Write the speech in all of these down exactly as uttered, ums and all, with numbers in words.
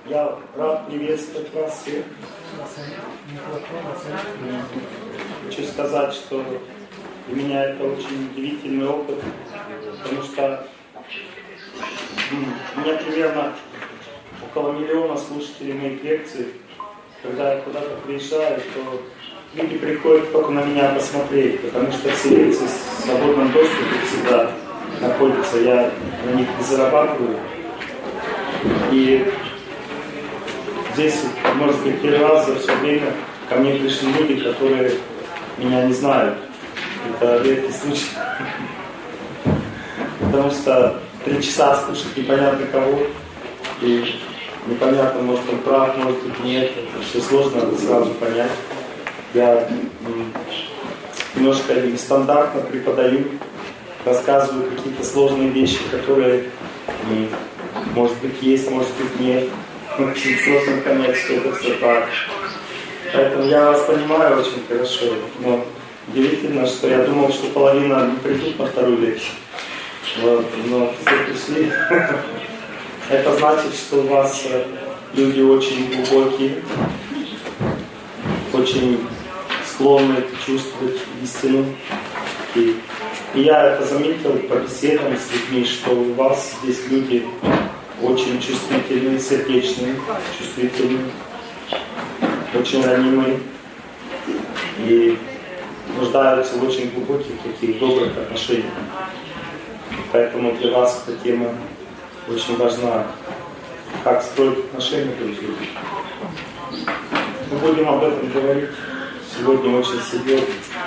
Я рад приветствовать вас всех. Хочу сказать, что для меня это очень удивительный опыт, потому что у меня примерно около миллиона слушателей моих лекций. Когда я куда-то приезжаю, то люди приходят только на меня посмотреть, потому что все лекции в свободном доступе всегда находятся, я на них не зарабатываю. И здесь, может быть, первый раз за все время ко мне пришли люди, которые меня не знают. Это редкий случай. Потому что три часа слушать непонятно кого, и непонятно, может он прав, может быть нет. Это все сложно, надо сразу понять. Я немножко нестандартно преподаю, рассказываю какие-то сложные вещи, которые, может быть, есть, может быть, нет. Очень сложно понять, что это все так. Поэтому я вас понимаю очень хорошо. Но удивительно, что я думал, что половина не придут на вторую лекцию. Вот, но все пришли. Это значит, что у вас люди очень глубокие, очень склонны чувствовать истину. И, и я это заметил по беседам с людьми, что у вас здесь люди очень чувствительные, сердечные, чувствительные, очень ранимые и нуждаются в очень глубоких таких добрых отношениях. Поэтому для вас эта тема очень важна. Как строить отношения друг с другом. Мы будем об этом говорить сегодня очень серьезно.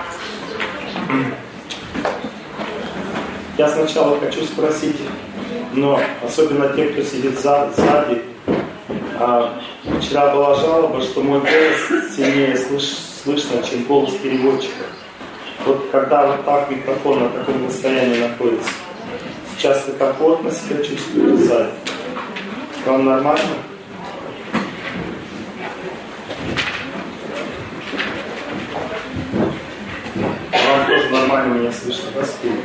Я сначала хочу спросить, но особенно те, кто сидит сзади, а, вчера была жалоба, что мой голос сильнее слыш, слышно, чем голос переводчика. Вот когда вот так микрофон на таком состоянии находится, сейчас вы комфортно себя чувствуете сзади? Вам нормально? Вам тоже нормально меня слышно, да, спереди?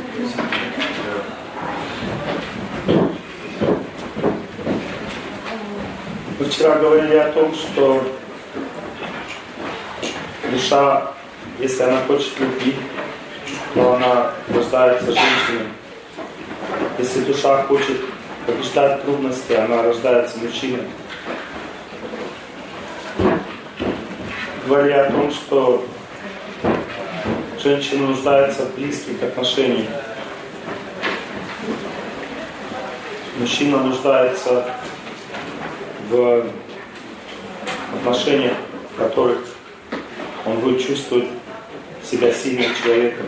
Мы вчера говорили о том, что душа, если она хочет любви, то она рождается женщиной. Если душа хочет побеждать трудности, она рождается мужчиной. Говорили о том, что женщина нуждается в близких отношениях. Мужчина нуждается в отношениях, в которых он будет чувствовать себя сильным человеком.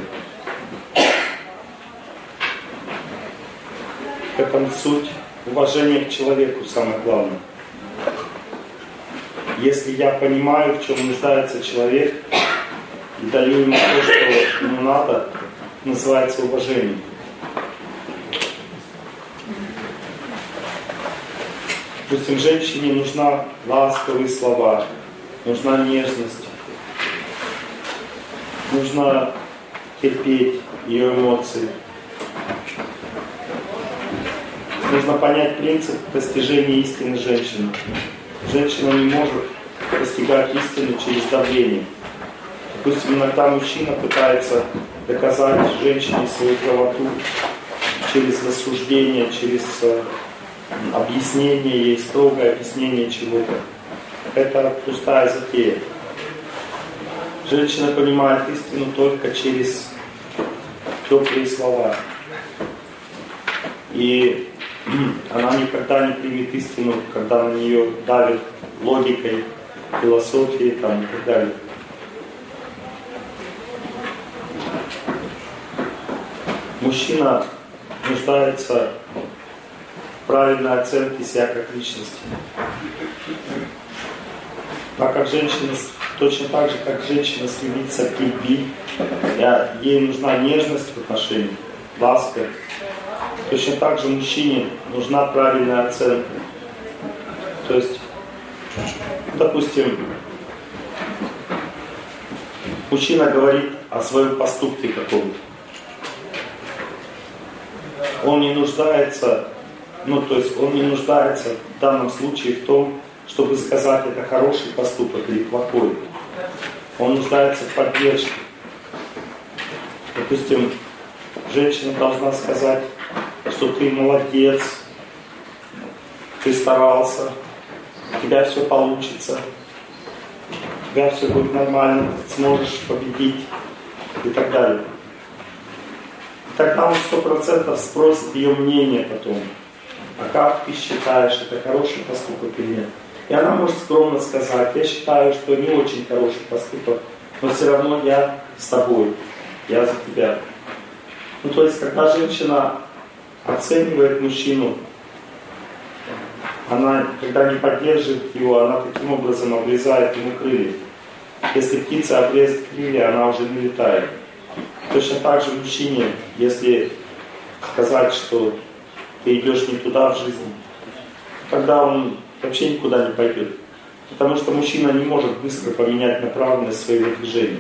В этом суть уважения к человеку самое главное. Если я понимаю, в чем нуждается человек, и даю ему то, что ему надо, называется уважением. Допустим, женщине нужна ласковые слова, нужна нежность, нужно терпеть ее эмоции. Нужно понять принцип достижения истины женщины. Женщина не может достигать истины через давление. Допустим, иногда мужчина пытается доказать женщине свою правоту через рассуждение, через объяснение ей, строгое объяснение чего-то. Это пустая затея. Женщина понимает истину только через теплые слова. И она никогда не примет истину, когда на нее давят логикой, философией там, и так далее. Мужчина нуждается в правильной оценке себя как личности. Так как женщина, точно так же, как женщина стремится к любви, ей нужна нежность в отношениях, ласка. Точно так же мужчине нужна правильная оценка. То есть, допустим, мужчина говорит о своем поступке каком-то. Он не нуждается, ну то есть он не нуждается в данном случае в том, чтобы сказать, это хороший поступок или плохой. Он нуждается в поддержке. Допустим, женщина должна сказать, что ты молодец, ты старался, у тебя все получится, у тебя все будет нормально, ты сможешь победить и так далее. И тогда он сто процентов спросит ее мнение потом. А как ты считаешь, это хороший поступок или нет? И она может скромно сказать, я считаю, что не очень хороший поступок, но все равно я с тобой, я за тебя. Ну то есть, когда женщина оценивает мужчину, она, когда не поддерживает его, она таким образом обрезает ему крылья. Если птица обрезает крылья, она уже не летает. Точно так же мужчине, если сказать, что ты идешь не туда в жизни, тогда он вообще никуда не пойдет. Потому что мужчина не может быстро поменять направленность своего движения.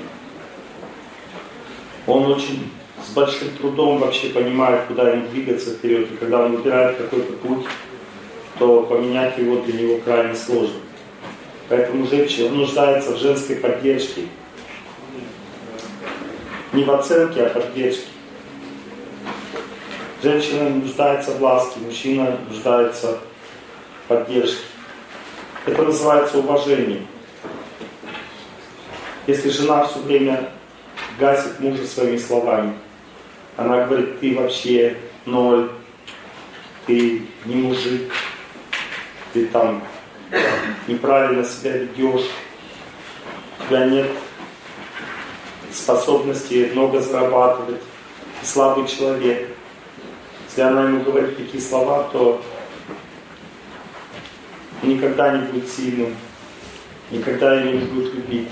Он очень с большим трудом вообще понимает, куда ему двигаться вперед. И когда он выбирает какой-то путь, то поменять его для него крайне сложно. Поэтому женщина нуждается в женской поддержке. Не в оценке, а в поддержке. Женщина нуждается в ласке, мужчина нуждается в поддержке. Это называется уважение. Если жена все время гасит мужа своими словами, она говорит, ты вообще ноль, ты не мужик, ты там неправильно себя ведешь, у тебя нет способности много зарабатывать, ты слабый человек. Если она ему говорит такие слова, то он никогда не будет сильным, никогда ее не будет любить.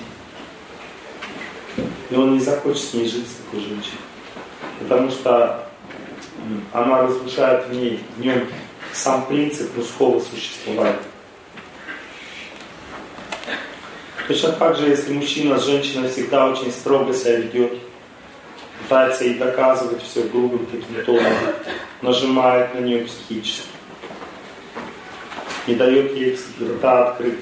И он не захочет с ней жить, с такой женщиной. Потому что она разрушает в ней, в нем сам принцип мужского существования. Точно так же, если мужчина с женщиной всегда очень строго себя ведет, пытается ей доказывать все грубым таким тоном, нажимает на нее психически, не дает ей рта открыть.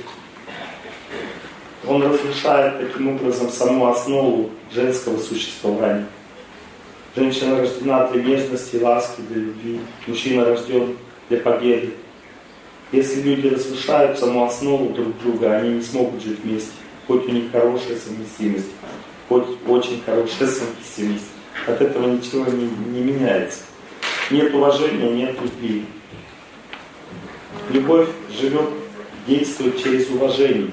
Он разрушает таким образом саму основу женского существования. Женщина рождена для нежности, ласки, для любви. Мужчина рожден для победы. Если люди разрушают саму основу друг друга, они не смогут жить вместе. Хоть у них хорошая совместимость, хоть очень хорошая совместимость. От этого ничего не, не меняется. Нет уважения, нет любви. Любовь живет, действует через уважение.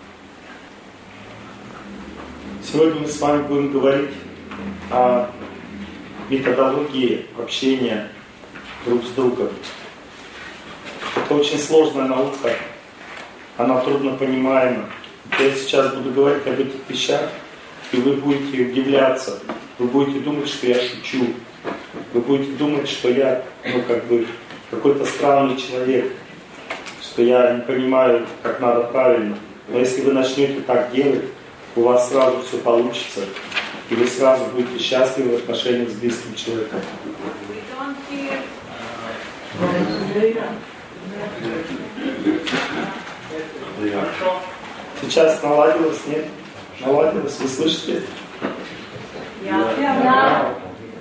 Сегодня мы с вами будем говорить о методологии общения друг с другом. Это очень сложная наука, она трудно понимаема. Я сейчас буду говорить об этих вещах, и вы будете удивляться, вы будете думать, что я шучу, вы будете думать, что я, ну, как бы, какой-то странный человек, что я не понимаю, как надо правильно. Но если вы начнете так делать, у вас сразу все получится, и вы сразу будете счастливы в отношениях с близким человеком. Сейчас наладилось, нет? Наладилось, вы слышите? Да.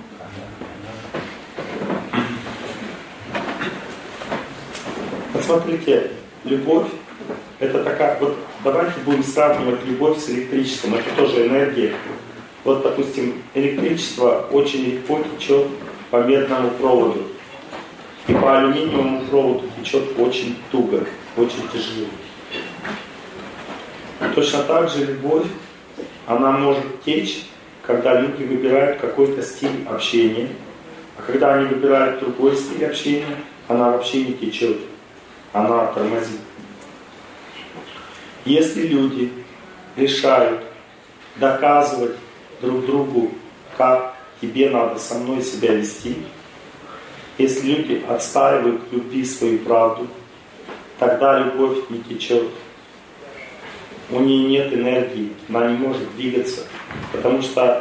Вот смотрите, любовь, это такая, вот давайте будем сравнивать любовь с электричеством, это тоже энергия. Вот, допустим, электричество очень легко течет по медному проводу, и по алюминиевому проводу течет очень туго, очень тяжело. Точно так же любовь, она может течь, когда люди выбирают какой-то стиль общения, а когда они выбирают другой стиль общения, она вообще не течет, она тормозит. Если люди решают доказывать друг другу, как тебе надо со мной себя вести, если люди отстаивают в любви свою правду, тогда любовь не течет. У нее нет энергии, она не может двигаться, потому что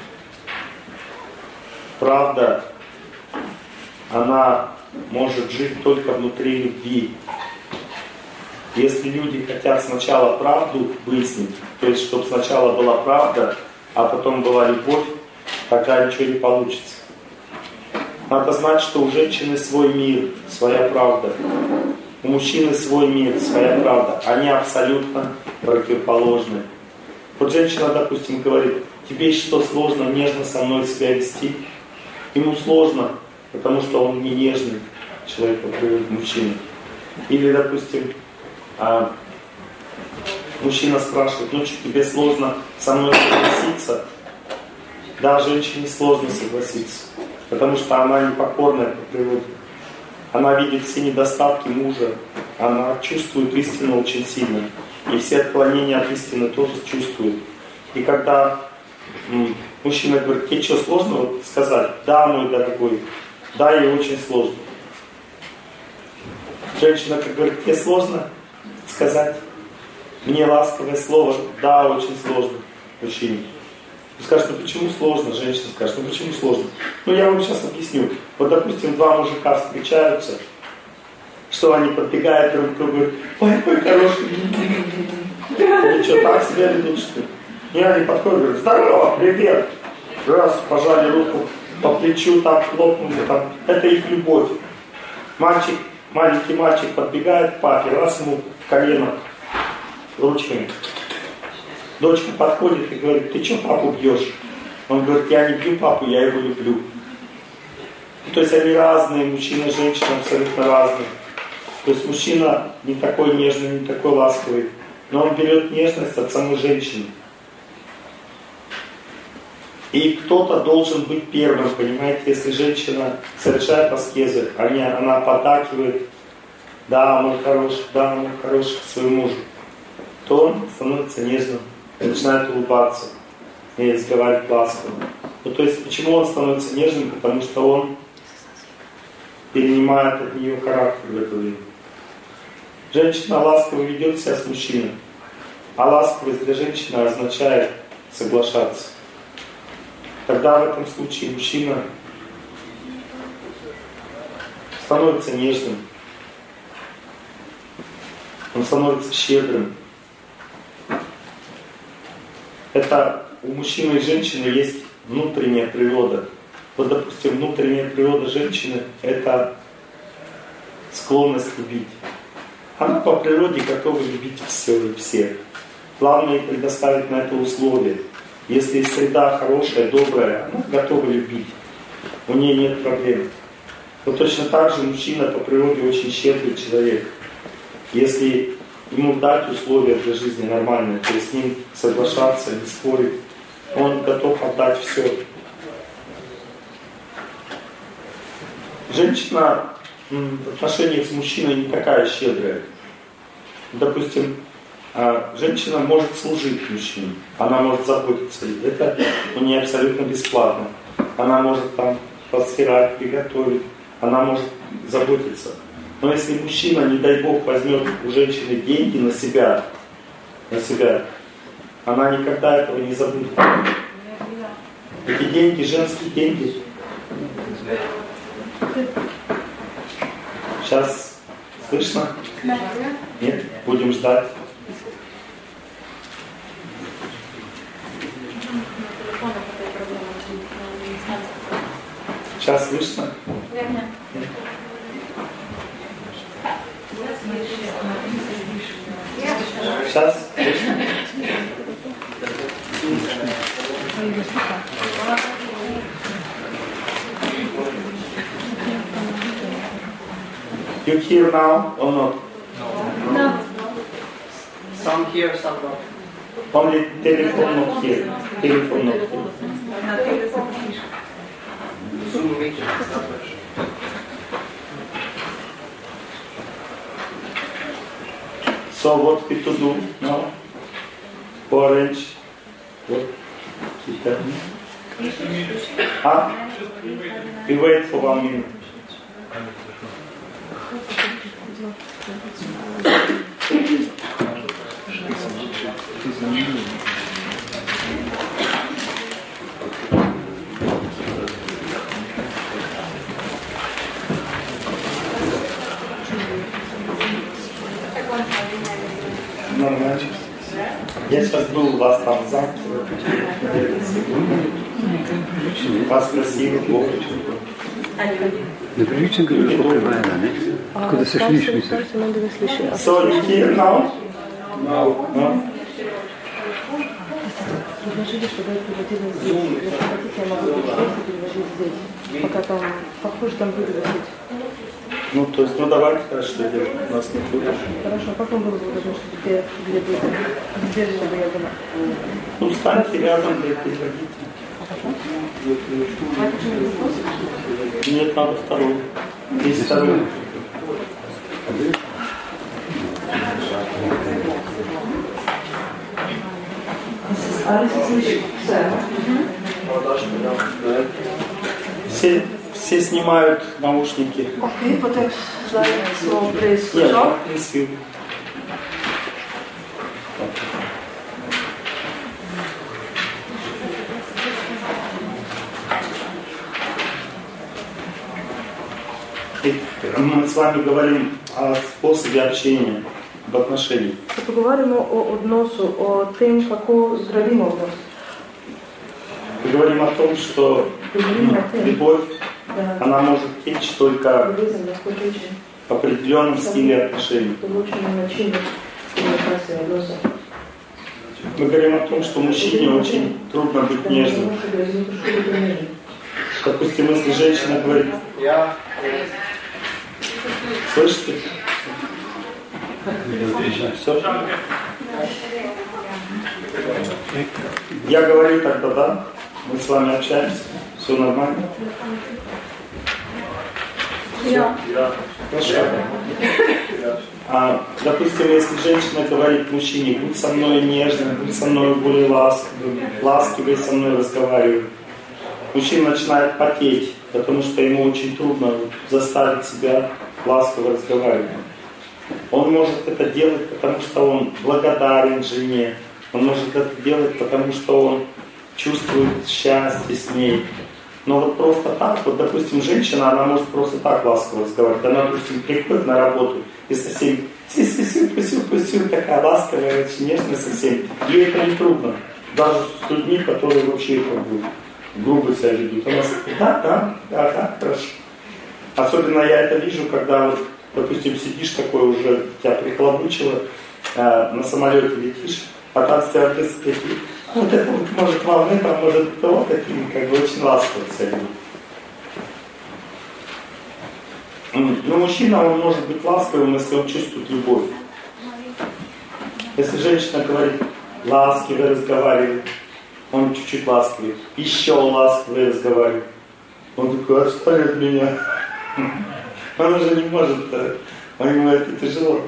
правда, она может жить только внутри любви. Если люди хотят сначала правду выяснить, то есть чтобы сначала была правда, а потом была любовь, тогда ничего не получится. Надо знать, что у женщины свой мир, своя правда. У мужчины свой мир, своя правда. Они абсолютно противоположны. Вот женщина, допустим, говорит: тебе что, сложно нежно со мной себя вести? Ему сложно, потому что он не нежный человек, по природе мужчины. Или, допустим, а, мужчина спрашивает: ну что, тебе сложно со мной согласиться? Да, женщине сложно согласиться, потому что она непокорная по природе. Она видит все недостатки мужа, она чувствует истину очень сильно. И все отклонения от истины тоже чувствует. И когда м, мужчина говорит: тебе что, сложно вот сказать? Да, мой дорогой, да, ей очень сложно. Женщина как говорит: тебе сложно сказать мне ласковое слово? Да, очень сложно мужчине. Он скажет: ну почему сложно? Женщина скажет: ну почему сложно? Ну я вам сейчас объясню. Вот допустим, два мужика встречаются, что они подбегают друг к другу, говорят: ой, какой хороший. Они что, так себя ведут, что ли? И они подходят и говорят: здорово, привет. Раз, пожали руку по плечу, так хлопнули, там. Это их любовь. Мальчик, маленький мальчик подбегает к папе, раз ему в колено ручками. Дочка подходит и говорит: ты что папу бьешь? Он говорит: я не бью папу, я его люблю. То есть они разные, мужчина и женщина абсолютно разные. То есть мужчина не такой нежный, не такой ласковый, но он берет нежность от самой женщины. И кто-то должен быть первым, понимаете, если женщина совершает аскезы, они, она поддакивает: да, мой хороший, да, мой хороший, к своему мужу, то он становится нежным, начинает улыбаться и разговаривать ласково. Ну, то есть, почему он становится нежным? Потому что он перенимает от нее характер в это время. Женщина ласково ведет себя с мужчиной, а ласковость для женщины означает соглашаться. Тогда в этом случае мужчина становится нежным, он становится щедрым. Это у мужчины и женщины есть внутренняя природа. Вот, допустим, внутренняя природа женщины – это склонность любить. Она по природе готова любить все и всех. Главное ей предоставить на это условие. Если среда хорошая, добрая, она готова любить. У нее нет проблем. Вот точно так же мужчина по природе очень щедрый человек. Если ему дать условия для жизни нормальные, то есть с ним соглашаться, не спорить, он готов отдать все. Женщина в отношениях с мужчиной не такая щедрая. Допустим, женщина может служить мужчине, она может заботиться. Это у нее абсолютно бесплатно. Она может там постирать, приготовить, она может заботиться. Но если мужчина, не дай Бог, возьмет у женщины деньги на себя, на себя, она никогда этого не забудет. Эти деньги, женские деньги. Сейчас слышно? Нет? Будем ждать. Сейчас слышно? Нет. Сейчас слышно? You hear now or not? No. Some hear, some not. Only telephone not here. Telephone not here. Zoom meeting. So what we to do now? To arrange what? Ah? We wait for one minute. Так, ладно. Нормально. Я сейчас был у вас там завтра. Вас красиво, плохо чувствую. Неприлично говорю, что прямая, да? Куда сошлись мы? So you here now? No. No. Предложили, чтобы я переводила здесь. Если хотите, я могу переводить и переводить здесь. Пока там, похоже, там выглядит. Ну, то есть, ну давайте, хорошо, что делать. У нас не будет. Хорошо, а как вам было бы удобно, чтобы где, где будет? Где, чтобы я была? Ну, встаньте рядом, да, переводите. Нет, надо второй. Есть второй. Все, все снимают наушники. Окей, потом слово пресс. Нет, пресс. Мы с вами говорим о способе общения в отношениях. Поговоримо о односу, о том, како здравимо однос. Мы говорим о том, что ну, любовь, да, она может течь только в определенном стиле отношений. Мы говорим о том, что мужчине очень трудно быть нежным. Допустим, если женщина говорит, слышите? Все? Я говорю тогда, да? Мы с вами общаемся. Все нормально? Да. Хорошо. А, допустим, если женщина говорит мужчине, будь со мной нежным, будь со мной более ласковым, ласкивый со мной разговаривай. Мужчина начинает потеть, потому что ему очень трудно заставить себя ласково разговаривать. Он может это делать, потому что он благодарен жене. Он может это делать, потому что он чувствует счастье с ней. Но вот просто так, вот, допустим, женщина, она может просто так ласково разговаривать. Она, допустим, приходит на работу и совсем сю-сю-сю-сю-сю, такая ласковая, очень нежная совсем. Ей это не трудно. Даже с людьми, которые вообще как бы грубо себя ведут. Она говорит, да, да, да, да, хорошо. Особенно я это вижу, когда вот, допустим, сидишь такой уже, тебя прихлобучило, э, на самолете летишь, а там стюардессы такие, вот это вот может волны, там может то, такие, как бы очень ласково себя ведут. Но мужчина, он может быть ласковым, если он чувствует любовь. Если женщина говорит, ласково разговаривает, он чуть-чуть ласковый, еще ласково разговаривает. Он такой, отстань от меня. Он уже не может, он ему это тяжело.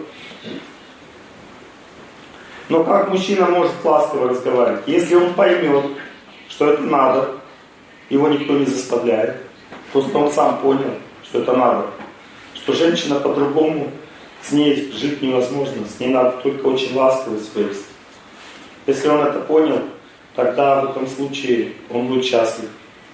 Но как мужчина может ласково разговаривать? Если он поймет, что это надо, его никто не заставляет. Просто он сам понял, что это надо. Что женщина по-другому, с ней жить невозможно, с ней надо только очень ласково себя вести. Если он это понял, тогда в этом случае он будет счастлив.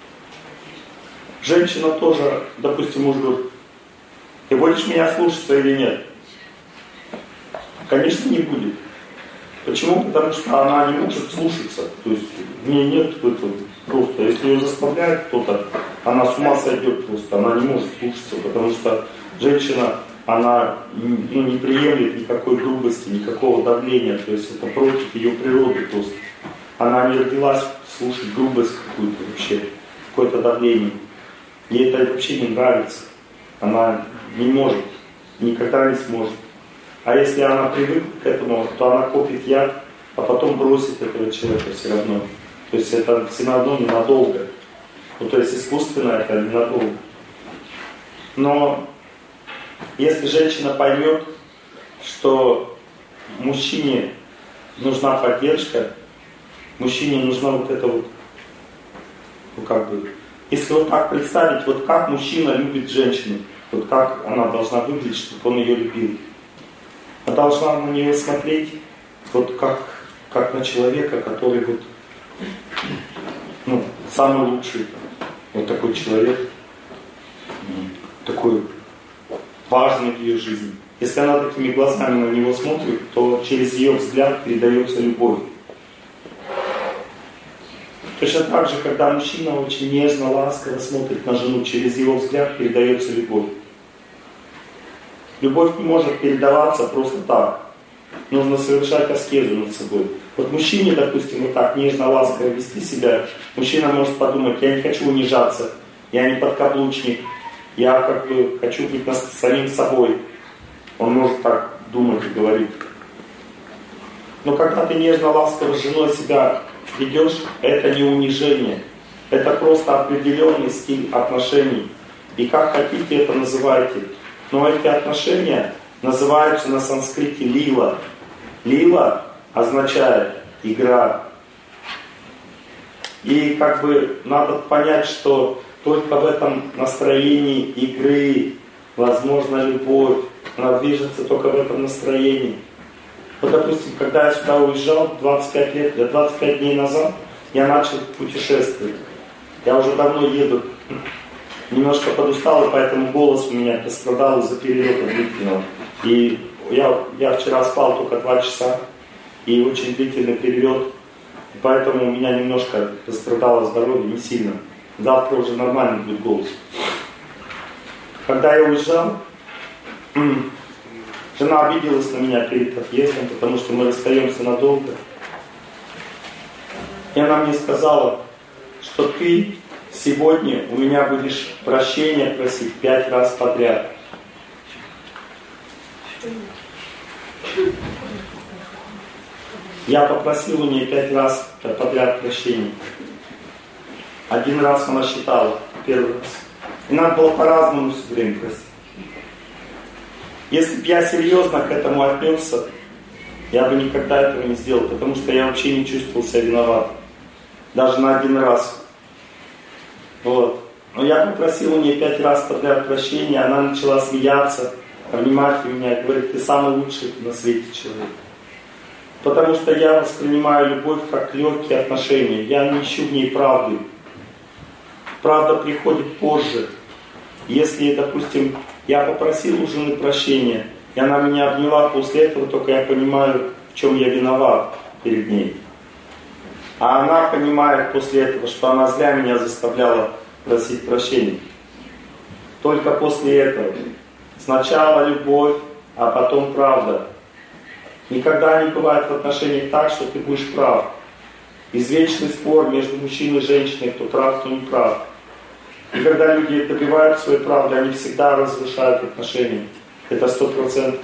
Женщина тоже, допустим, муж говорит, ты будешь меня слушаться или нет? Конечно, не будет. Почему? Потому что она не может слушаться. То есть в ней нет этого просто. Если ее заставляет кто-то, она с ума сойдет просто. Она не может слушаться, потому что женщина, она ну, не приемлет никакой грубости, никакого давления. То есть это против ее природы просто. Она не родилась слушать грубость какую-то вообще, какое-то давление. Ей это вообще не нравится. Она не может, никогда не сможет. А если она привыкла к этому, то она копит яд, а потом бросит этого человека все равно. То есть это все равно ненадолго. Ну, то есть искусственно это ненадолго. Но если женщина поймет, что мужчине нужна поддержка, мужчине нужна вот эта вот, ну как бы, если вот так представить, вот как мужчина любит женщину, вот как она должна выглядеть, чтобы он ее любил. Она должна на нее смотреть, вот как, как на человека, который вот, ну, самый лучший, вот такой человек, такой важный в ее жизни. Если она такими глазами на него смотрит, то но через ее взгляд передается любовь. Точно так же, когда мужчина очень нежно, ласково смотрит на жену, через его взгляд передается любовь. Любовь не может передаваться просто так. Нужно совершать аскезу над собой. Вот мужчине, допустим, вот так нежно, ласково вести себя, мужчина может подумать: я не хочу унижаться, я не подкаблучник, я как бы хочу быть самим собой. Он может так думать и говорить. Но когда ты нежно, ласково с женой себя ведешь, это не унижение. Это просто определенный стиль отношений. И как хотите это называйте. Но эти отношения называются на санскрите лила. Лила означает игра. И как бы надо понять, что только в этом настроении игры возможна любовь. Она движется только в этом настроении. Вот, допустим, когда я сюда уезжал двадцать пять лет, двадцать пять дней назад, я начал путешествовать. Я уже давно еду. Немножко подустал, и поэтому голос у меня пострадал из-за перелета длительного. И я, я вчера спал только два часа, и очень длительный перелет. И поэтому у меня немножко пострадало здоровье, не сильно. Завтра уже нормальный будет голос. Когда я уезжал, жена обиделась на меня перед отъездом, потому что мы расстаемся надолго. И она мне сказала, что ты сегодня у меня будешь прощения просить пять раз подряд. Я попросил у нее пять раз подряд прощения. Один раз она считала, первый раз. И надо было по-разному все время просить. Если бы я серьезно к этому отнесся, я бы никогда этого не сделал, потому что я вообще не чувствовал себя виноватым. Даже на один раз. Вот. Но я попросил у нее пять раз подряд прощения, она начала смеяться, обнимать меня и говорит: ты самый лучший на свете человек. Потому что я воспринимаю любовь как легкие отношения, я не ищу в ней правды. Правда приходит позже. Если, допустим, я попросил у жены прощения, и она меня обняла, после этого только я понимаю, в чем я виноват перед ней. А она понимает после этого, что она зря меня заставляла просить прощения. Только после этого. Сначала любовь, а потом правда. Никогда не бывает в отношениях так, что ты будешь прав. Извечный спор между мужчиной и женщиной, кто прав, кто не прав. И когда люди добивают своей правды, они всегда разрушают отношения. Это сто процентов.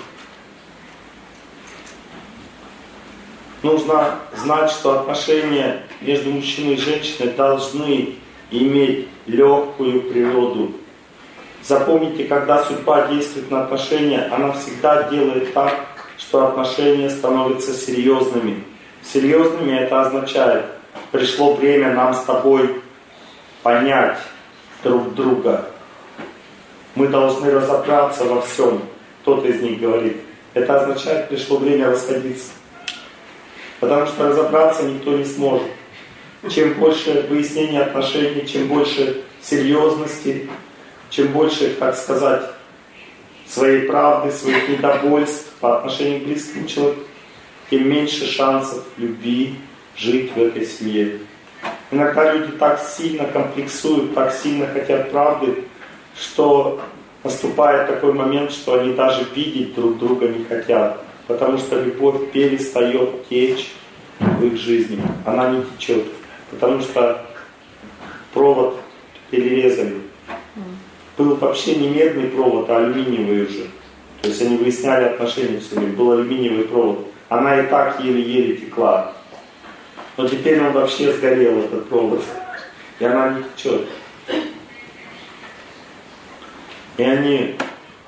Нужно знать, что отношения между мужчиной и женщиной должны иметь легкую природу. Запомните, когда судьба действует на отношения, она всегда делает так, что отношения становятся серьезными. Серьезными это означает, пришло время нам с тобой понять друг друга. Мы должны разобраться во всем. Кто-то из них говорит. Это означает, пришло время расходиться. Потому что разобраться никто не сможет. Чем больше выяснения отношений, чем больше серьезности, чем больше, так сказать, своей правды, своих недовольств по отношению к близкому человеку, тем меньше шансов любви жить в этой семье. Иногда люди так сильно комплексуют, так сильно хотят правды, что наступает такой момент, что они даже видеть друг друга не хотят. Потому что любовь перестает течь в их жизни. Она не течет. Потому что провод перерезали. Был вообще не медный провод, а алюминиевый уже. То есть они выясняли отношения все время. Был алюминиевый провод. Она и так еле-еле текла. Но теперь он вообще сгорел, этот провод. И она не течет. И они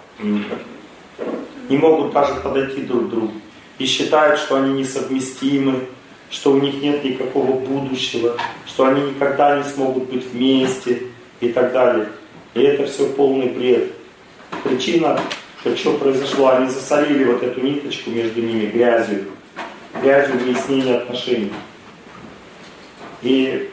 не могут даже подойти друг к другу. И считают, что они несовместимы, что у них нет никакого будущего, что они никогда не смогут быть вместе и так далее. И это все полный бред. Причина, что произошло, они засолили вот эту ниточку между ними грязью. Грязью выяснения отношений. И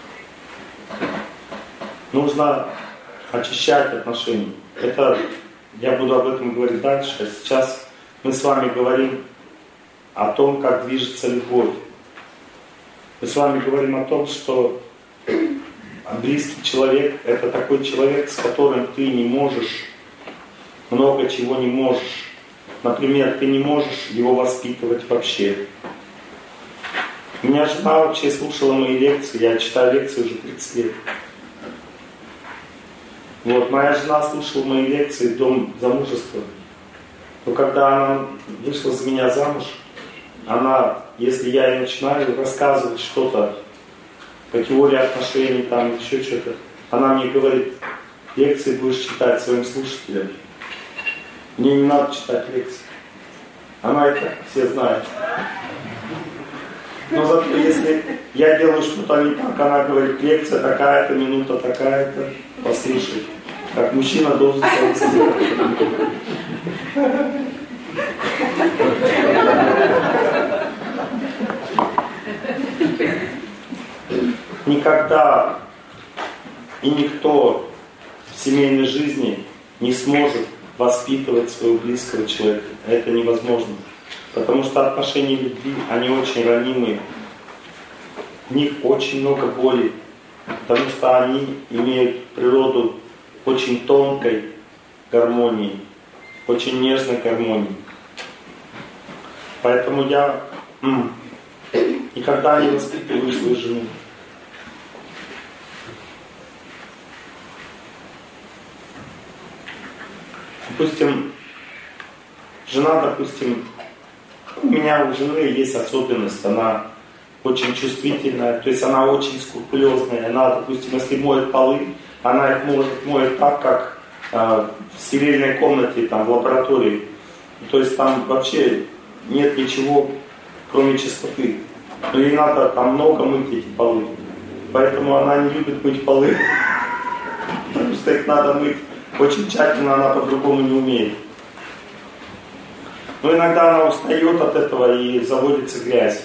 нужно очищать отношения. Это я буду об этом говорить дальше. А сейчас мы с вами говорим о том, как движется любовь. Мы с вами говорим о том, что близкий человек — это такой человек, с которым ты не можешь, много чего не можешь. Например, ты не можешь его воспитывать вообще. У меня жена вообще слушала мои лекции, я читаю лекции уже тридцать лет. Вот, моя жена слушала мои лекции до замужества. Но когда она вышла за меня замуж, она, если я ей начинаю рассказывать что-то по теории отношений, там еще что-то, она мне говорит: лекции будешь читать своим слушателям. Мне не надо читать лекции. Она это все знает. Но зато если я делаю что-то не так, она говорит: лекция такая-то, минута такая-то, послушай. Как мужчина должен себя вести. Никогда и никто в семейной жизни не сможет воспитывать своего близкого человека. Это невозможно. Потому что отношения любви, они очень ранимые. В них очень много боли. Потому что они имеют природу очень тонкой гармонии, очень нежной гармонии. Поэтому я м, никогда не воспитываю свою жену. Допустим, жена, допустим, у меня у жены есть особенность, она очень чувствительная, то есть она очень скрупулезная. Она, допустим, если моет полы, она их может моет так, как э, в стерильной комнате, там, в лаборатории. То есть там вообще нет ничего, кроме чистоты. Но ей надо там много мыть эти полы. Поэтому она не любит мыть полы, потому что их надо мыть очень тщательно, она по-другому не умеет. Но иногда она устает от этого и заводится грязь.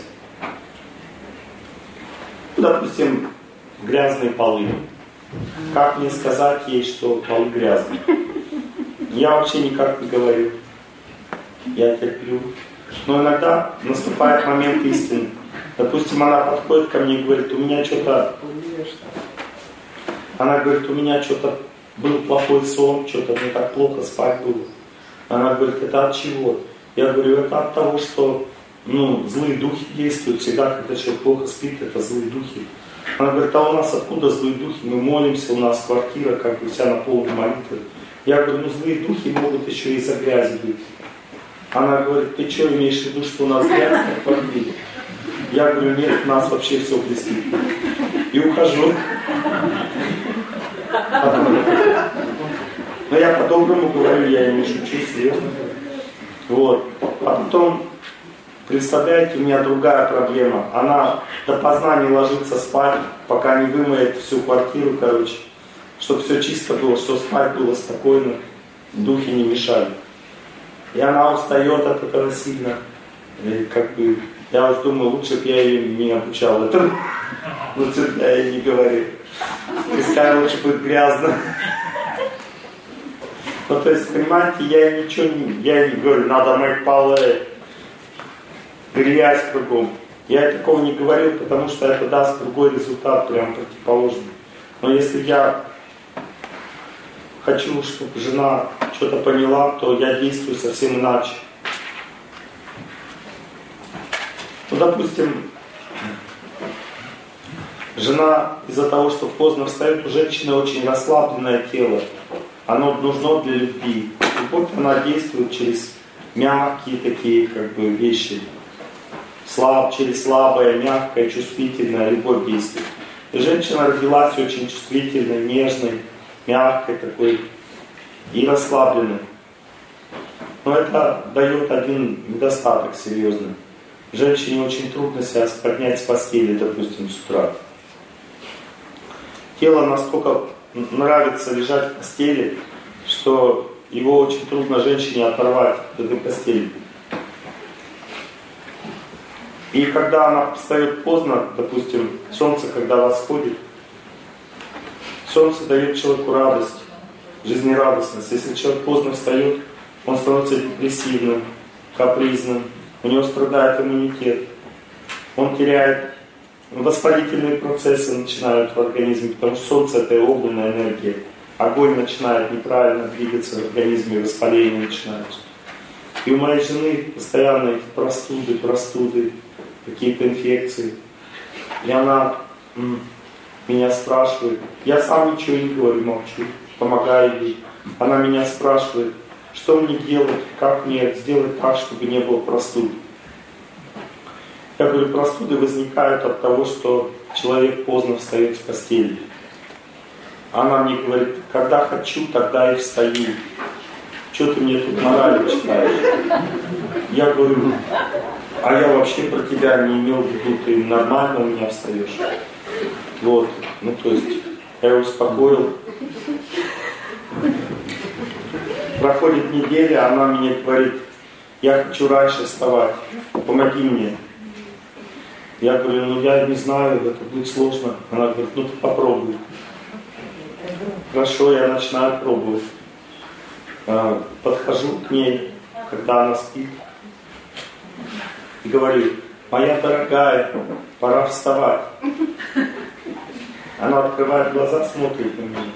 Допустим, грязные полы. Как мне сказать ей, что полы грязные? Я вообще никак не говорю. Я терплю. Но иногда наступает момент истины. Допустим, она подходит ко мне и говорит: у меня что-то... Она говорит: у меня что-то был плохой сон, что-то мне так плохо спать было. Она говорит: это от чего? Я говорю: это от того, что ну, злые духи действуют всегда, когда человек плохо спит, это злые духи. Она говорит: а у нас откуда злые духи? Мы молимся, у нас квартира как бы вся наполнена молитвой. Я говорю: ну злые духи могут еще из-за грязи быть. Она говорит: ты что, имеешь в виду, что у нас грязь на квартире? Я говорю: нет, у нас вообще все блестит. И ухожу. Но я по-доброму говорю, я не шучу, серьезно. Вот. А потом, представляете, у меня другая проблема. Она допоздна не ложится спать, пока не вымоет всю квартиру, короче. Чтобы все чисто было, чтобы спать было спокойно, духи не мешали. И она устает от этого сильно. И как бы, я уж думаю, лучше бы я ее не обучал этому. Лучше бы я ей не говорил. Пускай лучше будет грязно. Ну, то есть, понимаете, я ничего не, я не говорю: надо мыть полы, грязь кругом. Я такого не говорил, потому что это даст другой результат, прям противоположный. Но если я хочу, чтобы жена что-то поняла, то я действую совсем иначе. Ну, допустим, жена из-за того, что поздно встает, у женщины очень расслабленное тело. Оно нужно для любви. Любовь, она действует через мягкие такие как бы вещи. Слаб, через слабое, мягкое, чувствительное любовь действует. И женщина родилась очень чувствительной, нежной, мягкой такой и расслабленной. Но это дает один недостаток серьезный. Женщине очень трудно себя поднять с постели, допустим, с утра. Тело настолько нравится лежать в постели, что его очень трудно женщине оторвать от этой постели. И когда она встает поздно, допустим, солнце когда восходит, солнце дает человеку радость. жизнерадостность. Если человек поздно встает, он становится депрессивным, капризным, у него страдает иммунитет, он теряет, воспалительные процессы начинают в организме, потому что солнце — это огненная энергия. Огонь начинает неправильно двигаться в организме, воспаление начинается. И у моей жены постоянно эти простуды, простуды, какие-то инфекции. И она м, меня спрашивает, я сам ничего не говорю, молчу, помогаю ей. Она меня спрашивает, что мне делать, как мне сделать так, чтобы не было простуд. Я говорю, простуды возникают от того, что человек поздно встает с постели. Она мне говорит, когда хочу, тогда и встаю. Что ты мне тут морали читаешь? Я говорю, а я вообще про тебя не имел в виду, ты нормально у меня встаешь. Вот, ну то есть, я его успокоил. Проходит неделя, она мне говорит, я хочу раньше вставать, помоги мне. Я говорю, ну я не знаю, это будет сложно. Она говорит, ну ты попробуй. Хорошо, я начинаю пробовать. Подхожу к ней, когда она спит, и говорю, моя дорогая, пора вставать. Она открывает глаза, смотрит на меня.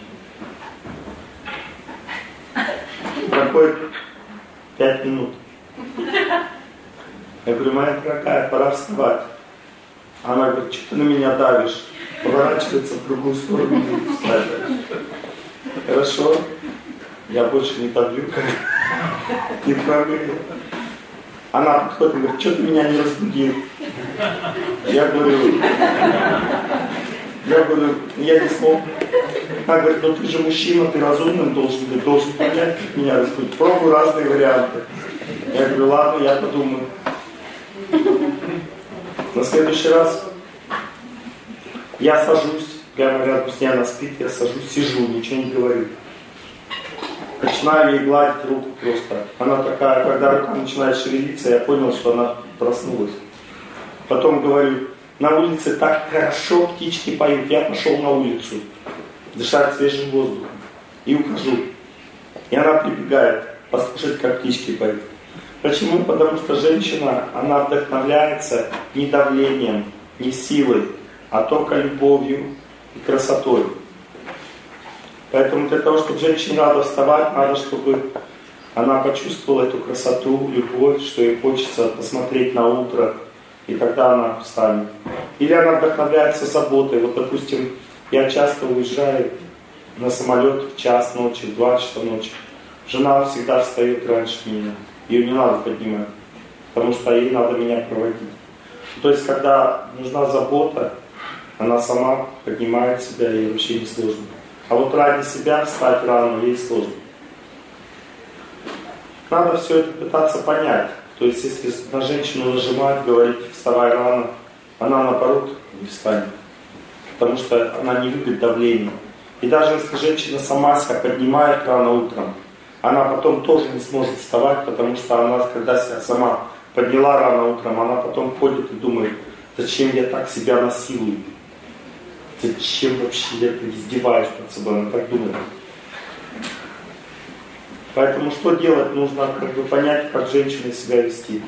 Проходит пять минут. Я говорю, моя дорогая, пора вставать. Она говорит, что ты на меня давишь? Поворачивается в другую сторону и встает. Хорошо, я больше не давлю, не трогаю. Она подходит и говорит, что ты меня не разбудил? Я говорю, я говорю, я не смог. Она говорит, ну ты же мужчина, ты разумным должен быть, должен понять, как меня разбудить. Пробую разные варианты. Я говорю, ладно, я подумаю. На следующий раз я сажусь, прямо рядом с ней она спит, я сажусь, сижу, ничего не говорю. Начинаю ей гладить руку просто. Она такая, когда рука начинает шевелиться, я понял, что она проснулась. Потом говорю, на улице так хорошо птички поют, я пошел на улицу дышать свежим воздухом и ухожу. И она прибегает послушать, как птички поют. Почему? Потому что женщина, она вдохновляется не давлением, не силой, а только любовью и красотой. Поэтому для того, чтобы женщине надо вставать, надо, чтобы она почувствовала эту красоту, любовь, что ей хочется посмотреть на утро, и тогда она встанет. Или она вдохновляется заботой. Вот, допустим, я часто уезжаю на самолет в час ночи, в два часа ночи. Жена всегда встает раньше меня. Ее не надо поднимать, потому что ей надо меня проводить. То есть, когда нужна забота, она сама поднимает себя, ей вообще не сложно. А вот ради себя встать рано ей сложно. Надо все это пытаться понять. То есть, если на женщину нажимать, говорить, вставай рано, она наоборот не встанет. Потому что она не любит давление. И даже если женщина сама себя поднимает рано утром, она потом тоже не сможет вставать, потому что она, когда себя сама подняла рано утром, она потом ходит и думает, зачем я так себя насилую? Зачем вообще я издеваюсь над собой? Она так думает. Поэтому что делать? Нужно как бы понять, как женщина себя вести.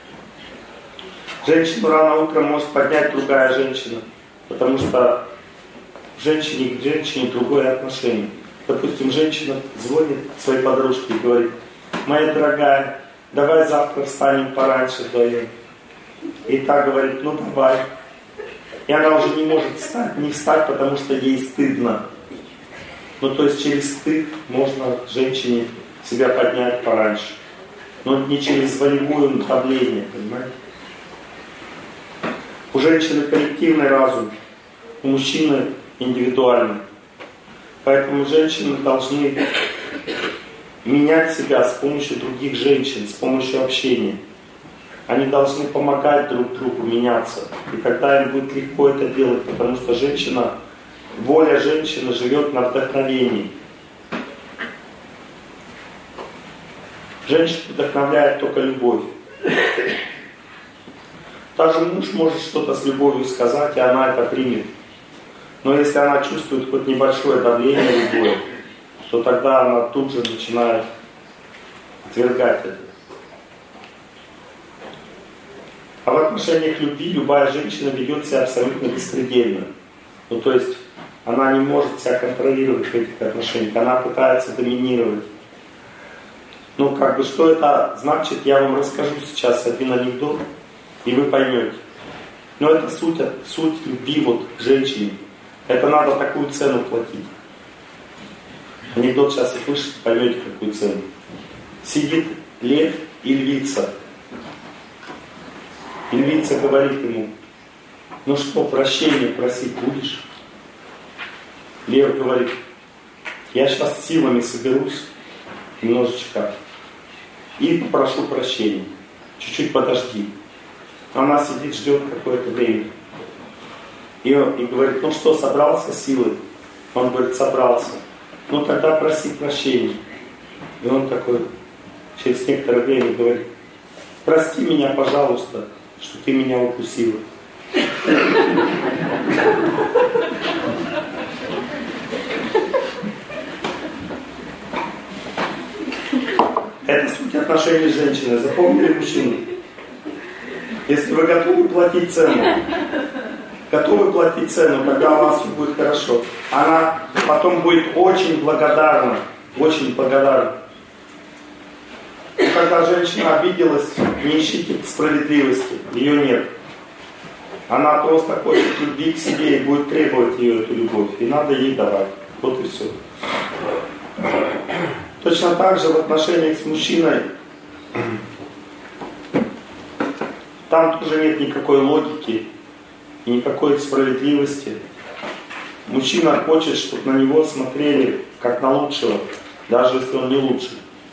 Женщину рано утром может поднять другая женщина, потому что женщине к женщине другое отношение. Допустим, женщина звонит своей подружке и говорит, моя дорогая, давай завтра встанем пораньше вдвоем. И та говорит, ну давай. И она уже не может встать, не встать, потому что ей стыдно. Ну то есть через стыд можно женщине себя поднять пораньше. Но не через волевое давление, понимаете? У женщины коллективный разум, у мужчины индивидуальный. Поэтому женщины должны менять себя с помощью других женщин, с помощью общения. Они должны помогать друг другу меняться. И тогда им будет легко это делать, потому что женщина, воля женщины живет на вдохновении. Женщину вдохновляет только любовь. Даже муж может что-то с любовью сказать, и она это примет. Но если она чувствует хоть небольшое давление любое, то тогда она тут же начинает отвергать это. А в отношениях любви любая женщина ведет себя абсолютно беспредельно. Ну то есть она не может себя контролировать в этих отношениях, она пытается доминировать. Ну как бы что это значит, я вам расскажу сейчас один анекдот, и вы поймете. Но это суть, суть любви вот к женщине. Это надо такую цену платить. Анекдот сейчас услышите, поймете какую цену. Сидит лев и львица. И львица говорит ему: ну что, прощения просить будешь? Лев говорит: я сейчас силами соберусь немножечко и попрошу прощения. Чуть-чуть подожди. Она сидит, ждет какое-то время. И, и говорит: ну что, собрался силы? Он говорит: собрался. Ну тогда проси прощения. И он такой через некоторое время говорит: прости меня, пожалуйста, что ты меня укусила. Это суть отношений с женщиной. Запомнили, мужчины? Если вы готовы платить цену, готовы платить цену, тогда у вас все будет хорошо. Она потом будет очень благодарна, очень благодарна. И когда женщина обиделась, не ищите справедливости, ее нет. Она просто хочет любви к себе и будет требовать ее эту любовь. И надо ей давать. Вот и все. Точно так же в отношениях с мужчиной там тоже нет никакой логики и никакой справедливости. Мужчина хочет, чтобы на него смотрели как на лучшего, даже если он не лучший.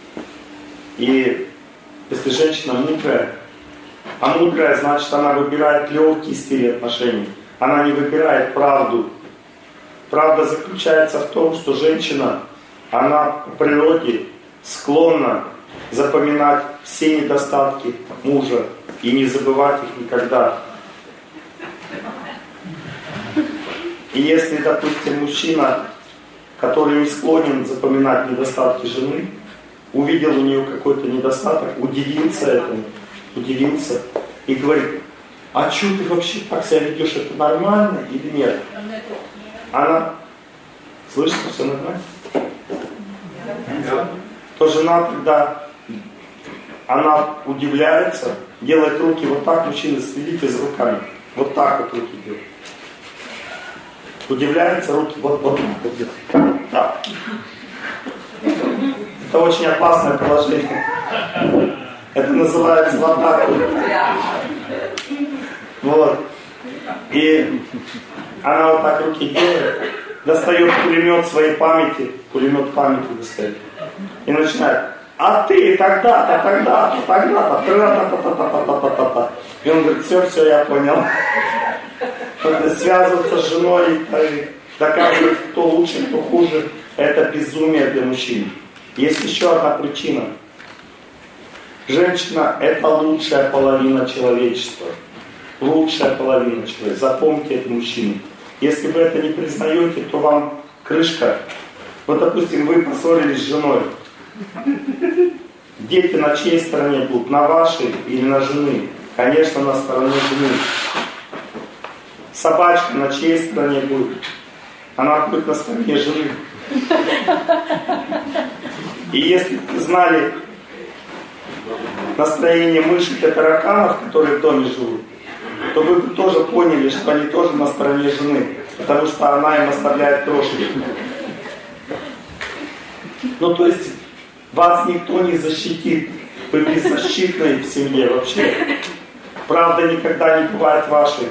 И если женщина мудрая, а мудрая, значит, она выбирает легкий стиль отношений. Она не выбирает правду. Правда заключается в том, что женщина, она по природе склонна запоминать все недостатки мужа и не забывать их никогда. И если, допустим, мужчина, который не склонен запоминать недостатки жены, увидел у нее какой-то недостаток, удивился этому, удивился и говорит: а что ты вообще так себя ведешь, это нормально или нет? Она, слышно, все нормально? То жена, когда она удивляется, делает руки вот так, мужчины, следите за руками, вот так вот руки делают. Удивляется, руки вот, вот так вот делают. Так. Это очень опасное положение. Это называется вот так вот. Вот. И она вот так руки делает, достает пулемет своей памяти, пулемет памяти достает. И начинает: а ты тогда-то, тогда-то, тогда-то, та-та-та-та-та-та-та-та. И он говорит: все, все, я понял. Связываться с женой, доказывать, кто лучше, кто хуже, это безумие для мужчин. Есть еще одна причина. Женщина — это лучшая половина человечества. Лучшая половина человечества. Запомните это, мужчины. Если вы это не признаете, то вам крышка. Вот, допустим, вы поссорились с женой. Дети на чьей стороне будут? На вашей или на жены? Конечно, на стороне жены. Собачка на чьей стороне будет? Она будет на стороне жены. И если бы знали настроение мышек и тараканов, которые в доме живут, то вы бы тоже поняли, что они тоже на стороне жены, потому что она им оставляет крошки. Ну то есть вас никто не защитит, вы беззащитны в семье вообще. Правда никогда не бывает вашей.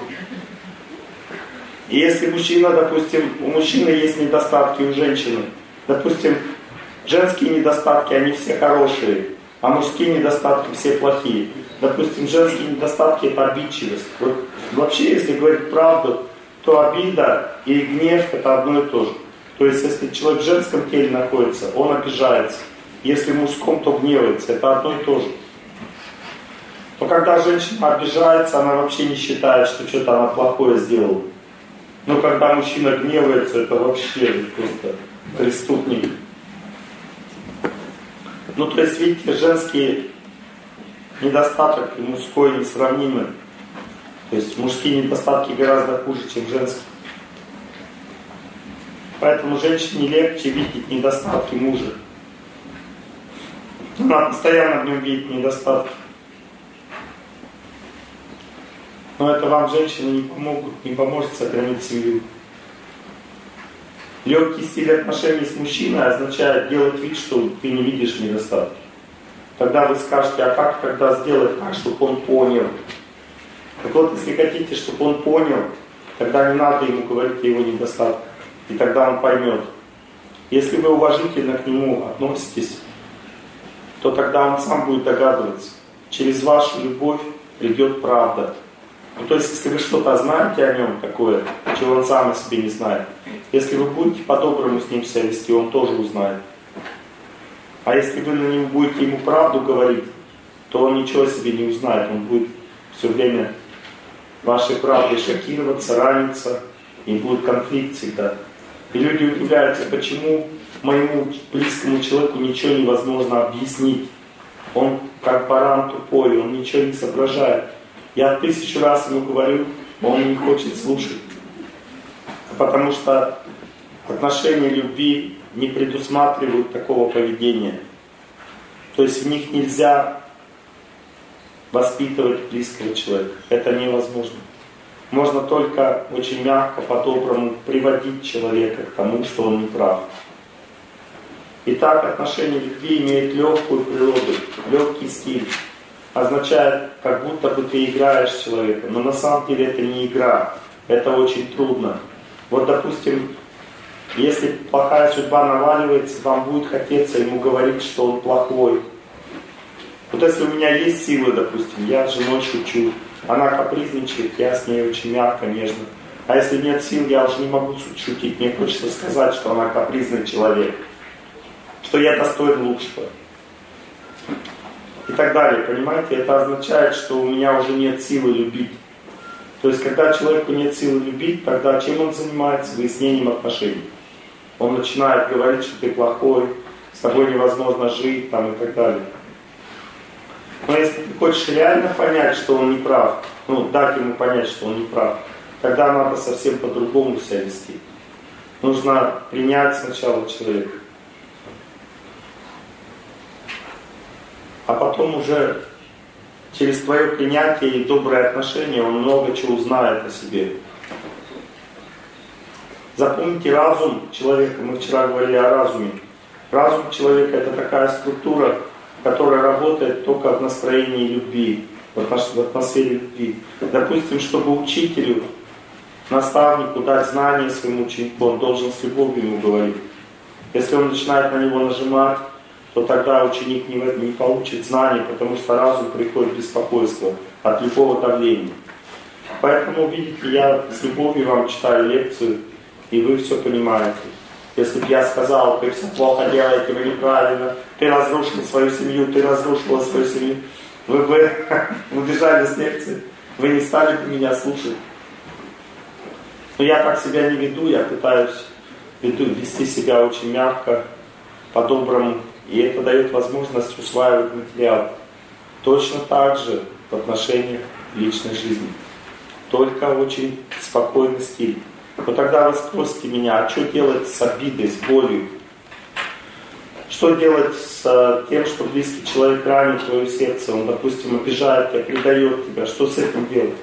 И если мужчина, допустим, у мужчины есть недостатки, у женщины, допустим, женские недостатки, они все хорошие, а мужские недостатки все плохие. Допустим, женские недостатки — это обидчивость. Вот вообще, если говорить правду, то обида и гнев — это одно и то же. То есть, если человек в женском теле находится, он обижается. Если в мужском, то гневается. Это одно и то же. Но когда женщина обижается, она вообще не считает, что что-то она плохое сделала. Но когда мужчина гневается, это вообще просто преступник. Ну, то есть, видите, женский недостаток и мужской несравнимы. То есть, мужские недостатки гораздо хуже, чем женские. Поэтому женщине легче видеть недостатки мужа. Она постоянно в нем видит недостатки. Но это вам, женщины, не помогут, не поможет сохранить семью. Легкий стиль отношений с мужчиной означает делать вид, что ты не видишь недостатки. Тогда вы скажете, а как тогда сделать так, чтобы он понял? Так вот, если хотите, чтобы он понял, тогда не надо ему говорить о его недостатках. И тогда он поймет. Если вы уважительно к нему относитесь, то тогда он сам будет догадываться. Через вашу любовь придет правда. Ну, то есть, если вы что-то знаете о нем такое, чего он сам о себе не знает, если вы будете по-доброму с ним себя вести, он тоже узнает. А если вы на него будете ему правду говорить, то он ничего о себе не узнает. Он будет все время вашей правдой шокироваться, раниться, и будет конфликт всегда. И люди удивляются, почему моему близкому человеку ничего невозможно объяснить. Он как баран тупой, он ничего не соображает. Я тысячу раз ему говорю, он не хочет слушать. Потому что отношения любви не предусматривают такого поведения. То есть в них нельзя воспитывать близкого человека. Это невозможно. Можно только очень мягко, по-доброму приводить человека к тому, что он не прав. Итак, отношения любви имеют легкую природу, легкий стиль. Означает, как будто бы ты играешь с человеком. Но на самом деле это не игра. Это очень трудно. Вот, допустим, если плохая судьба наваливается, вам будет хотеться ему говорить, что он плохой. Вот если у меня есть силы, допустим, я с женой шучу, она капризничает, я с ней очень мягко, нежно. А если нет сил, я уже не могу шутить. Мне хочется сказать, что она капризный человек, что я достоин лучшего. И так далее, понимаете? Это означает, что у меня уже нет силы любить. То есть, когда человеку нет силы любить, тогда чем он занимается? Выяснением отношений. Он начинает говорить, что ты плохой, с тобой невозможно жить, там, и так далее. Но если ты хочешь реально понять, что он не прав, ну, дать ему понять, что он не прав, тогда надо совсем по-другому себя вести. Нужно принять сначала человека. А потом уже через твое принятие и доброе отношение он много чего узнает о себе. Запомните разум человека. Мы вчера говорили о разуме. Разум человека — это такая структура, которая работает только в настроении любви, в атмосфере любви. Допустим, чтобы учителю, наставнику дать знания своему ученику, он должен с любовью ему говорить. Если он начинает на него нажимать, то тогда ученик не, не получит знаний, потому что разум приходит в беспокойство от любого давления. Поэтому, видите, я с любовью вам читаю лекцию, и вы все понимаете. Если бы я сказал, вы все плохо делаете, вы неправильно, ты разрушил свою семью, ты разрушила свою семью, вы бы убежали с лекции, вы не стали бы меня слушать. Но я так себя не веду, я пытаюсь веду, вести себя очень мягко, по-доброму. И это дает возможность усваивать материал. Точно так же в отношениях личной жизни. Только очень спокойный стиль. Но тогда вы спросите меня, а что делать с обидой, с болью? Что делать с тем, что близкий человек ранит твое сердце, он, допустим, обижает тебя, предает тебя? Что с этим делать?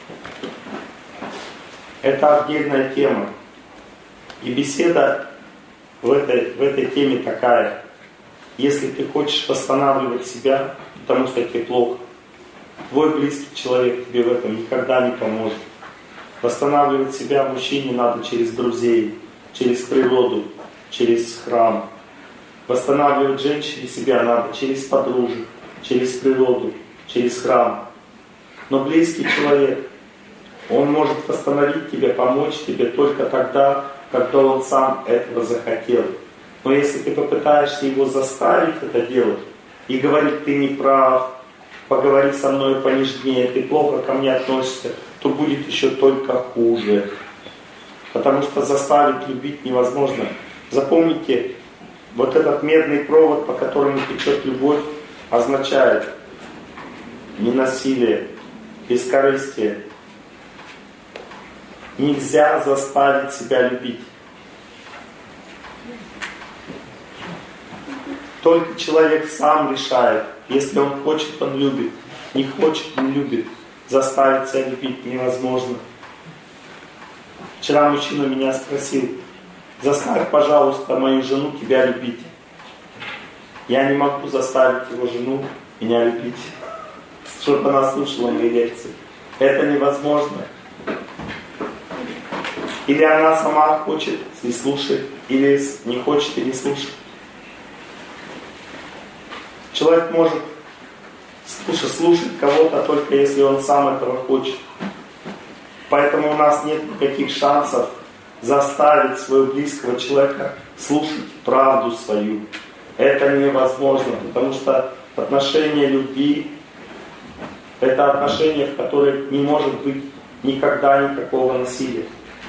Это отдельная тема. И беседа в этой, в этой теме такая. Если ты хочешь восстанавливать себя, потому что тебе плохо, твой близкий человек тебе в этом никогда не поможет. Восстанавливать себя мужчине надо через друзей, через природу, через храм. Восстанавливать женщине себя надо через подружек, через природу, через храм. Но близкий человек, он может восстановить тебя, помочь тебе только тогда, когда он сам этого захотел. Но если ты попытаешься его заставить это делать и говорить, ты не прав, поговори со мной понежнее, ты плохо ко мне относишься, то будет еще только хуже. Потому что заставить любить невозможно. Запомните, вот этот медный провод, по которому течет любовь, означает ненасилие, бескорыстие. Нельзя заставить себя любить. Только человек сам решает. Если он хочет, он любит. Не хочет, не любит. Заставить себя любить невозможно. Вчера мужчина меня спросил: заставь, пожалуйста, мою жену тебя любить. Я не могу заставить его жену меня любить, чтобы она слушала мои лекции. Это невозможно. Или она сама хочет и слушает, или не хочет и не слушает. Человек может слушать, слушать кого-то только если он сам этого хочет. Поэтому у нас нет никаких шансов заставить своего близкого человека слушать правду свою. Это невозможно, потому что отношение любви — это отношение, в котором не может быть никогда никакого насилия.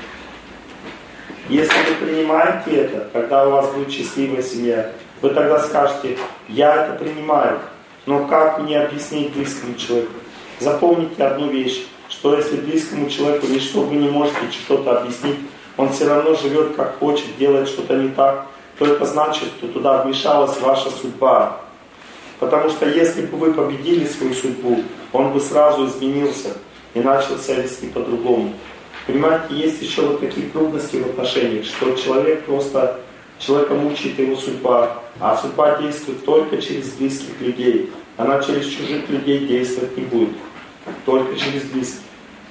Если вы принимаете это, когда у вас будет счастливая семья, вы тогда скажете: я это принимаю, но как мне объяснить близкому человеку? Запомните одну вещь, что если близкому человеку ничто вы не можете что-то объяснить, он все равно живет как хочет, делает что-то не так, то это значит, что туда вмешалась ваша судьба. Потому что если бы вы победили свою судьбу, он бы сразу изменился и начал себя вести по-другому. Понимаете, есть еще вот такие трудности в отношениях, что человек просто, человека мучает его судьба, а судьба действует только через близких людей. Она через чужих людей действовать не будет, только через близких.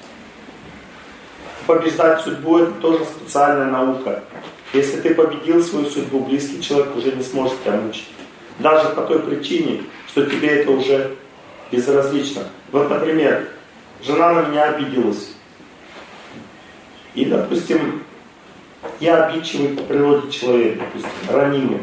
Побеждать судьбу — это тоже специальная наука. Если ты победил свою судьбу, близкий человек уже не сможет тебя мучить. Даже по той причине, что тебе это уже безразлично. Вот, например, жена на меня обиделась. И, допустим, я обидчивый по природе человек, допустим, ранимый.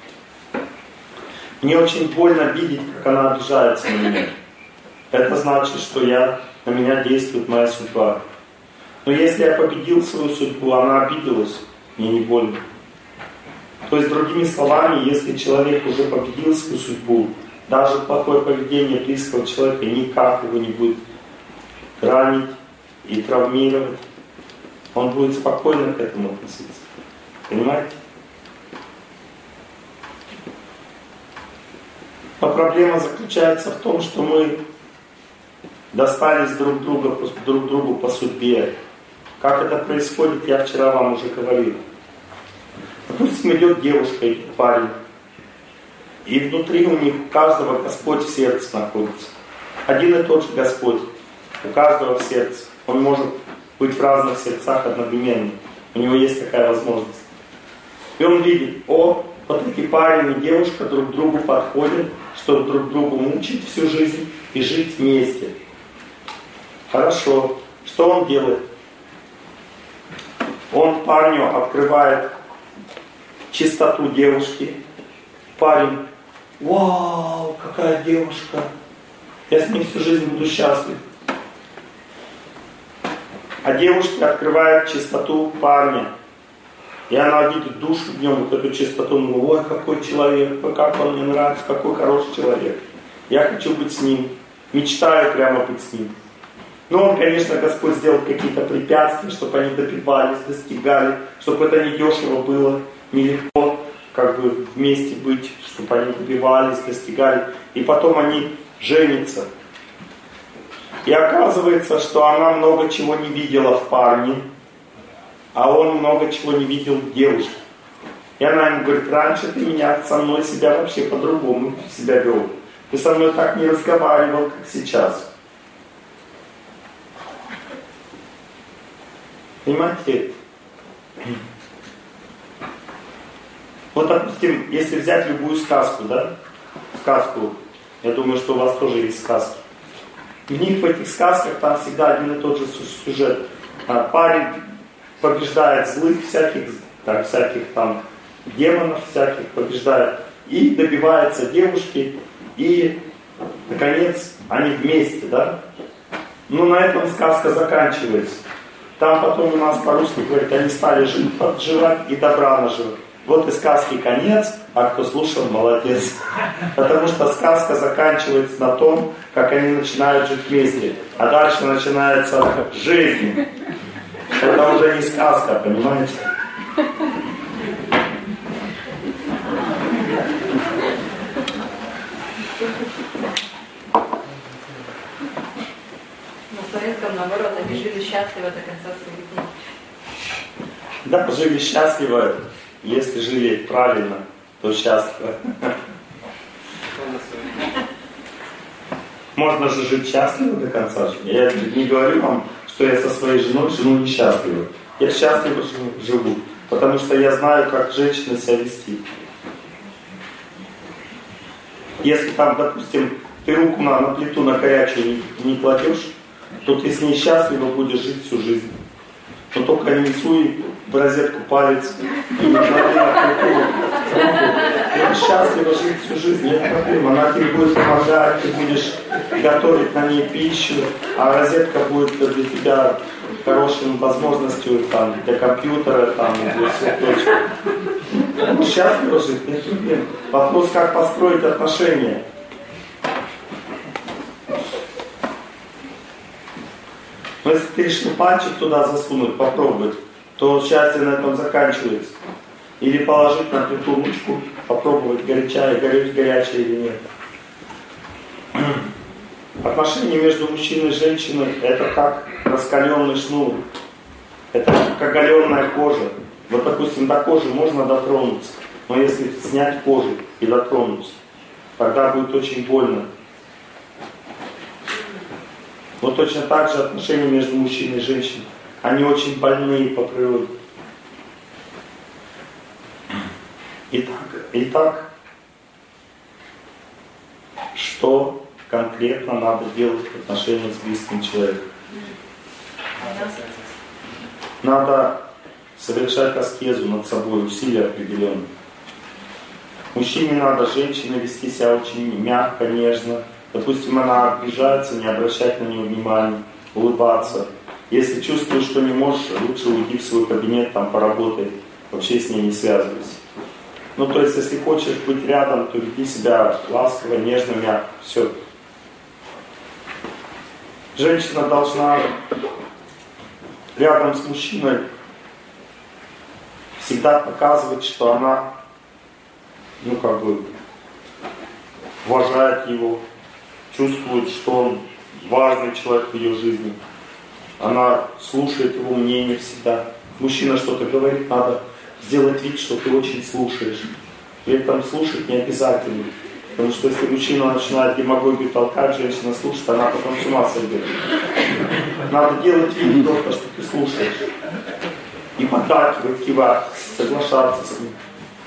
Мне очень больно видеть, как она обижается на меня. Это значит, что я, на меня действует моя судьба. Но если я победил свою судьбу, она обиделась, мне не больно. То есть, другими словами, если человек уже победил свою судьбу, даже плохое поведение близкого человека никак его не будет ранить и травмировать. Он будет спокойно к этому относиться. Понимаете? Но проблема заключается в том, что мы достались друг, друга, друг другу по судьбе. Как это происходит, я вчера вам уже говорил. Допустим, идет девушка, идет парень. И внутри у них у каждого Господь в сердце находится. Один и тот же Господь. У каждого в сердце. Он может быть в разных сердцах одновременно. У него есть такая возможность. И он видит: о, вот эти парень и девушка друг к другу подходят, чтобы друг другу мучить всю жизнь и жить вместе. Хорошо. Что он делает? Он парню открывает чистоту девушки. Парень: вау, какая девушка! Я с ней всю жизнь буду счастлив. А девушка открывает чистоту парня. И она видит душу в нем, вот эту чистоту. Ну, ой, какой человек, как он мне нравится, какой хороший человек. Я хочу быть с ним. Мечтаю прямо быть с ним. Ну, он, конечно, Господь сделал какие-то препятствия, чтобы они добивались, достигали, чтобы это не дешево было, нелегко, как бы вместе быть, чтобы они добивались, достигали. И потом они женятся. И оказывается, что она много чего не видела в парне, а он много чего не видел в девушке. И она ему говорит: раньше ты меня со мной себя вообще по-другому себя вел. Ты со мной так не разговаривал, как сейчас. Понимаете? Вот, допустим, если взять любую сказку, да? Сказку. Я думаю, что у вас тоже есть сказки. В них, в этих сказках, там всегда один и тот же сюжет. Парень побеждает злых всяких, так, всяких там демонов всяких, побеждает. И добивается девушки. И, наконец, они вместе, да? Ну, на этом сказка заканчивается. Там потом у нас по-русски говорят: они стали жить, подживать и добра наживать. вот и сказки конец, а кто слушал, молодец. Потому что сказка заканчивается на том, как они начинают жить вместе. А дальше начинается жизнь. Это уже не сказка, понимаете? Но в советском, наоборот, они жили счастливо до конца своих дней. Да, жили счастливо. Если жили правильно, то счастливо. Можно же жить счастливо до конца жизни. Я не говорю вам, что я со своей женой жену несчастлива. Я счастливо живу, потому что я знаю, как женщина себя вести. Если там, допустим, ты руку на, на плиту на горячую не, не кладешь, то ты с ней счастливо будешь жить всю жизнь. Но только не суй в розетку палец и не клади на плиту руку. Ты счастливо жить всю жизнь, нет проблем. Она тебе будет помогать, ты будешь готовить на ней пищу, а розетка будет для тебя хорошей возможностью там, для компьютера, там, для всех прочих. Счастливо жить, нет проблем. Вопрос, как построить отношения. Но если ты решил пальчик туда засунуть, попробовать, то счастье на этом заканчивается. Или положить на плиту ручку, попробовать, горячая, горячая, горячая или нет. Отношения между мужчиной и женщиной — это как раскаленный шнур. Это как оголенная кожа. Вот, допустим, до кожи можно дотронуться, но если снять кожу и дотронуться, тогда будет очень больно. Но точно так же отношения между мужчиной и женщиной. Они очень больные по природе. Итак, итак, что конкретно надо делать в отношениях с близким человеком? Надо совершать аскезу над собой, усилия определенные. Мужчине надо, женщине вести себя очень мягко, нежно. Допустим, она обижается, не обращать на нее внимания, улыбаться. Если чувствуешь, что не можешь, лучше уйди в свой кабинет, там поработай, вообще с ней не связывайся. Ну, то есть, если хочешь быть рядом, то веди себя ласково, нежно, мягко. Все. Женщина должна рядом с мужчиной всегда показывать, что она, ну, как бы, уважает его, чувствует, что он важный человек в ее жизни. Она слушает его мнение всегда. Мужчина что-то говорит, надо сделать вид, что ты очень слушаешь. При этом слушать не обязательно. Потому что если мужчина начинает демагогию толкать, женщина слушает, она потом с ума сойдет. Надо делать вид только, что ты слушаешь. И поддакивать, кивать, соглашаться с ним.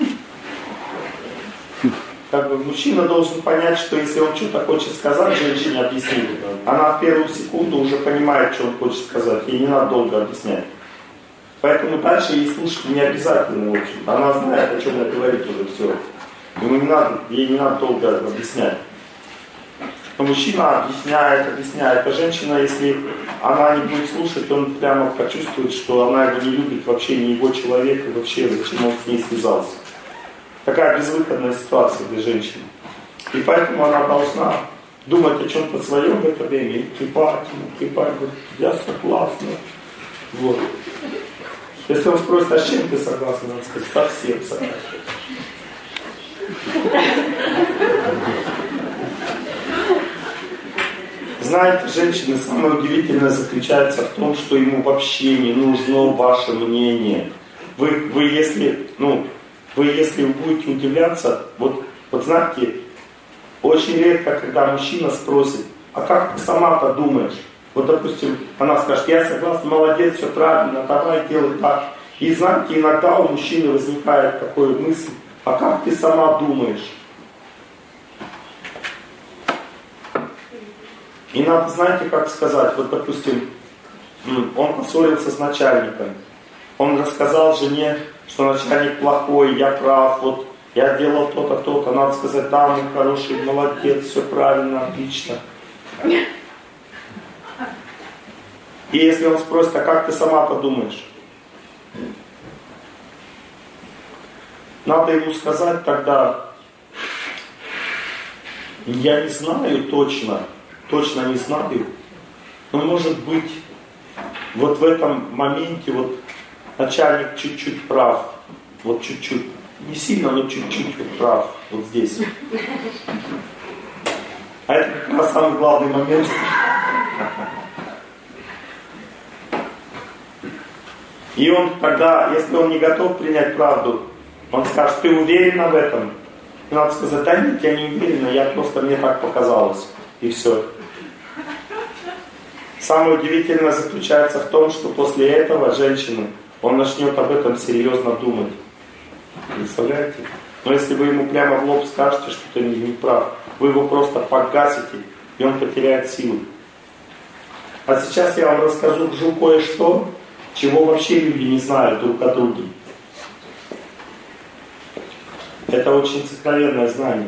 Как бы мужчина должен понять, что если он что-то хочет сказать, женщине объяснить, она в первую секунду уже понимает, что он хочет сказать. Ей не надо долго объяснять. Поэтому дальше ей слушать не обязательно, в общем-то. Она знает, о чем она говорит уже все. Ему не надо, ей не надо долго объяснять. Но мужчина объясняет, объясняет. А женщина, если она не будет слушать, он прямо почувствует, что она его не любит, вообще не его человек, и вообще зачем он с ней связался. Такая безвыходная ситуация для женщины. И поэтому она должна думать о чем-то своем в это время и кипать, кипать, говорит, я согласна. Вот. Если он спросит, а с чем ты согласна, надо сказать, совсем согласна. Знаете, женщины, самое удивительное заключается в том, что ему вообще не нужно ваше мнение. Вы, вы если, ну, вы если будете удивляться, вот, вот знаете, очень редко, когда мужчина спросит, а как ты сама-то думаешь? Вот, допустим, она скажет, я согласна, молодец, все правильно, давай делай так. И знаете, иногда у мужчины возникает такая мысль, а как ты сама думаешь? И надо, знаете, как сказать, вот, допустим, он поссорился с начальником, он рассказал жене, что начальник плохой, я прав, вот, я делал то-то, то-то, надо сказать, да, мой хороший, молодец, все правильно, отлично. И если он спросит, а как ты сама-то думаешь? надо ему сказать тогда, я не знаю точно, точно не знаю, но может быть вот в этом моменте вот начальник чуть-чуть прав, вот чуть-чуть, не сильно, но чуть-чуть вот прав, вот здесь. А это как раз самый главный момент. И он тогда, если он не готов принять правду, он скажет, ты уверена в этом? И надо сказать, да нет, я не уверена, я просто, мне так показалось. И все. Самое удивительное заключается в том, что после этого женщины, он начнет об этом серьезно думать. Представляете? Но если вы ему прямо в лоб скажете, что ты не, не прав, вы его просто погасите, и он потеряет силу. А сейчас я вам расскажу кое-что, чего вообще люди не знают друг о друге. Это очень сокровенное знание.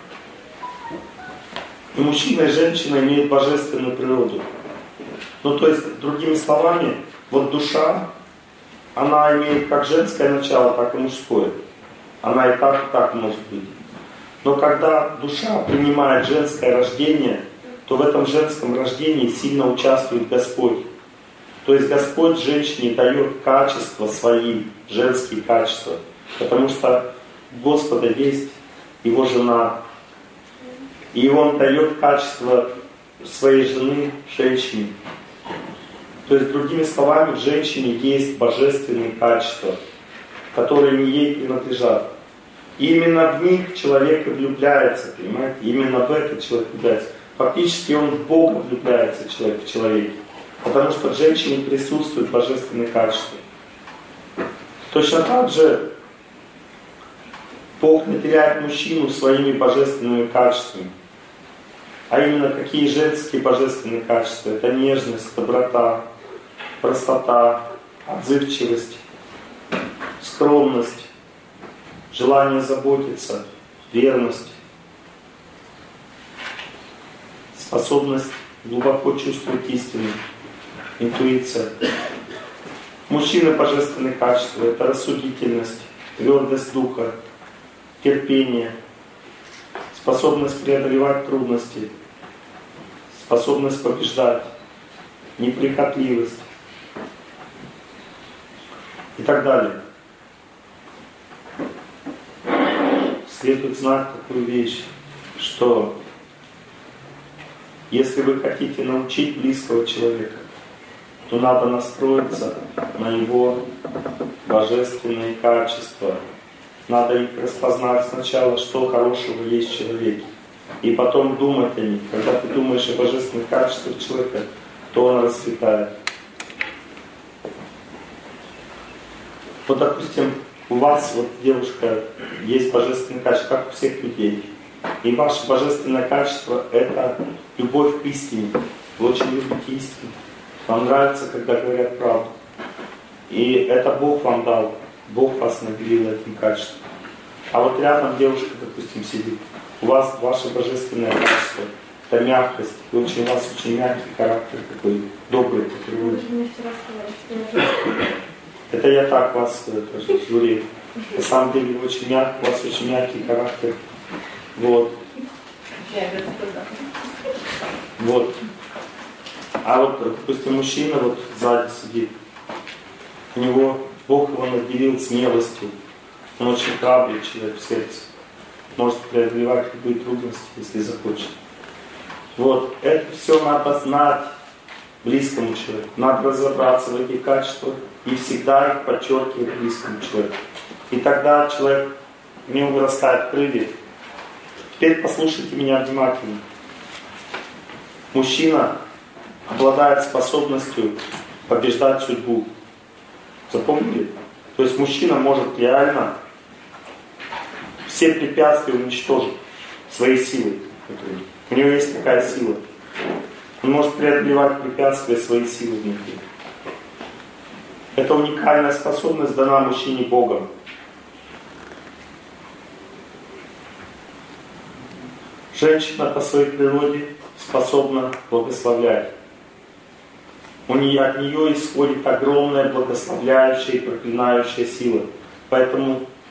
И мужчина и женщина имеют божественную природу. Ну, то есть, другими словами, вот душа, она имеет как женское начало, так и мужское. Она и так, и так может быть. Но когда душа принимает женское рождение, то в этом женском рождении сильно участвует Господь. То есть Господь женщине дает качества свои, женские качества. Потому что у Господа есть Его жена. И Он дает качество своей жены женщине. То есть, другими словами, в женщине есть божественные качества, которые не ей принадлежат. И именно в них человек и влюбляется, понимаете? Именно в это человек влюбляется. Фактически он в Бога влюбляется, человек в человеке. Потому что в женщине присутствуют божественные качества. Точно так же Бог наделяет мужчину своими божественными качествами. А именно, какие женские божественные качества? Это нежность, доброта, простота, отзывчивость, скромность, желание заботиться, верность, способность глубоко чувствовать истину, интуиция. Мужчины божественные качества — это рассудительность, твердость духа, терпение, способность преодолевать трудности, способность побеждать, неприхотливость и так далее. Следует знать такую вещь, что если вы хотите научить близкого человека, то надо настроиться на его божественные качества. Надо их распознать сначала, что хорошего есть в человеке. И потом думать о них. Когда ты думаешь о божественных качествах человека, то он расцветает. Вот, допустим, у вас, вот, девушка, есть божественные качества, как у всех людей. И ваше божественное качество — это любовь к истине. Вы очень любите истину. Вам нравится, когда говорят правду. И это Бог вам дал. Бог вас наделил этим качеством. А вот рядом девушка, допустим, сидит. У вас ваше божественное качество — это мягкость. Вы очень, у вас очень мягкий характер, такой добрый, такой. Это я так вас это, журил. На самом деле вы очень мягкий, у вас очень мягкий характер. Вот. Вот. А вот, допустим, мужчина вот сзади сидит. У него Бог его наделил смелостью. Он очень храбрый человек в сердце. Может преодолевать любые трудности, если захочет. Вот. Это все надо знать близкому человеку. Надо разобраться в этих качествах и всегда их подчеркивать близкому человеку. И тогда человек, в нем вырастает крылья. Теперь послушайте меня внимательно. Мужчина обладает способностью побеждать судьбу. Запомнили? То есть мужчина может реально все препятствия уничтожить своей силой. У него есть такая сила. Он может преодолевать препятствия своей силы внутри. Эта уникальная способность дана мужчине Богом. Женщина по своей природе способна благословлять. У нее, от нее исходит огромная благословляющая и проклинающая сила. Поэтому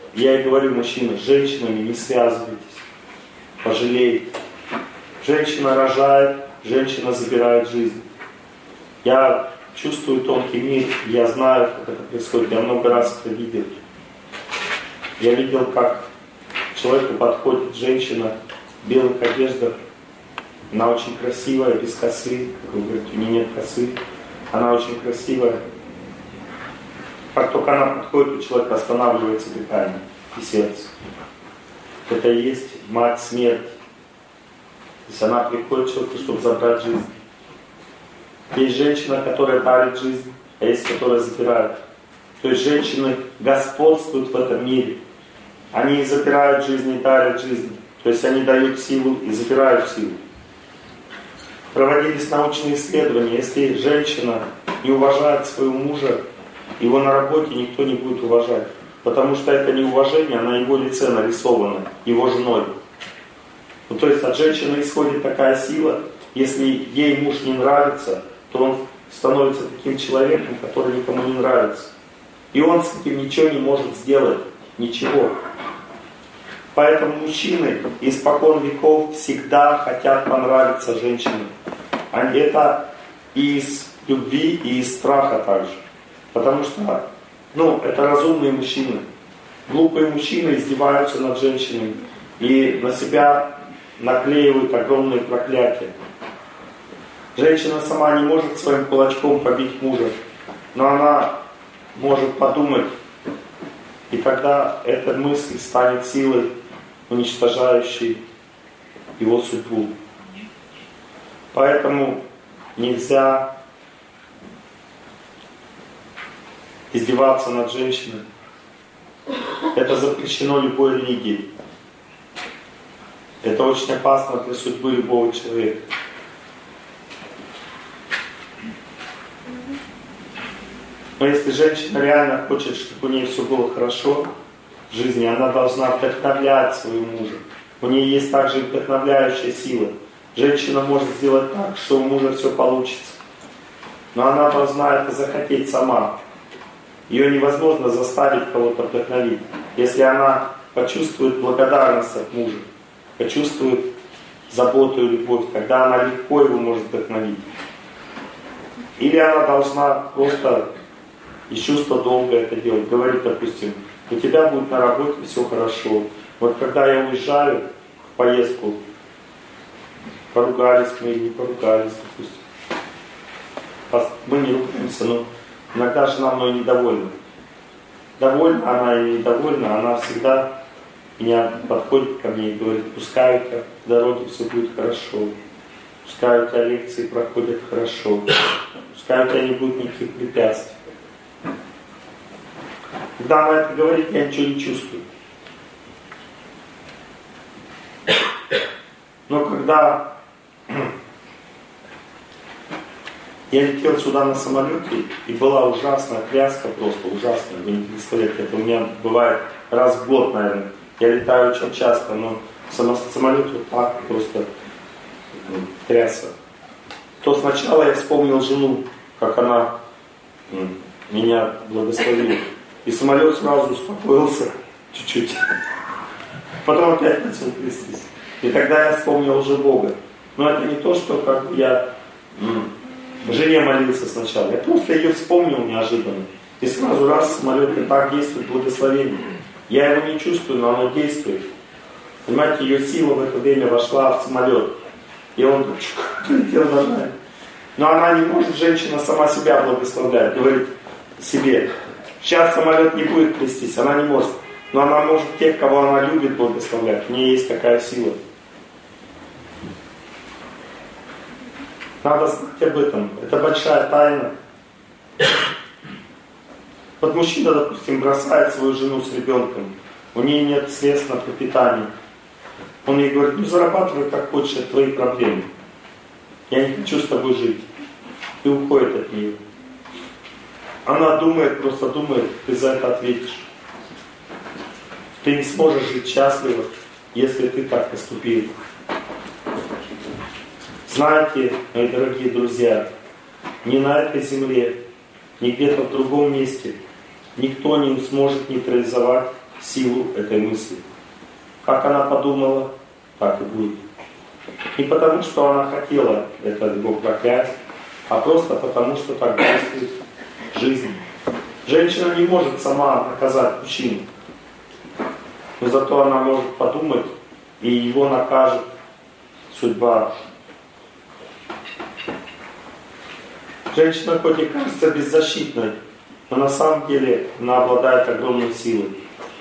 Я и говорю мужчинам, с женщинами не связывайтесь, пожалейте. Женщина рожает, женщина забирает жизнь. Я чувствую тонкий мир, я знаю, как это происходит, я много раз это видел. Я видел, как к человеку подходит женщина в белых одеждах, она очень красивая, без косы, как вы говорите, у нее нет косы, она очень красивая. Как только она подходит, у человека останавливается дыхание и сердце. Это и есть мать смерти. То есть она приходит к человеку, чтобы забрать жизнь. Есть женщина, которая дарит жизнь, а есть, которая забирает. То есть женщины господствуют в этом мире. Они и забирают жизнь, и дарят жизнь. То есть они дают силу и забирают силу. Проводились научные исследования. Если женщина не уважает своего мужа, его на работе никто не будет уважать. Потому что это неуважение на его лице нарисовано, его женой. Ну, то есть от женщины исходит такая сила, если ей муж не нравится, то он становится таким человеком, который никому не нравится. И он с этим ничего не может сделать. Ничего. Поэтому мужчины испокон веков всегда хотят понравиться женщинам. Они это и из любви, и из страха также. Потому что, ну, это разумные мужчины. Глупые мужчины издеваются над женщинами и на себя наклеивают огромные проклятия. Женщина сама не может своим кулачком побить мужа, но она может подумать, и тогда эта мысль станет силой, уничтожающей его судьбу. Поэтому нельзя издеваться над женщиной. Это запрещено любой религией. Это очень опасно для судьбы любого человека. Но если женщина реально хочет, чтобы у нее все было хорошо в жизни, она должна вдохновлять своего мужа. У нее есть также вдохновляющая сила. Женщина может сделать так, что у мужа все получится. Но она должна это захотеть сама. Ее невозможно заставить кого-то вдохновить. Если она почувствует благодарность от мужа, почувствует заботу и любовь, тогда она легко его может вдохновить. Или она должна просто из чувства долга это делать. Говорит, допустим, у тебя будет на работе все хорошо. Вот когда я уезжаю в поездку, поругались мы или не поругались, допустим. Мы не ругаемся, но иногда жена мной недовольна. Довольна она или недовольна, она всегда меня подходит ко мне и говорит, пускай у тебя в дороге все будет хорошо, пускай у тебя лекции проходят хорошо, пускай у тебя не будет никаких препятствий. Когда она это говорит, я ничего не чувствую. Но когда я летел сюда на самолете, и была ужасная тряска, просто ужасная, вы не представляете, это у меня бывает раз в год, наверное. Я летаю очень часто, но самолет вот так просто ну, трясся. То сначала я вспомнил жену, как она ну, меня благословила. И самолет сразу успокоился чуть-чуть. Потом опять начал трястись. И тогда я вспомнил уже Бога. Но это не то, что как я м, жене молился сначала. Я просто ее вспомнил неожиданно. И сразу раз самолет и так действует благословение. Я его не чувствую, но оно действует. Понимаете, ее сила в это время вошла в самолет. И он летел нормально. Но она не может, женщина сама себя благословлять. Говорит себе, сейчас самолет не будет трястись, она не может. Но она может тех, кого она любит, благословлять. У нее есть такая сила. Надо знать об этом. Это большая тайна. Вот мужчина, допустим, бросает свою жену с ребенком. У нее нет средств на пропитание. Он ей говорит, ну зарабатывай как хочешь, это твои проблемы. Я не хочу с тобой жить. И уходит от нее. Она думает, просто думает, ты за это ответишь. Ты не сможешь жить счастливо, если ты так поступил. Знаете, мои дорогие друзья, ни на этой земле, ни где-то в другом месте никто не сможет нейтрализовать силу этой мысли. Как она подумала, так и будет. Не потому, что она хотела это его проклять, а просто потому, что так действует жизнь. Женщина не может сама наказать мужчину, но зато она может подумать, и его накажет судьба. Женщина хоть и кажется беззащитной, но на самом деле она обладает огромной силой.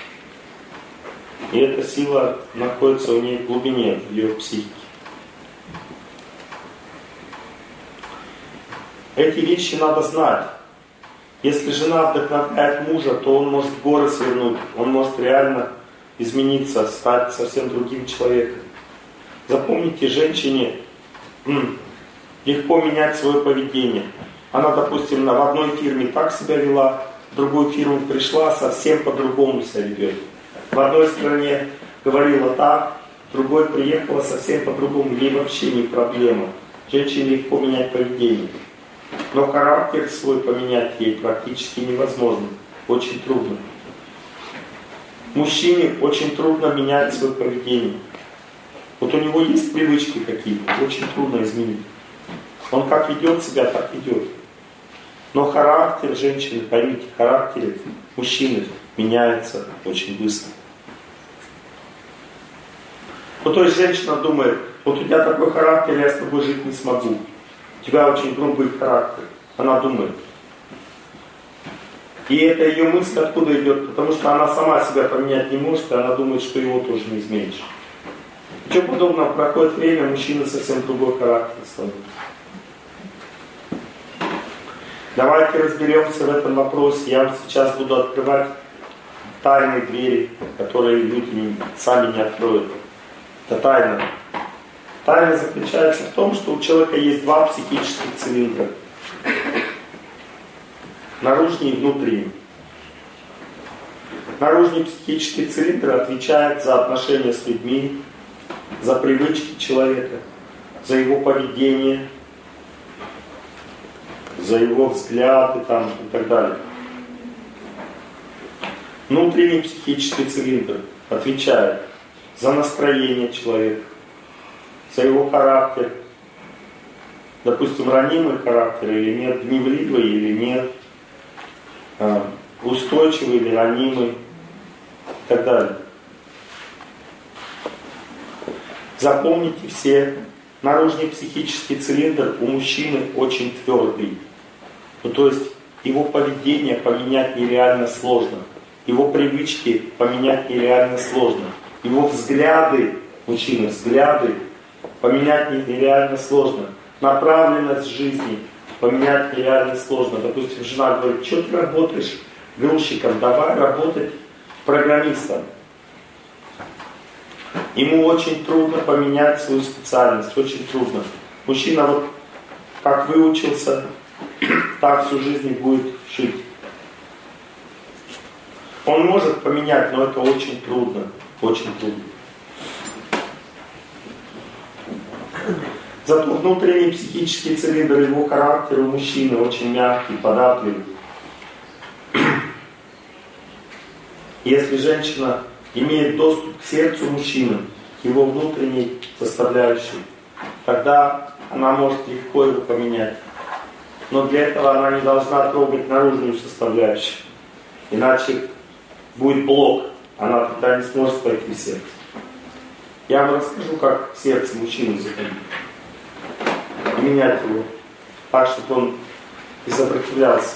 И эта сила находится у нее в глубине, в ее психике. Эти вещи надо знать. Если жена вдохновляет мужа, то он может горы свернуть, он может реально измениться, стать совсем другим человеком. Запомните, женщине м, легко менять свое поведение. Она, допустим, в одной фирме так себя вела, в другую фирму пришла, совсем по-другому себя ведет. В одной стране говорила так, в другой приехала совсем по-другому, ей вообще не проблема. Женщине легко менять поведение. Но характер свой поменять ей практически невозможно, очень трудно. Мужчине очень трудно менять свое поведение. Вот у него есть привычки какие-то, очень трудно изменить. Он как ведет себя, так ведет. Но характер женщины, поймите, характер мужчины меняется очень быстро. Ну то есть женщина думает, вот у тебя такой характер, я с тобой жить не смогу. У тебя очень грубый характер. Она думает. И это ее мысль откуда идет? Потому что она сама себя поменять не может, и она думает, что его тоже не изменишь. Ничего подобного, проходит время, мужчина совсем другой характер становится. Давайте разберемся в этом вопросе. Я вам сейчас буду открывать тайные двери, которые люди сами не откроют. Это тайна. Тайна заключается в том, что у человека есть два психических цилиндра. Наружный и внутренний. Наружный психический цилиндр отвечает за отношения с людьми, за привычки человека, за его поведение, за его взгляды там, и так далее. Внутренний психический цилиндр отвечает за настроение человека, за его характер. Допустим, ранимый характер или нет, гневливый или нет, устойчивый или ранимый, и так далее. Запомните все, наружный психический цилиндр у мужчины очень твердый. Ну, то есть его поведение поменять нереально сложно. Его привычки поменять нереально сложно. Его взгляды, мужчины, взгляды поменять нереально сложно. Направленность жизни поменять нереально сложно. Допустим, жена говорит, что ты работаешь грузчиком, давай работать программистом. Ему очень трудно поменять свою специальность, очень трудно. Мужчина вот как выучился, так всю жизнь будет жить. Он может поменять, но это очень трудно, очень трудно. Зато внутренний психический цилиндр, его характер у мужчины очень мягкий, податливый. Если женщина имеет доступ к сердцу мужчины, к его внутренней составляющей, тогда она может легко его поменять. Но для этого она не должна трогать наружную составляющую. Иначе будет блок, она тогда не сможет войти в сердце. Я вам расскажу, как в сердце мужчины заходить. И менять его так, чтобы он не сопротивлялся.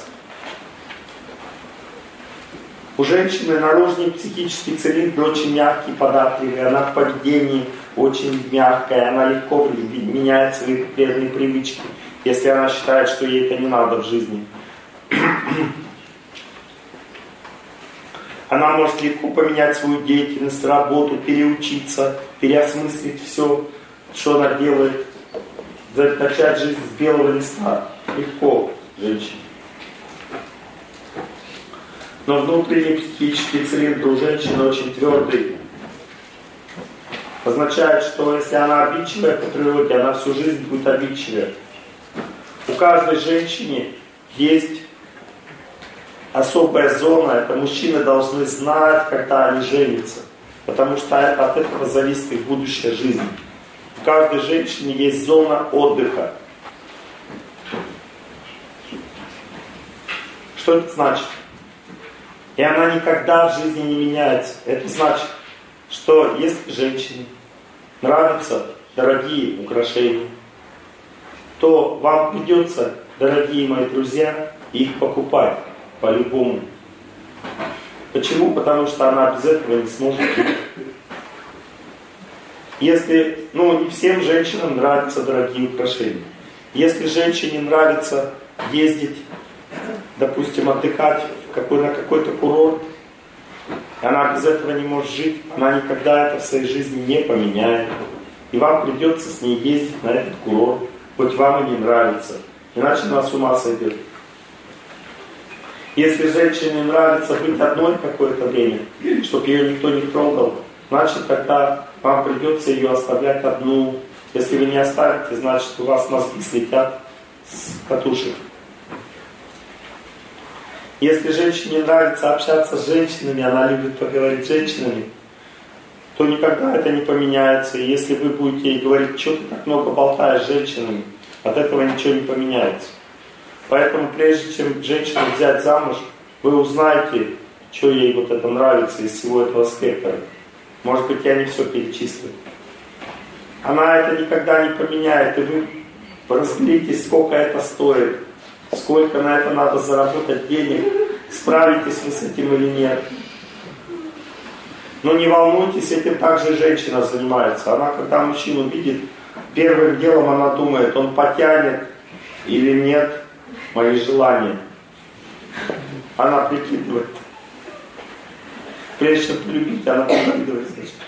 У женщины наружный психический цилиндр очень мягкий, податливый, она в поведении очень мягкая, она легко меняет свои вредные привычки, если она считает, что ей это не надо в жизни. Она может легко поменять свою деятельность, работу, переучиться, переосмыслить все, что она делает, начать жизнь с белого листа. Легко женщине. Но внутренний психический цилиндр у женщины очень твердый. Означает, что если она обидчивая по природе, она всю жизнь будет обидчивая. У каждой женщины есть особая зона, это мужчины должны знать, когда они женятся. Потому что от этого зависит их будущая жизнь. У каждой женщины есть зона отдыха. Что это значит? И она никогда в жизни не меняется. Это значит, что если женщине нравятся дорогие украшения, то вам придется, дорогие мои друзья, их покупать по-любому. Почему? Потому что она без этого не сможет. Если, ну, не всем женщинам нравятся дорогие украшения. Если женщине нравится ездить, допустим, отдыхать в какой, на какой-то курорт, она без этого не может жить, она никогда это в своей жизни не поменяет. И вам придется с ней ездить на этот курорт, хоть вам и не нравится. Иначе она с ума сойдет. Если женщине нравится быть одной какое-то время, чтобы ее никто не трогал, значит тогда вам придется ее оставлять одну. Если вы не оставите, значит у вас мозги слетят с катушек. Если женщине нравится общаться с женщинами, она любит поговорить с женщинами, то никогда это не поменяется. И если вы будете ей говорить, что ты так много болтаешь с женщинами, от этого ничего не поменяется. Поэтому прежде чем женщину взять замуж, вы узнаете, что ей вот это нравится из всего этого спектра. Может быть, я не все перечислю. Она это никогда не поменяет, и вы разберитесь, сколько это стоит, сколько на это надо заработать денег, справитесь вы с этим или нет. Но не волнуйтесь, этим также женщина занимается. Она, когда мужчину видит, первым делом она думает, он потянет или нет мои желания. Она прикидывает. Прежде чем полюбить, она прикидывает.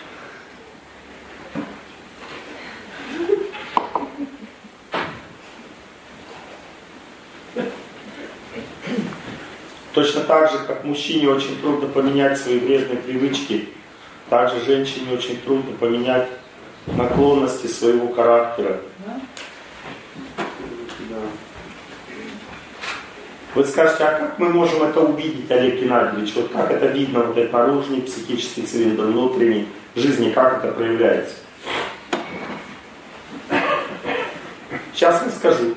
Точно так же, как мужчине очень трудно поменять свои вредные привычки, так же женщине очень трудно поменять наклонности своего характера. Вы скажете, а как мы можем это увидеть, Олег Геннадьевич? Вот как это видно, вот этот наружный психический цилиндр, внутренний жизни, как это проявляется? Сейчас расскажу.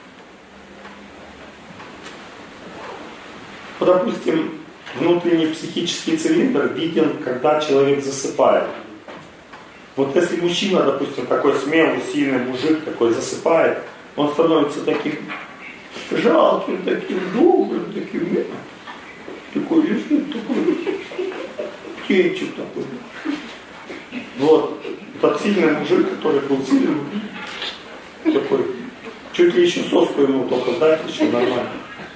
Вот, допустим, внутренний психический цилиндр виден, когда человек засыпает. Вот если мужчина, допустим, такой смелый, сильный мужик такой засыпает, он становится таким жалким, таким добрым, таким, такой лежит, такой птенчик такой. Вот, этот сильный мужик, который был сильным, такой, чуть ли еще соску ему только дать, еще нормально.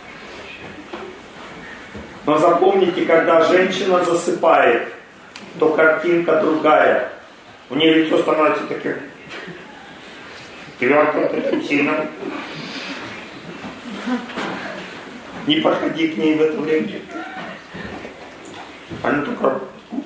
Но запомните, когда женщина засыпает, то картинка другая. У нее лицо становится таким твердым, таким сильным. Не подходи к ней в это время. Она только...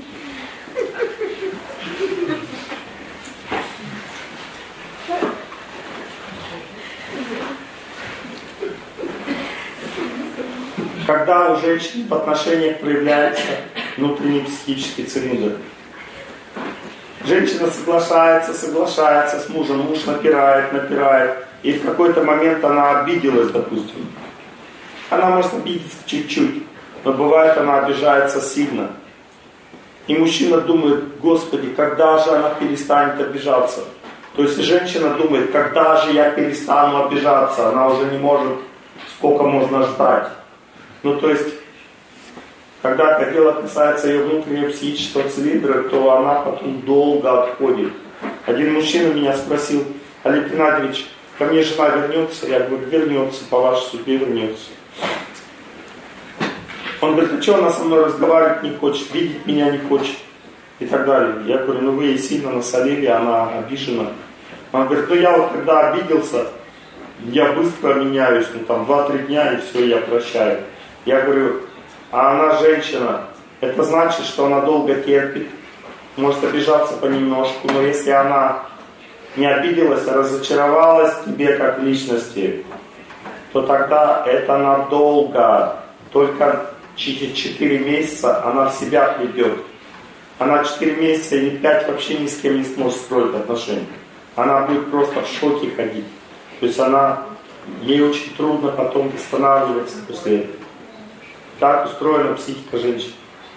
Когда у женщины в отношениях проявляется внутренний психический цилиндр. Женщина соглашается, соглашается с мужем, муж напирает, напирает. И в какой-то момент она обиделась, допустим. Она может обидеться чуть-чуть, но бывает она обижается сильно. И мужчина думает, Господи, когда же она перестанет обижаться? То есть женщина думает, когда же я перестану обижаться? Она уже не может, сколько можно ждать. Ну то есть, когда это дело касается ее внутреннего психического цилиндра, то она потом долго отходит. Один мужчина меня спросил, Олег Геннадьевич, ко мне жена вернется? Я говорю, вернется, по вашей судьбе вернется. Он говорит, а что она со мной разговаривать не хочет, видеть меня не хочет и так далее. Я говорю, ну вы ей сильно насолили, она обижена. Он говорит, ну я вот когда обиделся, я быстро меняюсь, ну там два-три дня и все, я прощаю. Я говорю, а она женщина, это значит, что она долго терпит, может обижаться понемножку, но если она не обиделась, а разочаровалась в тебе как в личности, то тогда это надолго. Только через четыре месяца она в себя придет. Она четыре месяца или пять вообще ни с кем не сможет строить отношения. Она будет просто в шоке ходить. То есть она, ей очень трудно потом восстанавливаться после этого. Так устроена психика женщин.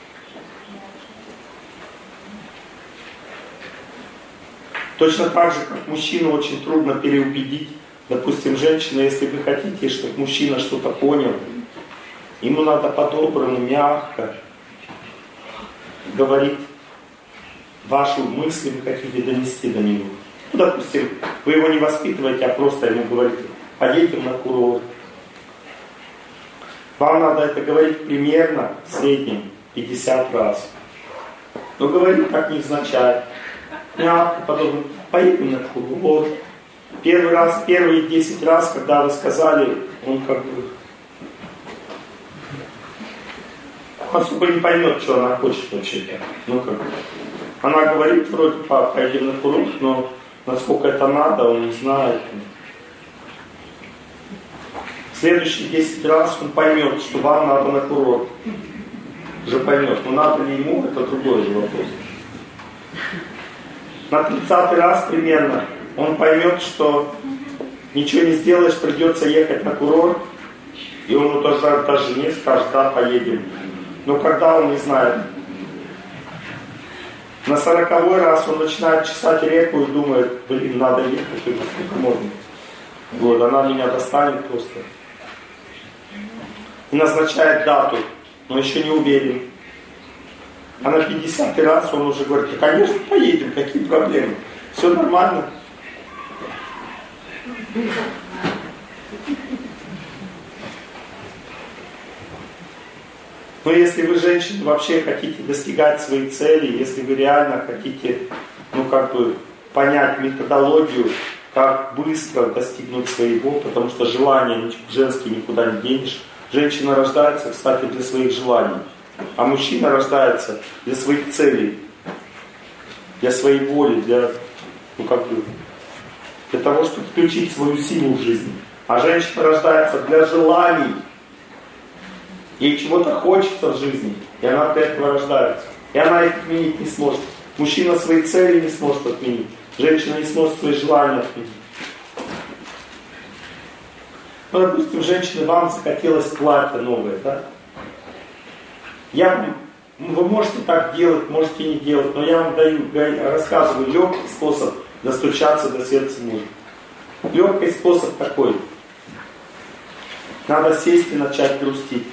Точно так же, как мужчину очень трудно переубедить. Допустим, женщина, если вы хотите, чтобы мужчина что-то понял, ему надо по-доброму, мягко говорить вашу мысль, вы хотите донести до него. Ну, допустим, вы его не воспитываете, а просто ему говорите: поедем на курорт. Вам надо это говорить примерно в среднем пятьдесят раз. Но говорить так невзначай. Мягко, подобно: поедем на курорт. Первый раз, первые десять раз, когда вы сказали, он как бы особо не поймет, что она хочет вообще-то. Ну как бы. Она говорит вроде: пойдем на курорт, но насколько это надо, он не знает. В следующие десять раз он поймет, что вам надо на курорт. Уже поймет. Но надо ли ему, это другой же вопрос. На тридцатый раз примерно он поймет, что ничего не сделаешь, придется ехать на курорт. И он ему тоже даже не скажет: да, поедем. Но когда он не знает. На сороковой раз он начинает чесать реку и думает: блин, надо ехать, это сколько можно. Вот, она меня достанет просто. И назначает дату, но еще не уверен. А на пятидесятый раз он уже говорит: да, конечно, поедем, какие проблемы? Все нормально. Но если вы, женщины, вообще хотите достигать своих целей, если вы реально хотите, ну как бы, понять методологию, как быстро достигнуть своего, потому что желания женские никуда не денешь. Женщина рождается, кстати, для своих желаний, а мужчина рождается для своих целей, для своей воли, для, ну как бы, для того, чтобы включить свою силу в жизни. А женщина рождается для желаний. Ей чего-то хочется в жизни, и она для этого рождается. И она их отменить не сможет. Мужчина свои цели не сможет отменить. Женщина не сможет свои желания отменить. Ну, допустим, женщины, вам захотелось платье новое, да? Я, вы можете так делать, можете не делать, но я вам даю, рассказываю легкий способ достучаться до сердца мужа. Легкий способ такой. Надо сесть и начать грустить.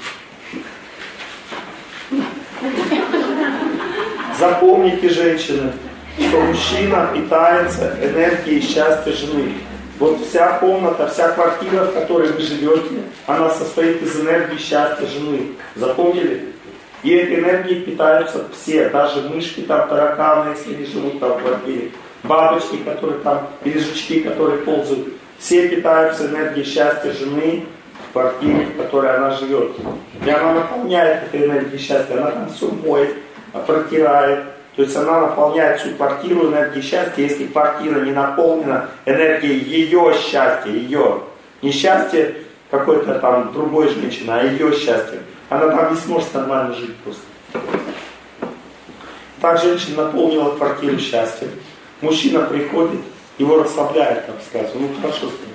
Запомните, женщины, что мужчина питается энергией счастья жены. Вот вся комната, вся квартира, в которой вы живете, она состоит из энергии счастья жены. Запомнили? И этой энергией питаются все, даже мышки, там, тараканы, если не живут там в квартире, бабочки, которые там, или жучки, которые ползают. Все питаются энергией счастья жены в квартире, в которой она живет. И она наполняет этой энергией счастья, она там все моет, протирает. То есть она наполняет всю квартиру энергией счастья. Если квартира не наполнена энергией ее счастья, ее, не счастье какой-то там другой женщины, а ее счастье, она там не сможет нормально жить просто. Так женщина наполнила квартиру счастьем. Мужчина приходит, его расслабляет, так сказать. Ну хорошо сказать.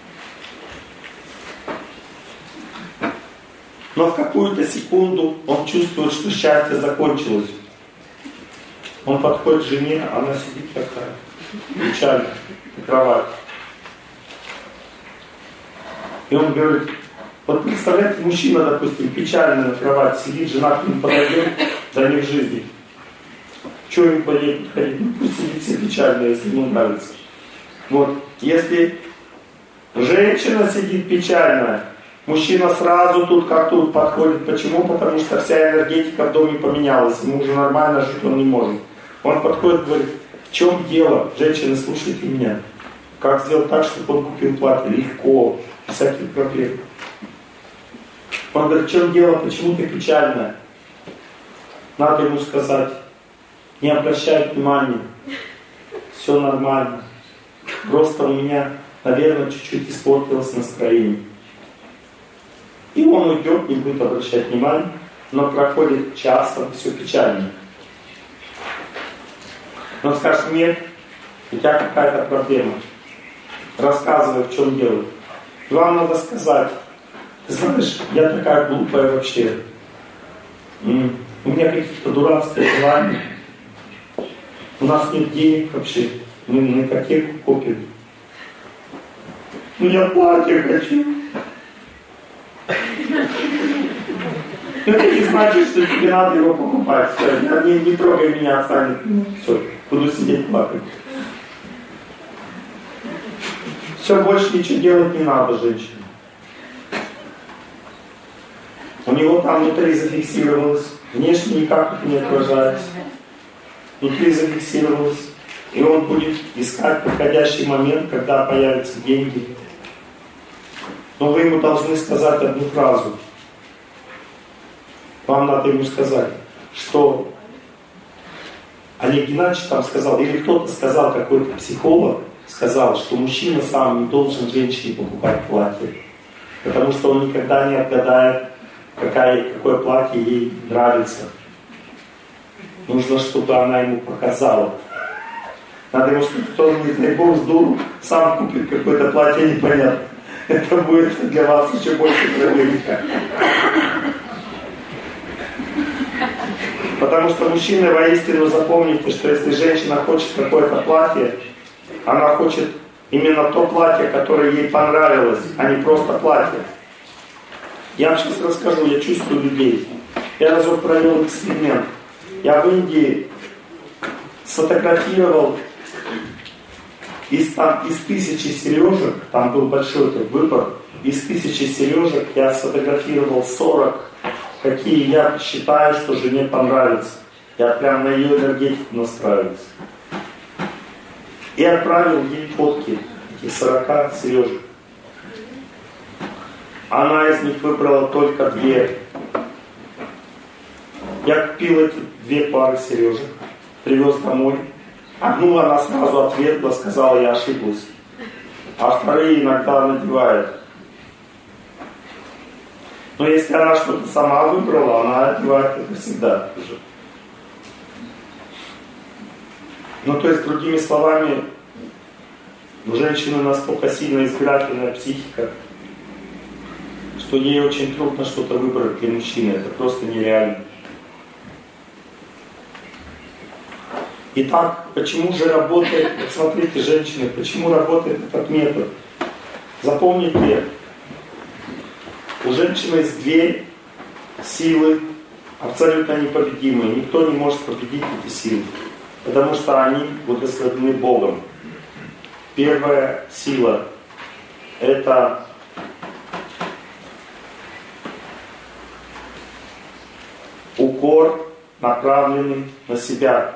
Но в какую-то секунду он чувствует, что счастье закончилось. Он подходит к жене, она сидит такая, печально, на кровати. И он говорит: вот представляете, мужчина, допустим, печально на кровати сидит, жена к нему подойдет, за них жизни. Чего ему по ней подходить? Ну пусть сидит все печально, если ему нравится. Вот, если женщина сидит печально, мужчина сразу тут как тут подходит. Почему? Потому что вся энергетика в доме поменялась. Ему уже нормально жить он не может. Он подходит и говорит: в чем дело? Женщины, слушайте меня. Как сделать так, чтобы он купил платье? Легко, без всяких проблем. Он говорит: в чем дело? Почему ты печальная? Надо ему сказать: не обращай внимания. Все нормально. Просто у меня, наверное, чуть-чуть испортилось настроение. И он уйдет, не будет обращать внимания. но проходит час, там все печально. Он скажет, нет, у тебя какая-то проблема. Рассказывай, в чем дело. И вам надо сказать, ты знаешь, я такая глупая вообще. М-м, у меня какие-то дурацкие желания. У нас нет денег вообще. Мы на ипотеку копим. Ну я платье хочу. Это не значит, что тебе надо его покупать. Не, не трогай меня, отстанет. Все, буду сидеть плакать. Все, больше ничего делать не надо, женщине. У него там внутри зафиксировалось. Внешне никак это не отражается. Внутри зафиксировалось. И он будет искать подходящий момент, когда появятся деньги. Но вы ему должны сказать одну фразу. Вам надо ему сказать, что Олег Геннадьевич там сказал, или кто-то сказал, какой-то психолог сказал, что мужчина сам не должен женщине покупать платье. Потому что он никогда не отгадает, какая, какое платье ей нравится. Нужно, чтобы она ему показала. Надо ему сказать, что он, не дай Бог, с дуру сам купит какое-то платье непонятно. Это будет для вас еще больше проблем. Потому что мужчины, воистину запомните, что если женщина хочет какое-то платье, она хочет именно то платье, которое ей понравилось, а не просто платье. Я вам сейчас расскажу, я чувствую людей. Я разок провел эксперимент. Я в Индии сфотографировал из, там, из тысячи сережек, там был большой такой выбор, из тысячи сережек я сфотографировал сорок, какие я считаю, что жене понравится. Я прям на ее энергетику настраиваюсь. И отправил ей фотки этих сорока сережек. Она из них выбрала только две. Я купил эти две пары сережек, привез домой. Одну она сразу отвергла, сказала, я ошиблась. А вторые иногда надевает. Но если она что-то сама выбрала, она одевает это всегда. Ну, то есть, другими словами, у женщины настолько сильно избирательная психика, что ей очень трудно что-то выбрать для мужчины. Это просто нереально. Итак, почему же работает, вот смотрите, женщины, почему работает этот метод? Запомните, у женщины есть две силы, абсолютно непобедимые. Никто не может победить эти силы, потому что они благословены Богом. Первая сила – это укор, направленный на себя.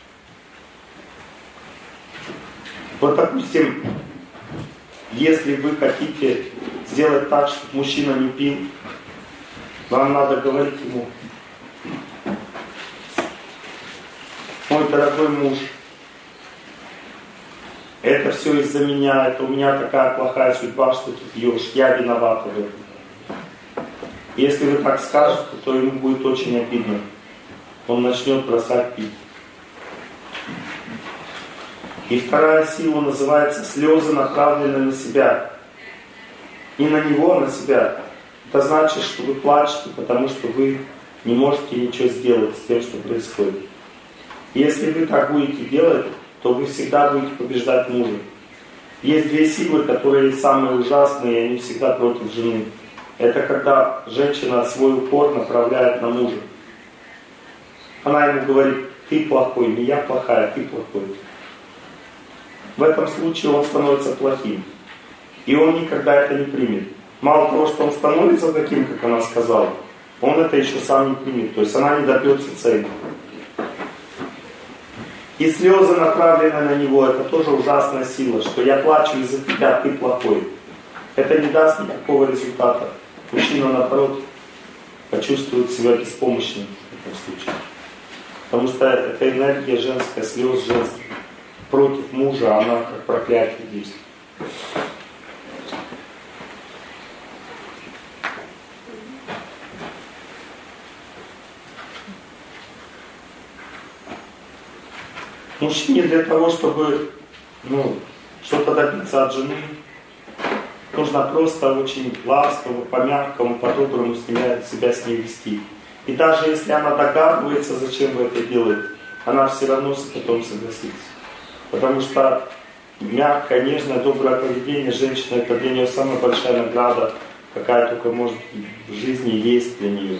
Вот, допустим, если вы хотите сделать так, чтобы мужчина не пил, вам надо говорить ему: мой дорогой муж, это все из-за меня, это у меня такая плохая судьба, что ты пьешь, я виновата в этом. Если вы так скажете, то ему будет очень обидно. Он начнет бросать пить. И вторая сила называется слезы, направленные на себя. Не на него, а на себя. Это значит, что вы плачете, потому что вы не можете ничего сделать с тем, что происходит. И если вы так будете делать, то вы всегда будете побеждать мужа. Есть две силы, которые самые ужасные, и они всегда против жены. Это когда женщина свой упор направляет на мужа. Она ему говорит: ты плохой, не я плохая, ты плохой. В этом случае он становится плохим. И он никогда это не примет. Мало того, что он становится таким, как она сказала, он это еще сам не примет. То есть она не добьется цели. И слезы, направленные на него, это тоже ужасная сила, что я плачу из-за тебя, ты плохой. Это не даст никакого результата. Мужчина, наоборот, почувствует себя беспомощным в этом случае. Потому что это энергия женская, слез женских. Против мужа она как проклятие действует. Мужчине для того, чтобы ну, что-то добиться от жены, нужно просто очень ласково, по-мягкому, по-доброму себя с ней вести. И даже если она догадывается, зачем вы это делаете, она все равно потом согласится. Потому что мягкое, нежное, доброе поведение женщины, это для нее самая большая награда, какая только может в жизни есть для нее.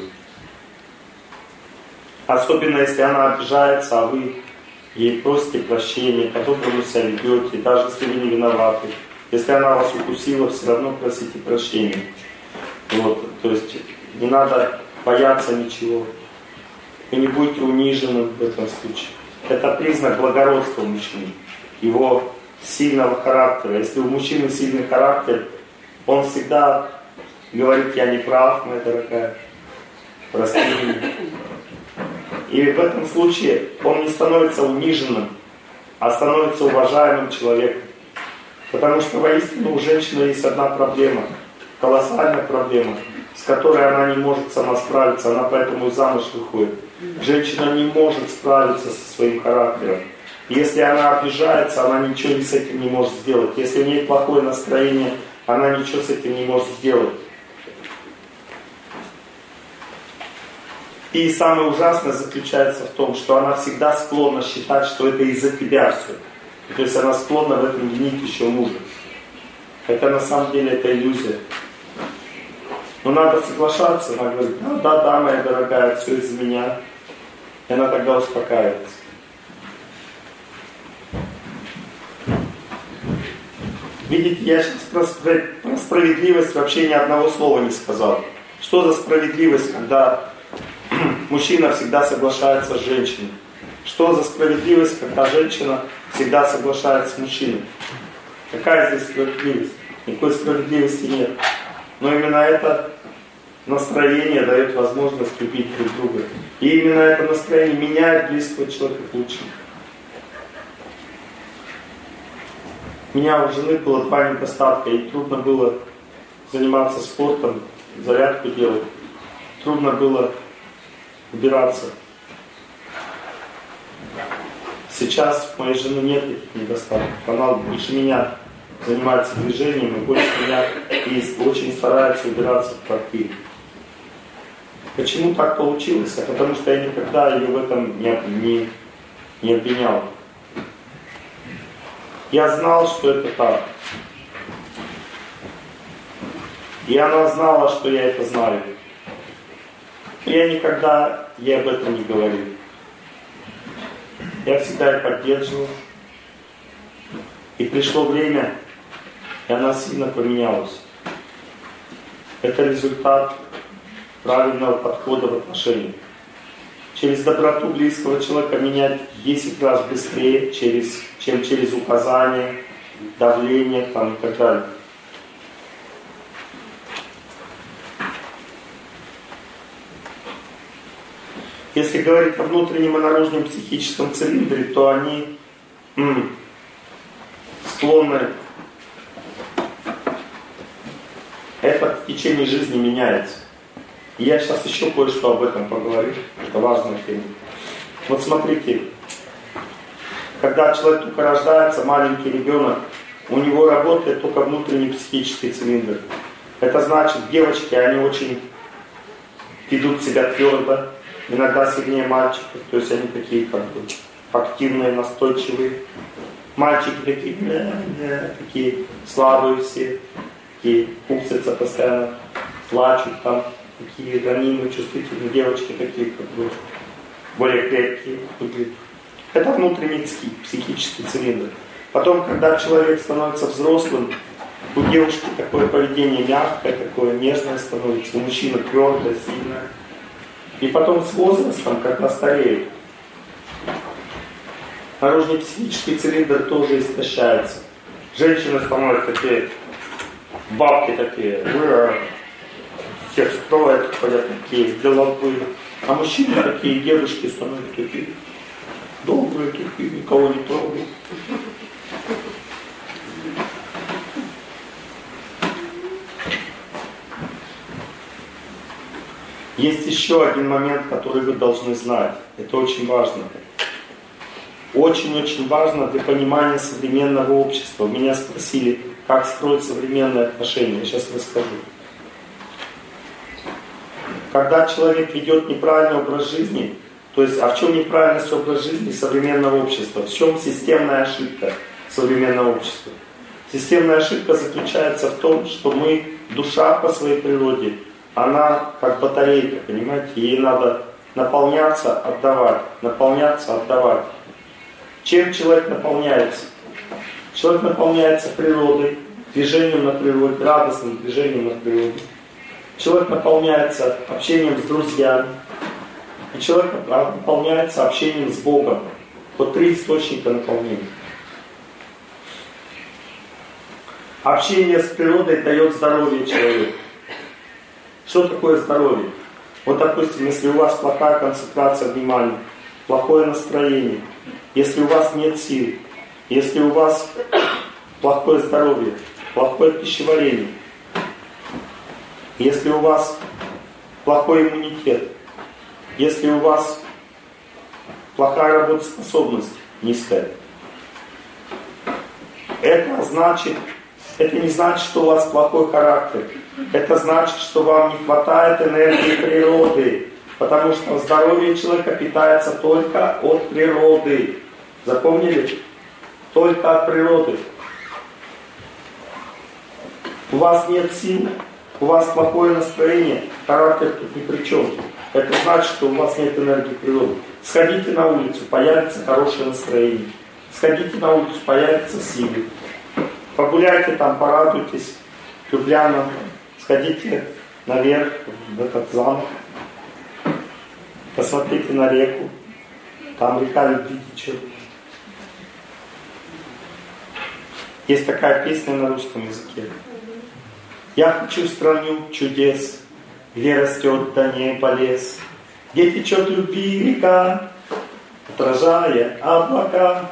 Особенно если она обижается, а вы ей просите прощения, по-доброму себя ведете, даже если вы не виноваты. Если она вас укусила, все равно просите прощения. Вот, то есть не надо бояться ничего. Вы не будете унижены в этом случае. Это признак благородства мужчины, его сильного характера. Если у мужчины сильный характер, он всегда говорит: я не прав, моя дорогая, прости меня. И в этом случае он не становится униженным, а становится уважаемым человеком. Потому что воистину у женщины есть одна проблема, колоссальная проблема, с которой она не может сама справиться, она поэтому и замуж выходит. Женщина не может справиться со своим характером. Если она обижается, она ничего с этим не может сделать. Если у нее плохое настроение, она ничего с этим не может сделать. И самое ужасное заключается в том, что она всегда склонна считать, что это из-за тебя все. То есть она склонна в этом винить еще мужа. Хотя на самом деле это иллюзия. Но надо соглашаться, она говорит: да, да, да, моя дорогая, все из-за меня. И она тогда успокаивается. Видите, я сейчас про справедливость вообще ни одного слова не сказал. Что за справедливость, когда мужчина всегда соглашается с женщиной? Что за справедливость, когда женщина всегда соглашается с мужчиной? Какая здесь справедливость? Никакой справедливости нет. Но именно это настроение дает возможность любить друг друга. И именно это настроение меняет близкого человека к лучшему. У меня у жены было два недостатка. Ей трудно было заниматься спортом, зарядку делать. Трудно было убираться. Сейчас у моей жены нет этих недостатков. Она больше меня занимается движением и больше меня и очень старается убираться в квартире. Почему так получилось? А потому что я никогда ее в этом не, не, не обвинял. Я знал, что это так. И она знала, что я это знаю. Но я никогда ей об этом не говорил. Я всегда ее поддерживал. И пришло время, и она сильно поменялась. Это результат правильного подхода в отношениях. Через доброту близкого человека менять в десять раз быстрее, через, чем через указания, давление там, и так далее. Если говорить о внутреннем и наружном психическом цилиндре, то они м, склонны. Это в течение жизни меняется. И я сейчас еще кое-что об этом поговорю. Это важная тема. Вот смотрите, когда человек только рождается, маленький ребенок, у него работает только внутренний психический цилиндр. Это значит, девочки, они очень ведут себя твердо, иногда сильнее мальчиков, то есть они такие как бы активные, настойчивые. Мальчики такие, не, не, такие слабые все, такие пупсятся постоянно, плачут там, такие ранимые, чувствительные. Девочки такие как бы более крепкие. Это внутренний психический цилиндр. Потом, когда человек становится взрослым, у девушки такое поведение мягкое, такое нежное становится, у мужчины твердое, сильное. И потом с возрастом, когда стареет, наружный психический цилиндр тоже истощается. Женщины становятся такие, бабки такие, всех строят, ходят такие, деловые. А мужчины такие, девушки становятся такие, добрые такие, никого не трогают. Есть еще один момент, который вы должны знать. Это очень важно. очень-очень важно для понимания современного общества. Меня спросили, как строить современные отношения. Я сейчас расскажу. Когда человек ведет неправильный образ жизни, то есть, а в чем неправильность образа жизни современного общества? В чем системная ошибка современного общества? Системная ошибка заключается в том, что мы, душа по своей природе, она как батарейка, понимаете? Ей надо наполняться, отдавать, наполняться, отдавать. Чем человек наполняется? Человек наполняется природой, движением на природе, радостным движением на природе. Человек наполняется общением с друзьями. И человек наполняется общением с Богом. Вот три источника наполнения. Общение с природой дает здоровье человеку. Что такое здоровье? Вот, допустим, если у вас плохая концентрация внимания, плохое настроение, если у вас нет сил, если у вас плохое здоровье, плохое пищеварение, если у вас плохой иммунитет, если у вас плохая работоспособность, низкая, это значит, это не значит, что у вас плохой характер. Это значит, что вам не хватает энергии природы. Потому что здоровье человека питается только от природы. Запомнили? Только от природы. У вас нет сил, у вас плохое настроение, характер тут ни при чем. Это значит, что у вас нет энергии природы. Сходите на улицу, появится хорошее настроение. Сходите на улицу, появятся силы. Погуляйте там, порадуйтесь Любляна. Сходите наверх, в этот замок. Посмотрите на реку. Там река любви течет. Есть такая песня на русском языке. Я хочу в страну чудес, где растет до неба лес, где течет любви река, отражая облака.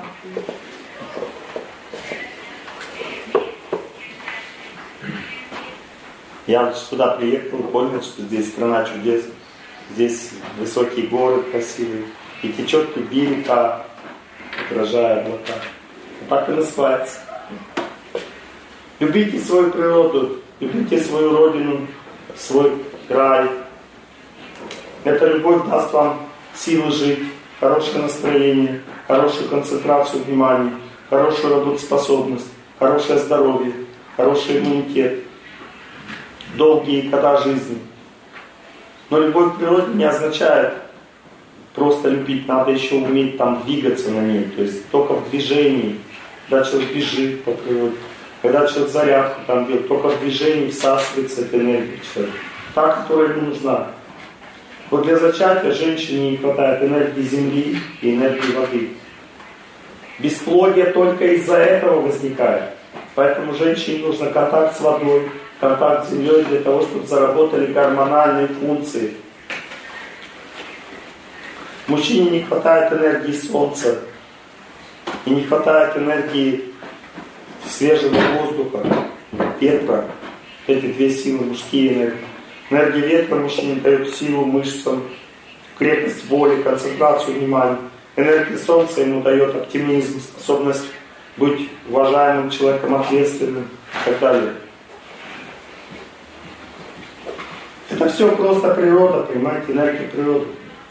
Я сюда приехал, понял, что здесь страна чудес, здесь высокие горы красивые, и течет любви река, отражая облака. Вот так и называется. Любите свою природу, любите свою родину, свой край. Эта любовь даст вам силы жить, хорошее настроение, хорошую концентрацию внимания, хорошую работоспособность, хорошее здоровье, хороший иммунитет, долгие года жизни. Но любовь к природе не означает просто любить, надо еще уметь там двигаться на ней, то есть только в движении, когда человек бежит по природе, когда человек зарядку там делает, только в движении всасывается эта энергия человека, та, которая ему нужна. Вот для зачатия женщине не хватает энергии земли и энергии воды. Бесплодие только из-за этого возникает. Поэтому женщине нужен контакт с водой, контакт с землей для того, чтобы заработали гормональные функции. Мужчине не хватает энергии солнца и не хватает энергии свежего воздуха, ветра. Эти две силы, мужские энергии. Энергия ветра мужчине дает силу мышцам, крепость воли, концентрацию внимания. Энергия солнца ему дает оптимизм, способность быть уважаемым человеком, ответственным и так далее. Это все просто природа, понимаете, энергия природы.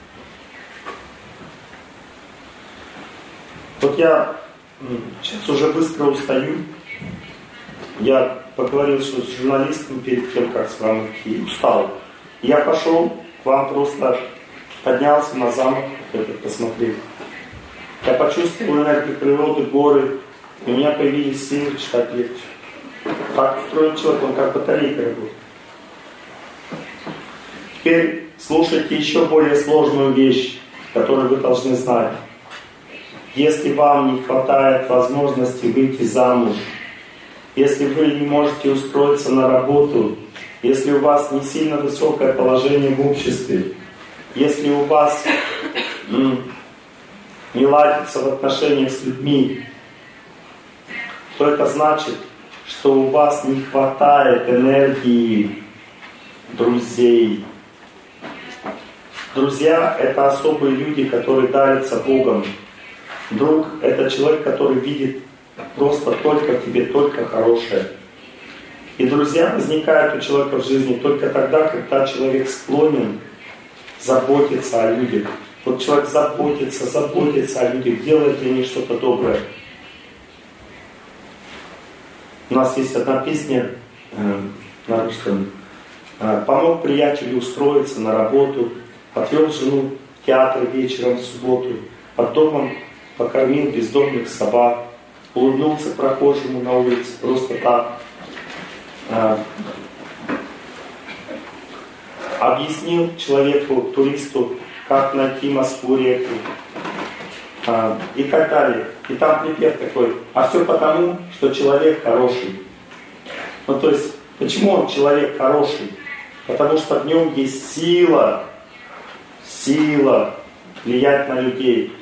Вот я сейчас уже быстро устаю. Я поговорил что с журналистом перед тем, как с вами идти, устал. Я пошел к вам, просто поднялся на замок, этот посмотрел. Я почувствовал энергию природы, горы, и у меня появились силы читать лекцию. Так устроен человек, он как батарейка работает. Теперь слушайте еще более сложную вещь, которую вы должны знать. Если вам не хватает возможности выйти замуж, если вы не можете устроиться на работу, если у вас не сильно высокое положение в обществе, если у вас м, не ладится в отношениях с людьми, то это значит, что у вас не хватает энергии друзей. Друзья — это особые люди, которые дарятся Богом. Друг — это человек, который видит просто только в тебе, только хорошее. И друзья возникают у человека в жизни только тогда, когда человек склонен заботиться о людях. Вот человек заботится, заботится о людях, делает для них что-то доброе. У нас есть одна песня э, на русском. Э, «Помог приятелю устроиться на работу, отвел жену в театр вечером в субботу, под домом покормил бездомных собак, улыбнулся прохожему на улице просто так, э, объяснил человеку, туристу, как найти Москву-реку, э, и так далее». И там припев такой: а все потому, что человек хороший. Ну то есть, почему он человек хороший? Потому что в нем есть сила, сила влиять на людей.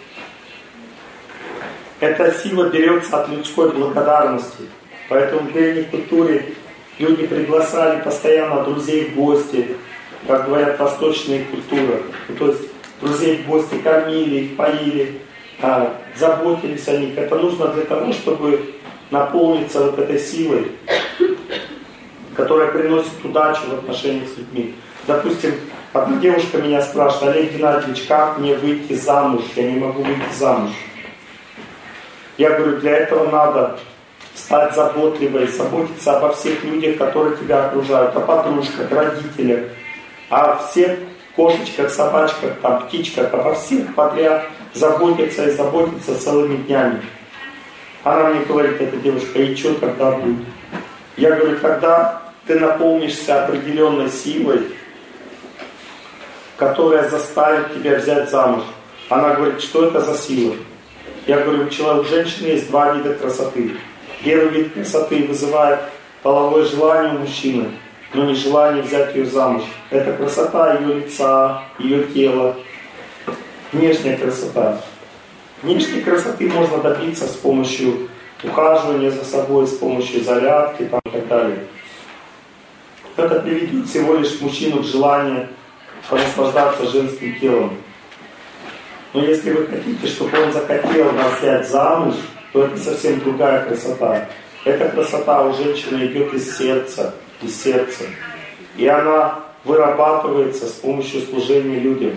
Эта сила берется от людской благодарности. Поэтому в древней культуре люди приглашали постоянно друзей в гости, как говорят восточные культуры. Ну, то есть друзей в гости кормили их, поили, а, заботились о них. Это нужно для того, чтобы наполниться вот этой силой, которая приносит удачу в отношениях с людьми. Допустим, одна девушка меня спрашивает: Олег Геннадьевич, как мне выйти замуж? Я не могу выйти замуж. Я говорю, для этого надо стать заботливой, заботиться обо всех людях, которые тебя окружают, о подружках, родителях, о всех кошечках, собачках, там, птичках, обо всех подряд заботиться и заботиться целыми днями. Она мне говорит, эта девушка: и что когда будет? Я говорю, когда ты наполнишься определенной силой, которая заставит тебя взять замуж. Она говорит, что это за сила? Я говорю, у человека, у женщины есть два вида красоты. Первый вид красоты вызывает половое желание у мужчины, но не желание взять ее замуж. Это красота ее лица, ее тела, внешняя красота. Внешней красоты можно добиться с помощью ухаживания за собой, с помощью зарядки там, и так далее. Это приведет всего лишь мужчину к желанию понаслаждаться женским телом. Но если вы хотите, чтобы он захотел вас взять замуж, то это совсем другая красота. Эта красота у женщины идет из сердца, из сердца. И она вырабатывается с помощью служения людям.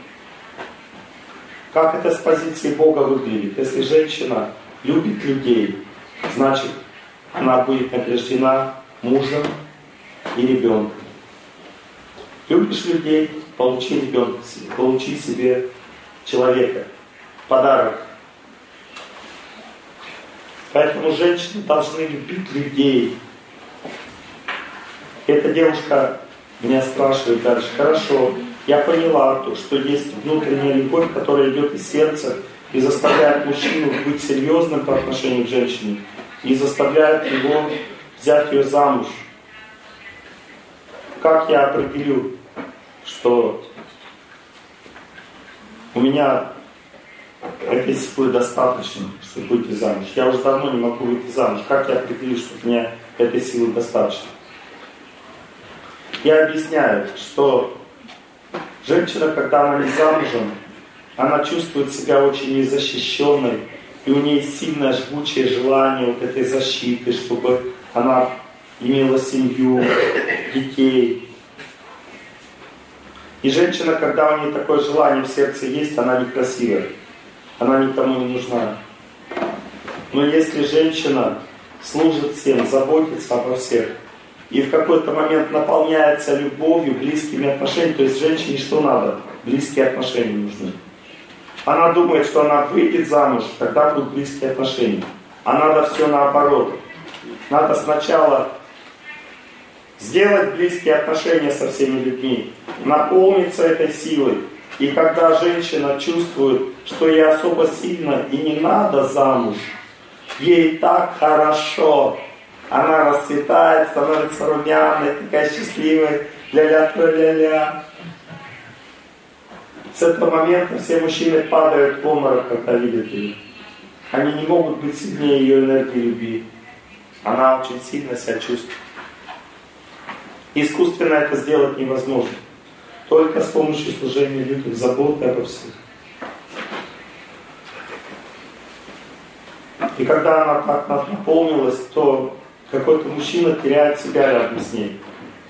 Как это с позиции Бога выглядит? Если женщина любит людей, значит, она будет награждена мужем и ребенком. Любишь людей, получи ребенка, получи себе человека, подарок. Поэтому женщины должны любить людей. Эта девушка меня спрашивает дальше: хорошо, я поняла, что есть внутренняя любовь, которая идет из сердца и заставляет мужчину быть серьезным по отношению к женщине и заставляет его взять ее замуж. Как я определю, что у меня этой силы достаточно, чтобы выйти замуж? Я уже давно не могу выйти замуж. Как я определю, что у меня этой силы достаточно? Я объясняю, что женщина, когда она не замужем, она чувствует себя очень незащищенной, и у нее сильное жгучее желание вот этой защиты, чтобы она имела семью, детей. И женщина, когда у нее такое желание в сердце есть, она некрасивая, она никому не нужна. Но если женщина служит всем, заботится обо всех, и в какой-то момент наполняется любовью, близкими отношениями, то есть женщине что надо? Близкие отношения нужны. Она думает, что она выйдет замуж, тогда будут близкие отношения. А надо все наоборот. Надо сначала сделать близкие отношения со всеми людьми, наполниться этой силой. И когда женщина чувствует, что ей особо сильно и не надо замуж, ей так хорошо, она расцветает, становится румяной, такая счастливая, ля-ля-ля-ля-ля. С этого момента все мужчины падают в обморок, когда видят ее. Они не могут быть сильнее ее энергии любви. Она очень сильно себя чувствует. Искусственно это сделать невозможно. Только с помощью служения людям, заботы обо всех. И когда она так наполнилась, то какой-то мужчина теряет себя рядом с ней.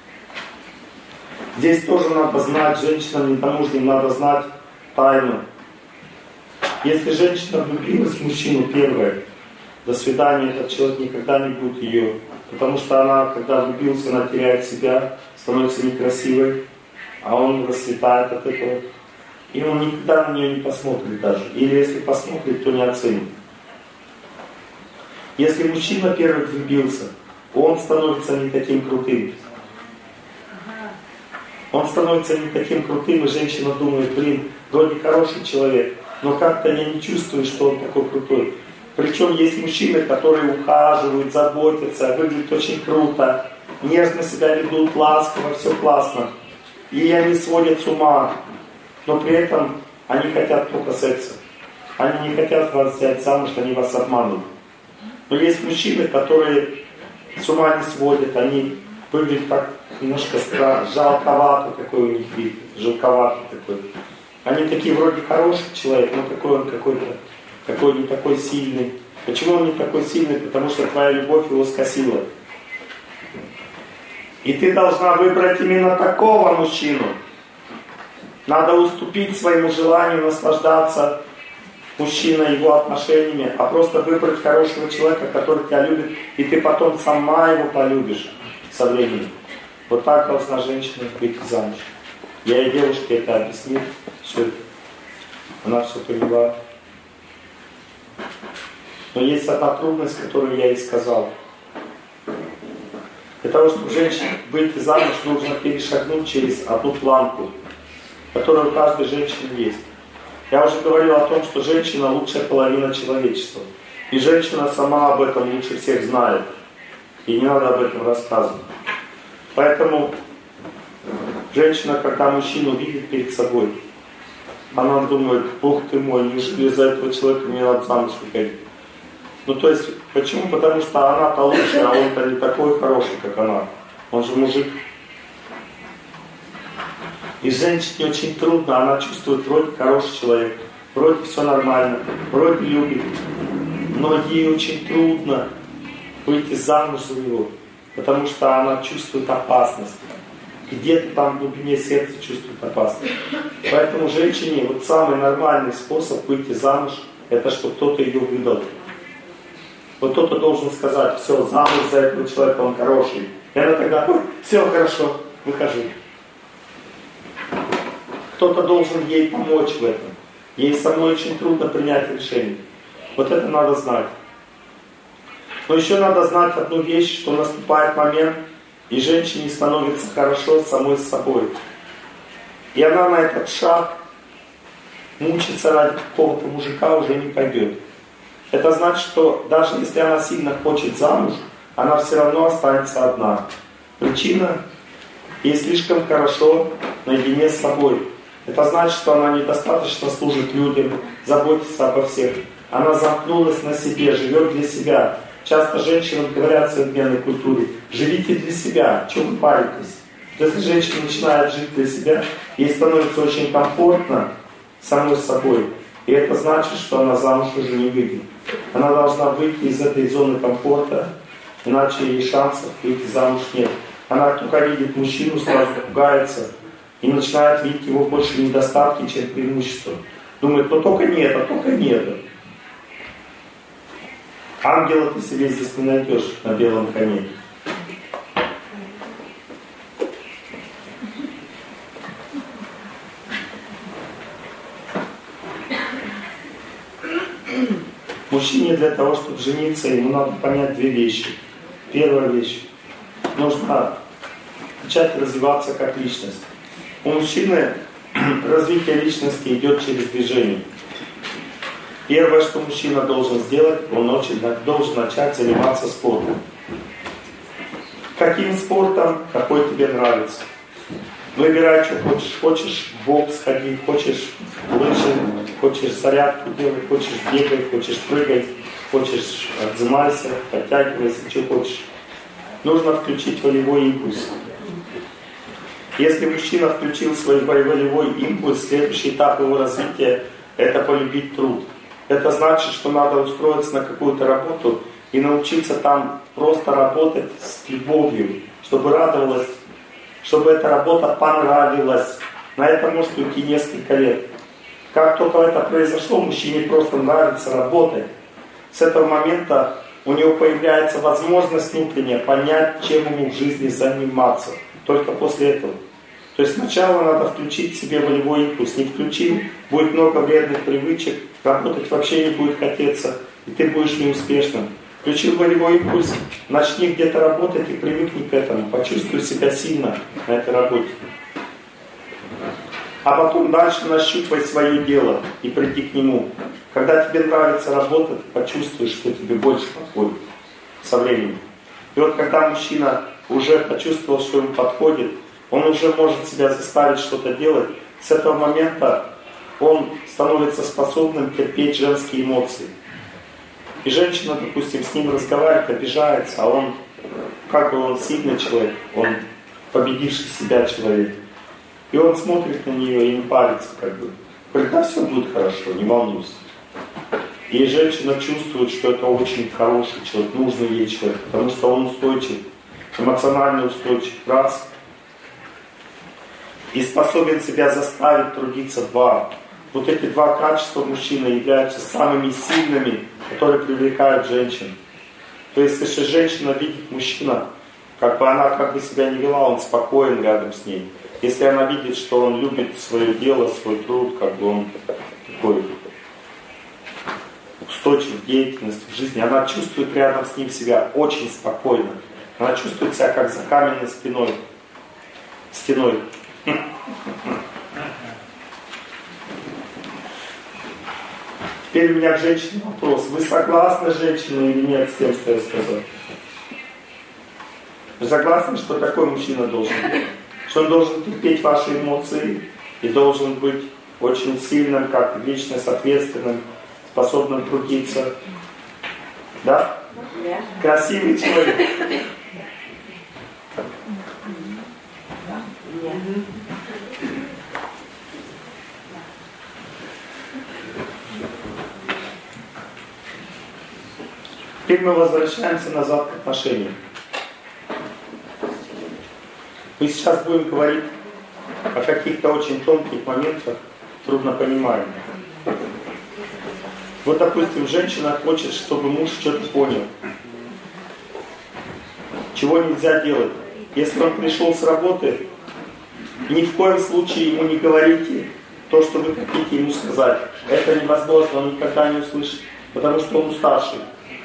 Здесь тоже надо знать, женщинам незамужним надо знать тайну. Если женщина влюбилась в мужчину первое, до свидания, этот человек никогда не будет ее. Потому что она, когда влюбился, она теряет себя, становится некрасивой, а он расцветает от этого. И он никогда на нее не посмотрит даже. Или если посмотрит, то не оценит. Если мужчина первый влюбился, он становится не таким крутым. Он становится не таким крутым, и женщина думает, блин, вроде хороший человек, но как-то я не чувствую, что он такой крутой. Причем есть мужчины, которые ухаживают, заботятся, выглядят очень круто, нежно себя ведут, ласково, все классно. И они сводят с ума, но при этом они хотят только секса. Они не хотят вас взять замуж, они вас обманывают. Но есть мужчины, которые с ума не сводят, они выглядят так немножко страшно, жалковато такой у них вид, жалковатый такой. Они такие вроде хороший человек, но какой он какой-то, какой не такой сильный. Почему он не такой сильный? Потому что твоя любовь его скосила. И ты должна выбрать именно такого мужчину. Надо уступить своему желанию наслаждаться мужчиной, его отношениями, а просто выбрать хорошего человека, который тебя любит, и ты потом сама его полюбишь со временем. Вот так должна женщина выйти замуж. Я и девушке это объяснил, все это. Она все поняла. Но есть одна трудность, которую я ей сказал. Для того, чтобы женщине выйти замуж, нужно перешагнуть через одну планку, которая у каждой женщины есть. Я уже говорил о том, что женщина лучшая половина человечества. И женщина сама об этом лучше всех знает. И не надо об этом рассказывать. Поэтому женщина, когда мужчину видит перед собой, она думает, Бог ты мой, неужели из-за этого человека мне надо замуж выходить? Ну то есть, почему? Потому что она-то лучше, а он-то не такой хороший, как она. Он же мужик. И женщине очень трудно, она чувствует, вроде хороший человек, вроде все нормально, вроде любит, но ей очень трудно выйти замуж за него, потому что она чувствует опасность. Где-то там в глубине сердца чувствует опасность. Поэтому женщине вот самый нормальный способ выйти замуж, это чтобы кто-то ее выдал. Вот кто-то должен сказать, все, замуж за этого человека, он хороший. И она тогда, ой, все хорошо, выхожу. Кто-то должен ей помочь в этом. Ей самой очень трудно принять решение. Вот это надо знать. Но еще надо знать одну вещь, что наступает момент, и женщине становится хорошо самой с собой. И она на этот шаг мучиться ради какого-то мужика уже не пойдет. Это значит, что даже если она сильно хочет замуж, она все равно останется одна. Причина – ей слишком хорошо наедине с собой. Это значит, что она недостаточно служит людям, заботится обо всех. Она замкнулась на себе, живет для себя. Часто женщинам говорят в современной культуре, живите для себя, чего вы паритесь? Если женщина начинает жить для себя, ей становится очень комфортно самой собой. И это значит, что она замуж уже не выйдет. Она должна выйти из этой зоны комфорта, иначе ей шансов выйти замуж нет. Она только видит мужчину, сразу пугается и начинает видеть его больше недостатки, чем преимущества. Думает, ну только не это, только не это. Ангела ты себе здесь не найдешь на белом коне. Мужчине для того, чтобы жениться, ему надо понять две вещи. Первая вещь. Нужно начать развиваться как личность. У мужчины развитие личности идет через движение. Первое, что мужчина должен сделать, он очень, должен начать заниматься спортом. Каким спортом? Какой тебе нравится. Выбирай, что хочешь. Хочешь в бокс ходить, хочешь в лыжи, хочешь зарядку делать, хочешь бегать, хочешь прыгать, хочешь отжимайся, подтягивайся, что хочешь. Нужно включить волевой импульс. Если мужчина включил свой волевой импульс, следующий этап его развития – это полюбить труд. Это значит, что надо устроиться на какую-то работу и научиться там просто работать с любовью, чтобы радовалась, чтобы эта работа понравилась. На это может уйти несколько лет. Как только это произошло, мужчине просто нравится работать. С этого момента у него появляется возможность внутренняя понять, чем ему в жизни заниматься. Только после этого. То есть сначала надо включить в себе волевой импульс. Не включил, будет много вредных привычек, работать вообще не будет хотеться, и ты будешь неуспешным. Включил волевой импульс, начни где-то работать и привыкни к этому. Почувствуй себя сильно на этой работе. А потом дальше нащупай свое дело и приди к нему. Когда тебе нравится работать, почувствуешь, что тебе больше подходит со временем. И вот когда мужчина уже почувствовал, что ему подходит, он уже может себя заставить что-то делать, с этого момента он становится способным терпеть женские эмоции. И женщина, допустим, с ним разговаривает, обижается, а он, как бы он сильный человек, он победивший себя человек. И он смотрит на нее и не парится, как бы. Говорит, да все будет хорошо, не волнуйся. И женщина чувствует, что это очень хороший человек, нужный ей человек, потому что он устойчив, эмоционально устойчив, раз. И способен себя заставить трудиться, два. Вот эти два качества мужчины являются самыми сильными, которые привлекают женщин. То есть, если женщина видит мужчина, как бы она как бы себя не вела, он спокоен рядом с ней. Если она видит, что он любит свое дело, свой труд, как бы он такой устойчив в деятельности, в жизни, она чувствует рядом с ним себя очень спокойно. Она чувствует себя как за каменной спиной. Стеной. Теперь у меня к женщине вопрос. Вы согласны, женщина, или нет с тем, что я сказал? Вы согласны, что такой мужчина должен быть? Что он должен терпеть ваши эмоции и должен быть очень сильным, как личность, ответственным, способным трудиться. Да? Красивый человек. Теперь мы возвращаемся назад к отношениям. Мы сейчас будем говорить о каких-то очень тонких моментах, труднопонимаемых. Вот, допустим, женщина хочет, чтобы муж что-то понял. Чего нельзя делать? Если он пришел с работы, ни в коем случае ему не говорите то, что вы хотите ему сказать. Это невозможно, он никогда не услышит, потому что он уставший.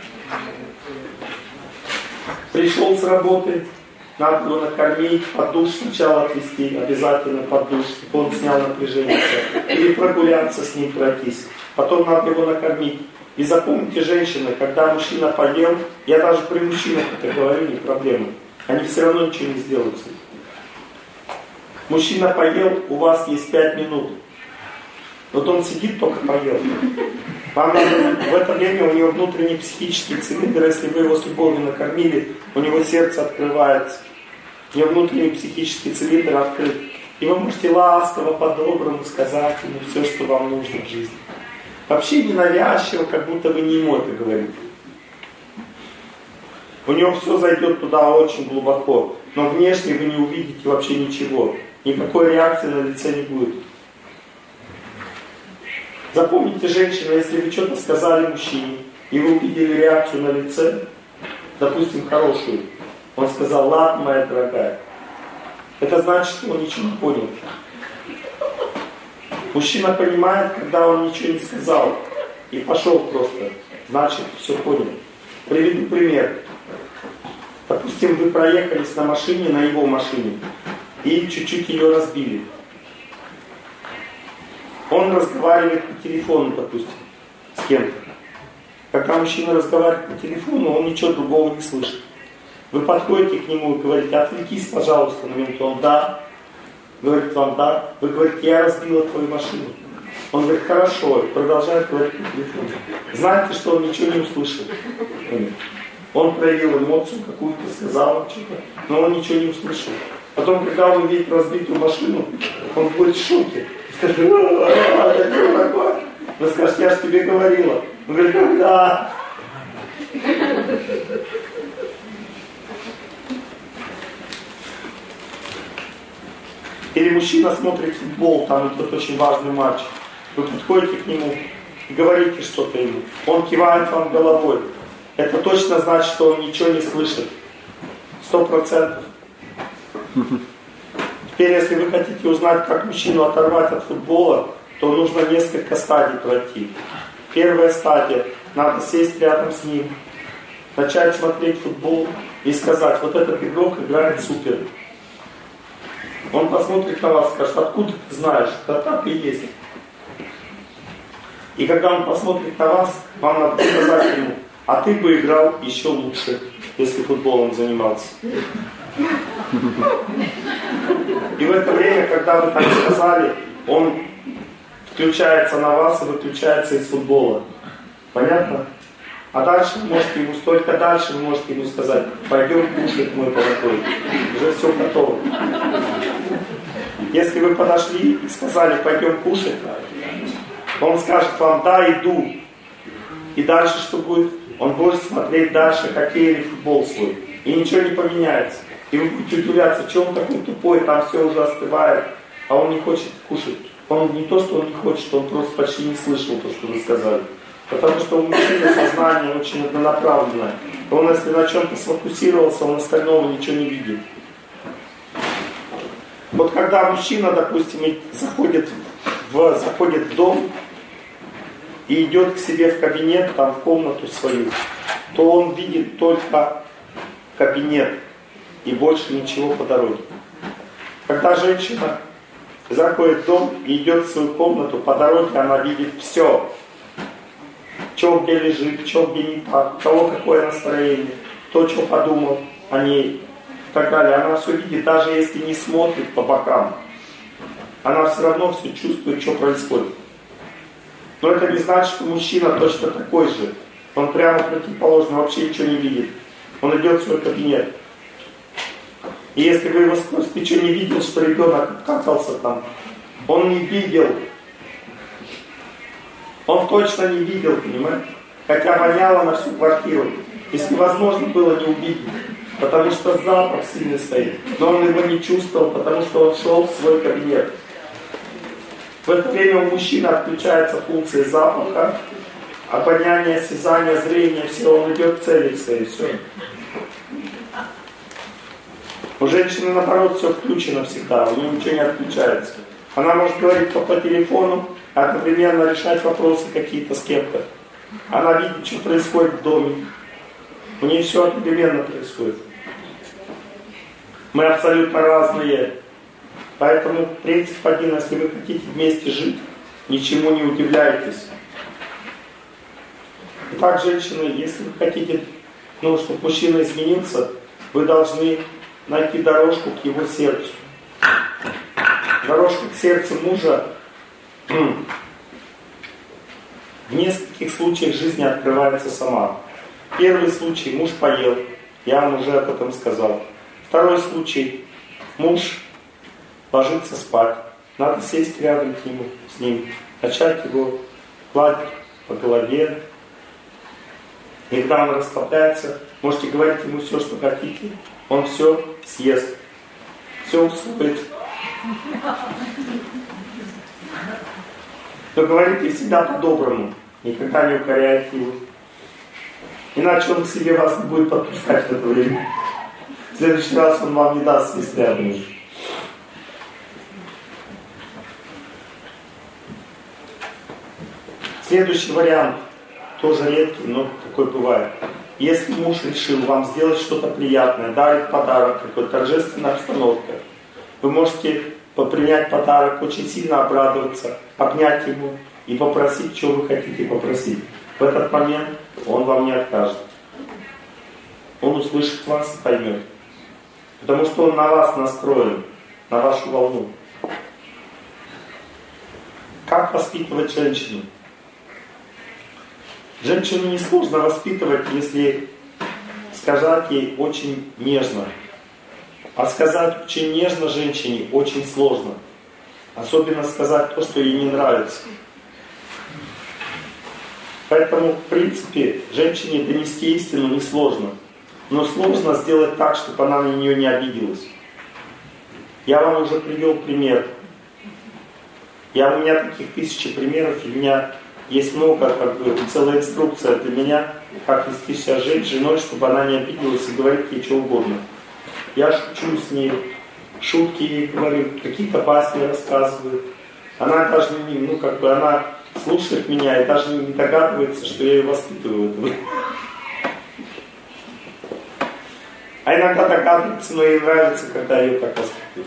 Пришел с работы, надо его накормить, под душ сначала отвезти, обязательно под душ, чтобы он снял напряжение. Или прогуляться с ним, пройтись. Потом надо его накормить. И запомните, женщины, когда мужчина поел, я даже при мужчинах это говорю, не проблема. Они все равно ничего не сделают. Мужчина поел, у вас есть пять минут. Вот он сидит, только поел. Вам надо, в это время у него внутренний психический цилиндр, если вы его с любовью накормили, у него сердце открывается. У него внутренний психический цилиндр открыт. И вы можете ласково, по-доброму сказать ему все, что вам нужно в жизни. Вообще ненавязчиво, как будто вы не ему это говорите. У него все зайдет туда очень глубоко, но внешне вы не увидите вообще ничего. Никакой реакции на лице не будет. Запомните, женщина, если вы что-то сказали мужчине, и вы увидели реакцию на лице, допустим, хорошую, он сказал, ладно, моя дорогая. Это значит, что он ничего не понял. Мужчина понимает, когда он ничего не сказал, и пошел просто, значит, все понял. Приведу пример. Допустим, вы проехались на машине, на его машине, и чуть-чуть ее разбили. Он разговаривает по телефону, допустим, с кем-то. Когда мужчина разговаривает по телефону, он ничего другого не слышит. Вы подходите к нему и говорите, отвлекись, пожалуйста, на минуту. Он, да. Говорит вам, да. Вы говорите, я разбила твою машину. Он говорит, хорошо. И продолжает говорить по телефону. Знаете, что он ничего не услышал. Он проявил эмоцию какую-то, сказал что-то, но он ничего не услышал. Потом, когда он увидит разбитую машину, он будет в шоке. Скажет, а, это такое? Вы скажете, я же тебе говорила. Он говорит, когда? Или мужчина смотрит футбол, там идет очень важный матч. Вы подходите к нему и говорите что-то ему. Он кивает вам головой. Это точно значит, что он ничего не слышит. Сто процентов. Теперь, если вы хотите узнать, как мужчину оторвать от футбола, то нужно несколько стадий пройти. Первая стадия. Надо сесть рядом с ним, начать смотреть футбол и сказать, вот этот игрок играет супер. Он посмотрит на вас и скажет, откуда ты знаешь? Да так и есть. И когда он посмотрит на вас, вам надо сказать ему, а ты бы играл еще лучше, если футболом занимался. И в это время, когда вы так сказали, он включается на вас и выключается из футбола. Понятно? А дальше вы можете ему, только дальше вы можете ему сказать, пойдем кушать, мой дорогой. Уже все готово. Если вы подошли и сказали, пойдем кушать, он скажет вам, да, иду. И дальше что будет? Он будет смотреть дальше хоккей или футбол свой. И ничего не поменяется. И вы будете удивляться, что он такой тупой, там все уже остывает, а он не хочет кушать. Он не то, что он не хочет, он просто почти не слышал то, что вы сказали. Потому что у мужчины сознание очень однонаправленное. Он, если на чем-то сфокусировался, он остального ничего не видит. Вот когда мужчина, допустим, заходит в, заходит в дом и идет к себе в кабинет, там, в комнату свою, то он видит только кабинет и больше ничего по дороге. Когда женщина заходит в дом и идет в свою комнату, по дороге она видит все. Что где лежит, что где не так, у кого какое настроение, кто что подумал о ней и так далее. Она все видит, даже если не смотрит по бокам. Она все равно все чувствует, что происходит. Но это не значит, что мужчина точно такой же. Он прямо противоположный, вообще ничего не видит. Он идет в свой кабинет. И если вы его спросите, ты что не видел, что ребенок катался там? Он не видел. Он точно не видел, понимаете? Хотя воняло на всю квартиру. Если возможно было не увидеть. Потому что запах сильный стоит. Но он его не чувствовал, потому что он шел в свой кабинет. В это время у мужчины отключается функция запаха, обоняние, осязание, зрение, все, он идет к цели своей, все. У женщины, наоборот, все включено всегда, у нее ничего не отключается. Она может говорить по, по телефону, одновременно решать вопросы какие-то с кем-то. Она видит, что происходит в доме. У нее все одновременно происходит. Мы абсолютно разные. Поэтому принцип один, если вы хотите вместе жить, ничему не удивляйтесь. Итак, женщины, если вы хотите, ну, чтобы мужчина изменился, вы должны найти дорожку к его сердцу. Дорожка к сердцу мужа в нескольких случаях жизни открывается сама. Первый случай, муж поел, я вам уже об этом сказал. Второй случай, муж ложится спать. Надо сесть рядом к нему, с ним, начать его гладить по голове. И когда он расслабляется, можете говорить ему все, что хотите. Он все съест, все усвоит. Но говорите всегда по-доброму, никогда не укоряйте его. Иначе он к себе вас не будет подпускать в это время. В следующий раз он вам не даст сесть рядом уже. Следующий вариант, тоже редкий, но такой бывает. Если муж решил вам сделать что-то приятное, дарит подарок, какой-то торжественная обстановка, вы можете принять подарок, очень сильно обрадоваться, обнять его и попросить, что вы хотите попросить. В этот момент он вам не откажет. Он услышит вас и поймет. Потому что он на вас настроен, на вашу волну. Как воспитывать женщину? Женщину несложно воспитывать, если сказать ей очень нежно. А сказать очень нежно женщине очень сложно. Особенно сказать то, что ей не нравится. Поэтому, в принципе, женщине донести истину несложно. Но сложно сделать так, чтобы она на нее не обиделась. Я вам уже привел пример. Я, у меня таких тысячи примеров, и у меня есть много, как бы, целая инструкция для меня, как вести себя с женой, чтобы она не обиделась и говорить ей что угодно. Я шучу с ней, шутки ей говорю, какие-то басни рассказываю. Она даже не, ну как бы, она слушает меня и даже не догадывается, что я ее воспитываю. А иногда догадывается, но ей нравится, когда ее так воспитывают.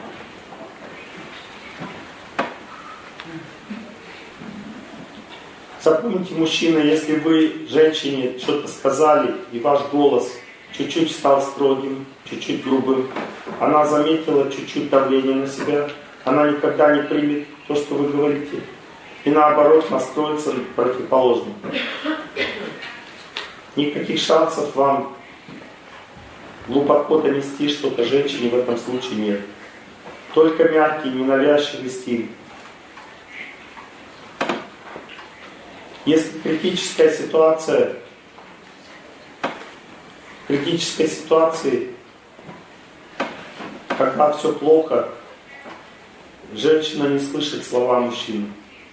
Запомните, мужчина, если вы женщине что-то сказали, и ваш голос чуть-чуть стал строгим, чуть-чуть грубым, она заметила чуть-чуть давление на себя, она никогда не примет то, что вы говорите, и наоборот настроится противоположно. Никаких шансов вам глубоко донести что-то женщине в этом случае нет. Только мягкий, ненавязчивый стиль. Если критическая ситуация, в критической ситуации, когда все плохо, женщина не слышит слова мужчины.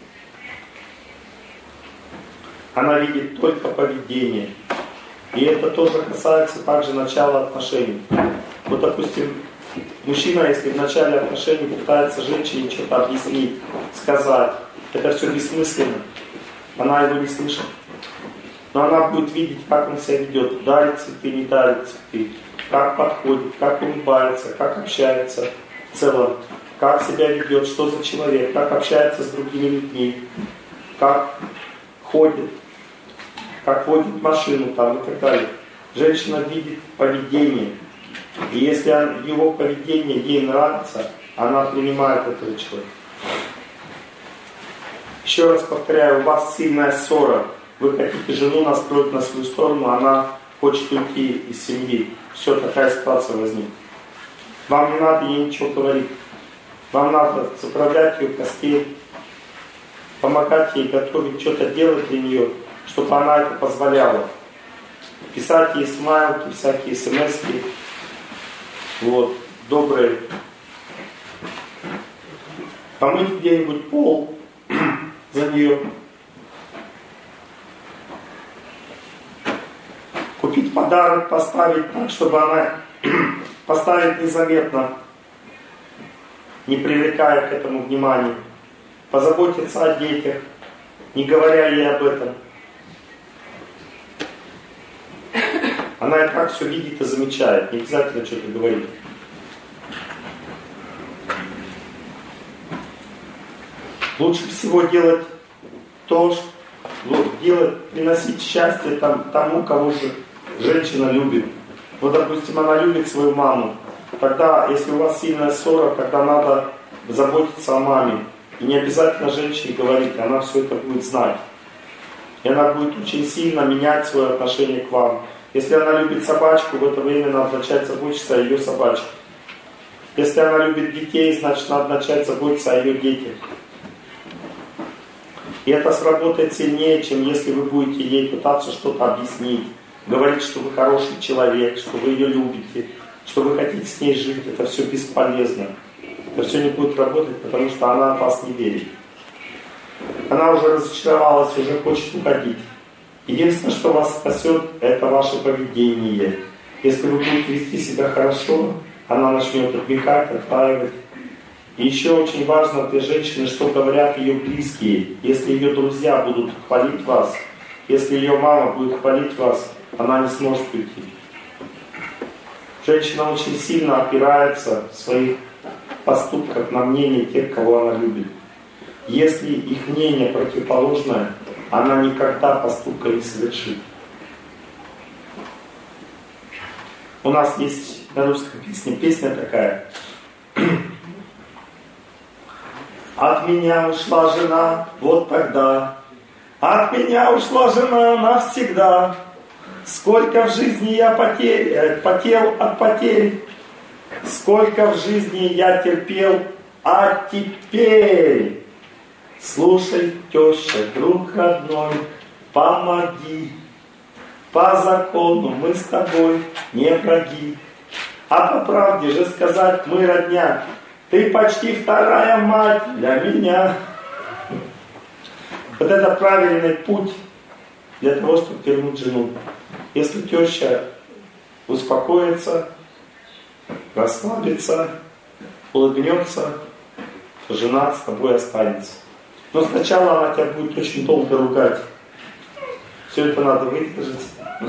Она видит только поведение. И это тоже касается также начала отношений. Вот, допустим, мужчина, если в начале отношений пытается женщине что-то объяснить, сказать, это все бессмысленно. Она его не слышит. Но она будет видеть, как он себя ведет. Дарит цветы, не дарит цветы. Как подходит, как улыбается, как общается в целом. Как себя ведет, что за человек, как общается с другими людьми. Как ходит, как водит машину там и так далее. Женщина видит поведение. И если его поведение ей нравится, она принимает этого человека. Еще раз повторяю, у вас сильная ссора. Вы хотите жену настроить на свою сторону, она хочет уйти из семьи. Все, такая ситуация возникла. Вам не надо ей ничего говорить. Вам надо заправлять ее в постель, помогать ей готовить, что-то делать для нее, чтобы она это позволяла. Писать ей смайлки, всякие смски. Вот, добрые. Помыть где-нибудь пол за нее. Купить подарок, поставить так, чтобы она поставить незаметно, не привлекая к этому внимания. Позаботиться о детях, не говоря ей об этом. Она и так все видит и замечает, не обязательно что-то говорить. Лучше всего делать то, что делать, приносить счастье там, тому, кого же женщина любит. Вот, допустим, она любит свою маму. Тогда, если у вас сильная ссора, тогда надо заботиться о маме. И не обязательно женщине говорить, она все это будет знать. И она будет очень сильно менять свое отношение к вам. Если она любит собачку, в это время надо начать заботиться о ее собачке. Если она любит детей, значит надо начать заботиться о ее детях. И это сработает сильнее, чем если вы будете ей пытаться что-то объяснить. Говорить, что вы хороший человек, что вы ее любите, что вы хотите с ней жить. Это все бесполезно. Это все не будет работать, потому что она в вас не верит. Она уже разочаровалась, уже хочет уходить. Единственное, что вас спасет, это ваше поведение. Если вы будете вести себя хорошо, она начнет отвлекать, оттаивать. И еще очень важно для женщины, что говорят ее близкие. Если ее друзья будут хвалить вас, если ее мама будет хвалить вас, она не сможет уйти. Женщина очень сильно опирается в своих поступках на мнение тех, кого она любит. Если их мнение противоположное, она никогда поступка не совершит. У нас есть на русской песне песня такая. От меня ушла жена вот тогда, от меня ушла жена навсегда. Сколько в жизни я потерь, потел от потерь, сколько в жизни я терпел, а теперь, слушай, теща, друг родной, помоги. По закону мы с тобой не враги. А по правде же сказать мы родня. Ты почти вторая мать для меня. Вот это правильный путь для того, чтобы вернуть жену. Если теща успокоится, расслабится, улыбнется, то жена с тобой останется. Но сначала она тебя будет очень долго ругать. Все это надо выдержать.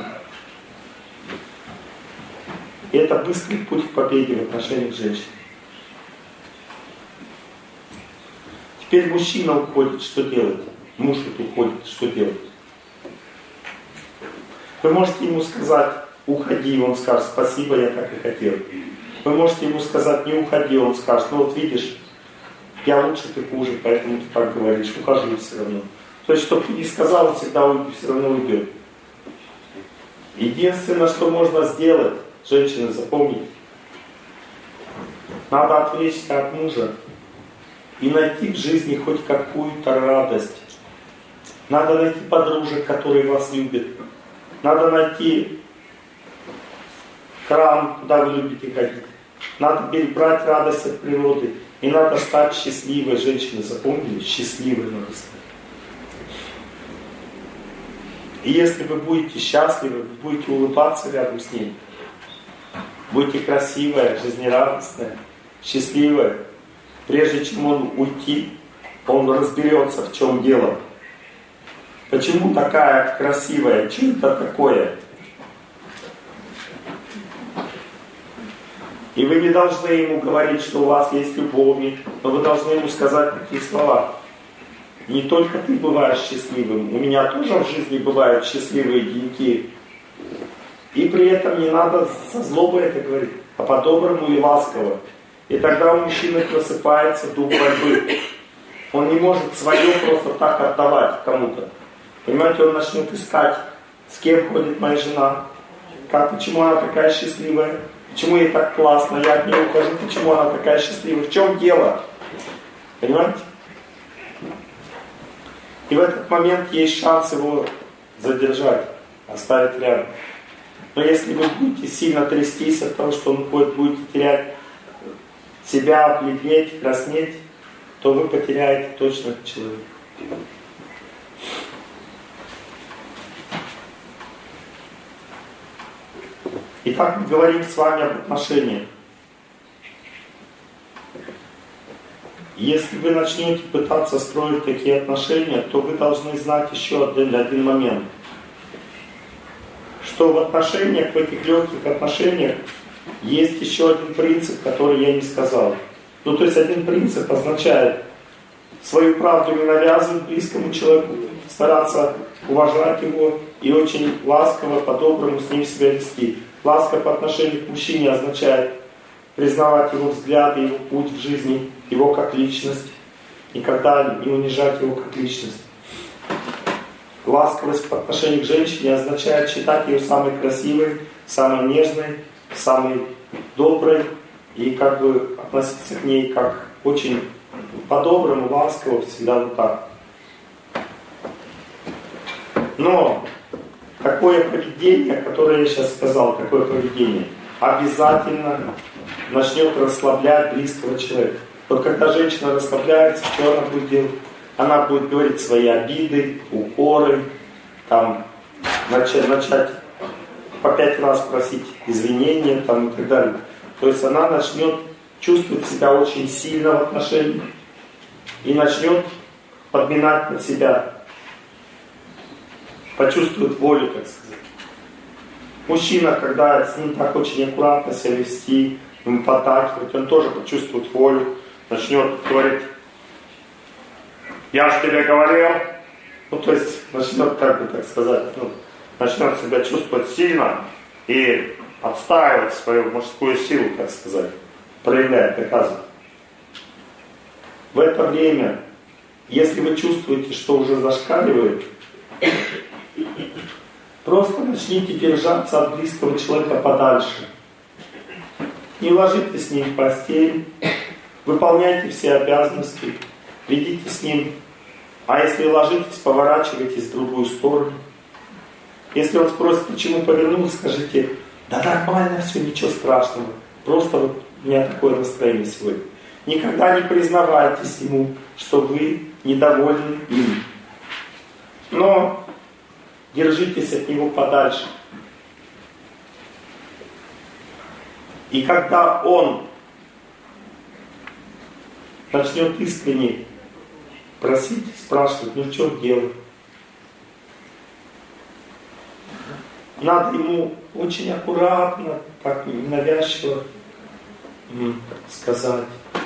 И это быстрый путь к победе в отношениях женщин. Теперь мужчина уходит, что делать? Муж уходит, что делать? Вы можете ему сказать, уходи, он скажет, спасибо, я так и хотел. Вы можете ему сказать, не уходи, он скажет, ну вот видишь, я лучше, ты хуже, поэтому ты так говоришь, ухожу все равно. То есть, чтобы ты не сказал, он всегда уйдет, все равно уйдет. Единственное, что можно сделать, женщины, запомните, надо отвлечься от мужа и найти в жизни хоть какую-то радость. Надо найти подружек, которые вас любят. Надо найти храм, куда вы любите ходить. Надо брать радость от природы. И надо стать счастливой женщиной. Запомнили? Счастливой надо стать. И если вы будете счастливы, вы будете улыбаться рядом с ним. Будете красивая, жизнерадостная, счастливая. Прежде чем он уйти, он разберется, в чем дело. Почему такая красивая? Что это такое? И вы не должны ему говорить, что у вас есть любовник, но вы должны ему сказать такие слова. Не только ты бываешь счастливым, у меня тоже в жизни бывают счастливые деньки. И при этом не надо со злобой это говорить, а по-доброму и ласково. И тогда у мужчины просыпается дух борьбы. Он не может свое просто так отдавать кому-то. Понимаете, он начнет искать, с кем ходит моя жена, как, почему она такая счастливая, почему ей так классно, я от нее ухожу, почему она такая счастливая, в чем дело? Понимаете? И в этот момент есть шанс его задержать, оставить рядом. Но если вы будете сильно трястись от того, что он уходит, будете терять себя, бледнеть, краснеть, то вы потеряете точно человека. Итак, мы говорим с вами об отношениях. Если вы начнете пытаться строить такие отношения, то вы должны знать еще один, один момент. Что в отношениях, в этих легких отношениях, есть еще один принцип, который я не сказал. Ну, то есть один принцип означает свою правду не навязывать близкому человеку, стараться уважать его и очень ласково, по-доброму с ним себя вести. Ласка по отношению к мужчине означает признавать его взгляды, его путь в жизни, его как личность, никогда не унижать его как личность. Ласковость по отношению к женщине означает считать ее самой красивой, самой нежной, самой доброй и как бы относиться к ней как очень по-доброму, ласково, всегда вот так. Но такое поведение, которое я сейчас сказал, такое поведение, обязательно начнет расслаблять близкого человека. Вот когда женщина расслабляется, что она будет делать? Она будет говорить свои обиды, укоры, там, начать, начать по пять раз просить извинения там, и так далее. То есть она начнет чувствовать себя очень сильно в отношениях и начнет подминать на себя. Почувствует волю, так сказать. Мужчина, когда с ним так очень аккуратно себя вести, ему подтакивать, он тоже почувствует волю, начнет говорить: я же тебе говорил. Ну, то есть начнет, как бы так сказать, ну, начнет себя чувствовать сильно и отстаивать свою мужскую силу, так сказать, проявлять, доказывать. В это время, если вы чувствуете, что уже зашкаливает, просто начните держаться от близкого человека подальше. Не ложитесь с ним в постель, выполняйте все обязанности, ведите с ним А если ложитесь, поворачивайтесь в другую сторону. Если он спросит, почему повернулся, скажите, да нормально все, ничего страшного. Просто вот у меня такое настроение сегодня. Никогда не признавайтесь ему, что вы недовольны им. Но держитесь от него подальше. И когда он начнет искренне просить, спрашивать, ну что делать? Надо ему очень аккуратно, как ненавязчиво сказать: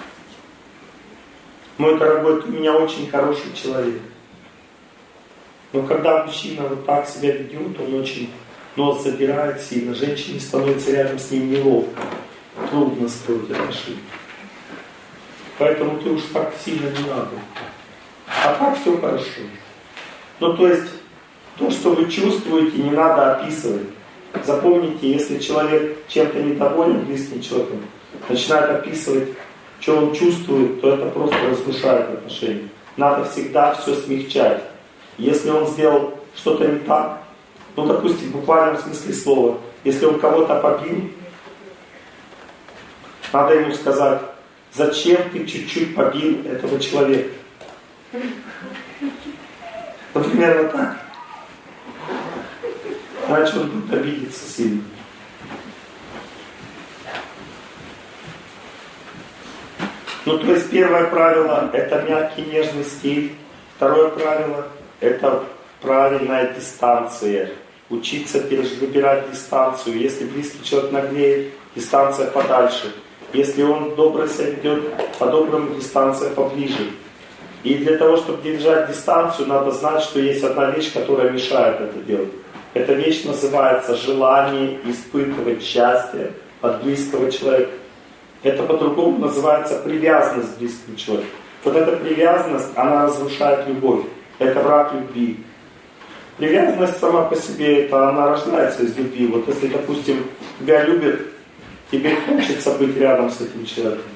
мой дорогой, ты у меня очень хороший человек. Но когда мужчина вот так себя ведет, он очень нос задирает сильно, женщине становится рядом с ним неловко, трудно строить отношения. Поэтому ты уж так сильно не надо. А так все хорошо. Ну то есть, то, что вы чувствуете, не надо описывать. Запомните, если человек чем-то недоволен, близким человеком, начинает описывать, что он чувствует, то это просто разрушает отношения. Надо всегда все смягчать. Если он сделал что-то не так, ну, допустим, в буквальном смысле слова, если он кого-то побил, надо ему сказать: зачем ты чуть-чуть побил этого человека? Вот примерно так. Иначе он будет обидеться сильно. Ну, то есть первое правило — это мягкий, нежный стиль. Второе правило — это правильная дистанция. Учиться выбирать дистанцию. Если близкий человек наглеет, дистанция подальше. Если он добро себя ведет, по-доброму дистанция поближе. И для того, чтобы держать дистанцию, надо знать, что есть одна вещь, которая мешает это делать. Эта вещь называется желание испытывать счастье от близкого человека. Это по-другому называется привязанность к близкому человеку. Вот эта привязанность, она разрушает любовь. Это враг любви. Привязанность сама по себе, это она рождается из любви. Вот если, допустим, тебя любят, тебе хочется быть рядом с этим человеком.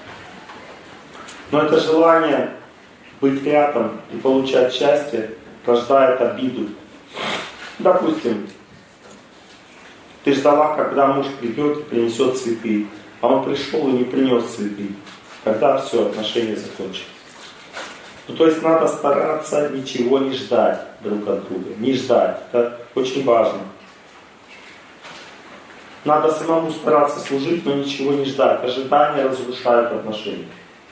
Но это желание быть рядом и получать счастье рождает обиду. Допустим, ты ждала, когда муж придет и принесет цветы, а он пришел и не принес цветы. Тогда все, отношения закончились. Ну, то есть надо стараться ничего не ждать друг от друга. Не ждать. Это очень важно. Надо самому стараться служить, но ничего не ждать. Ожидания разрушают отношения.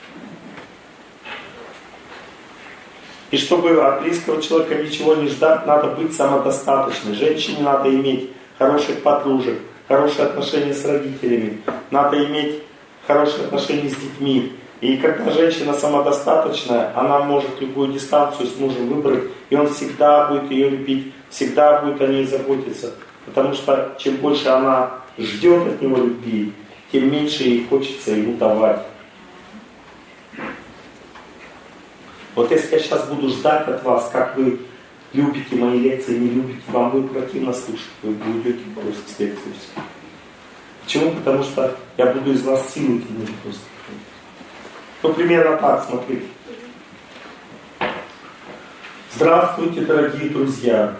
И чтобы от близкого человека ничего не ждать, надо быть самодостаточной. Женщине надо иметь хороших подружек, хорошие отношения с родителями, надо иметь хорошие отношения с детьми. И когда женщина самодостаточная, она может любую дистанцию с мужем выбрать, и он всегда будет ее любить, всегда будет о ней заботиться. Потому что чем больше она ждет от него любви, тем меньше ей хочется ему давать. Вот если я сейчас буду ждать от вас, как вы любите мои лекции, не любите, вам будет противно слушать, вы уйдете просто с лекции. Почему? Потому что я буду из вас силу тянуть просто. Ну, примерно так, смотрите. Здравствуйте, дорогие друзья.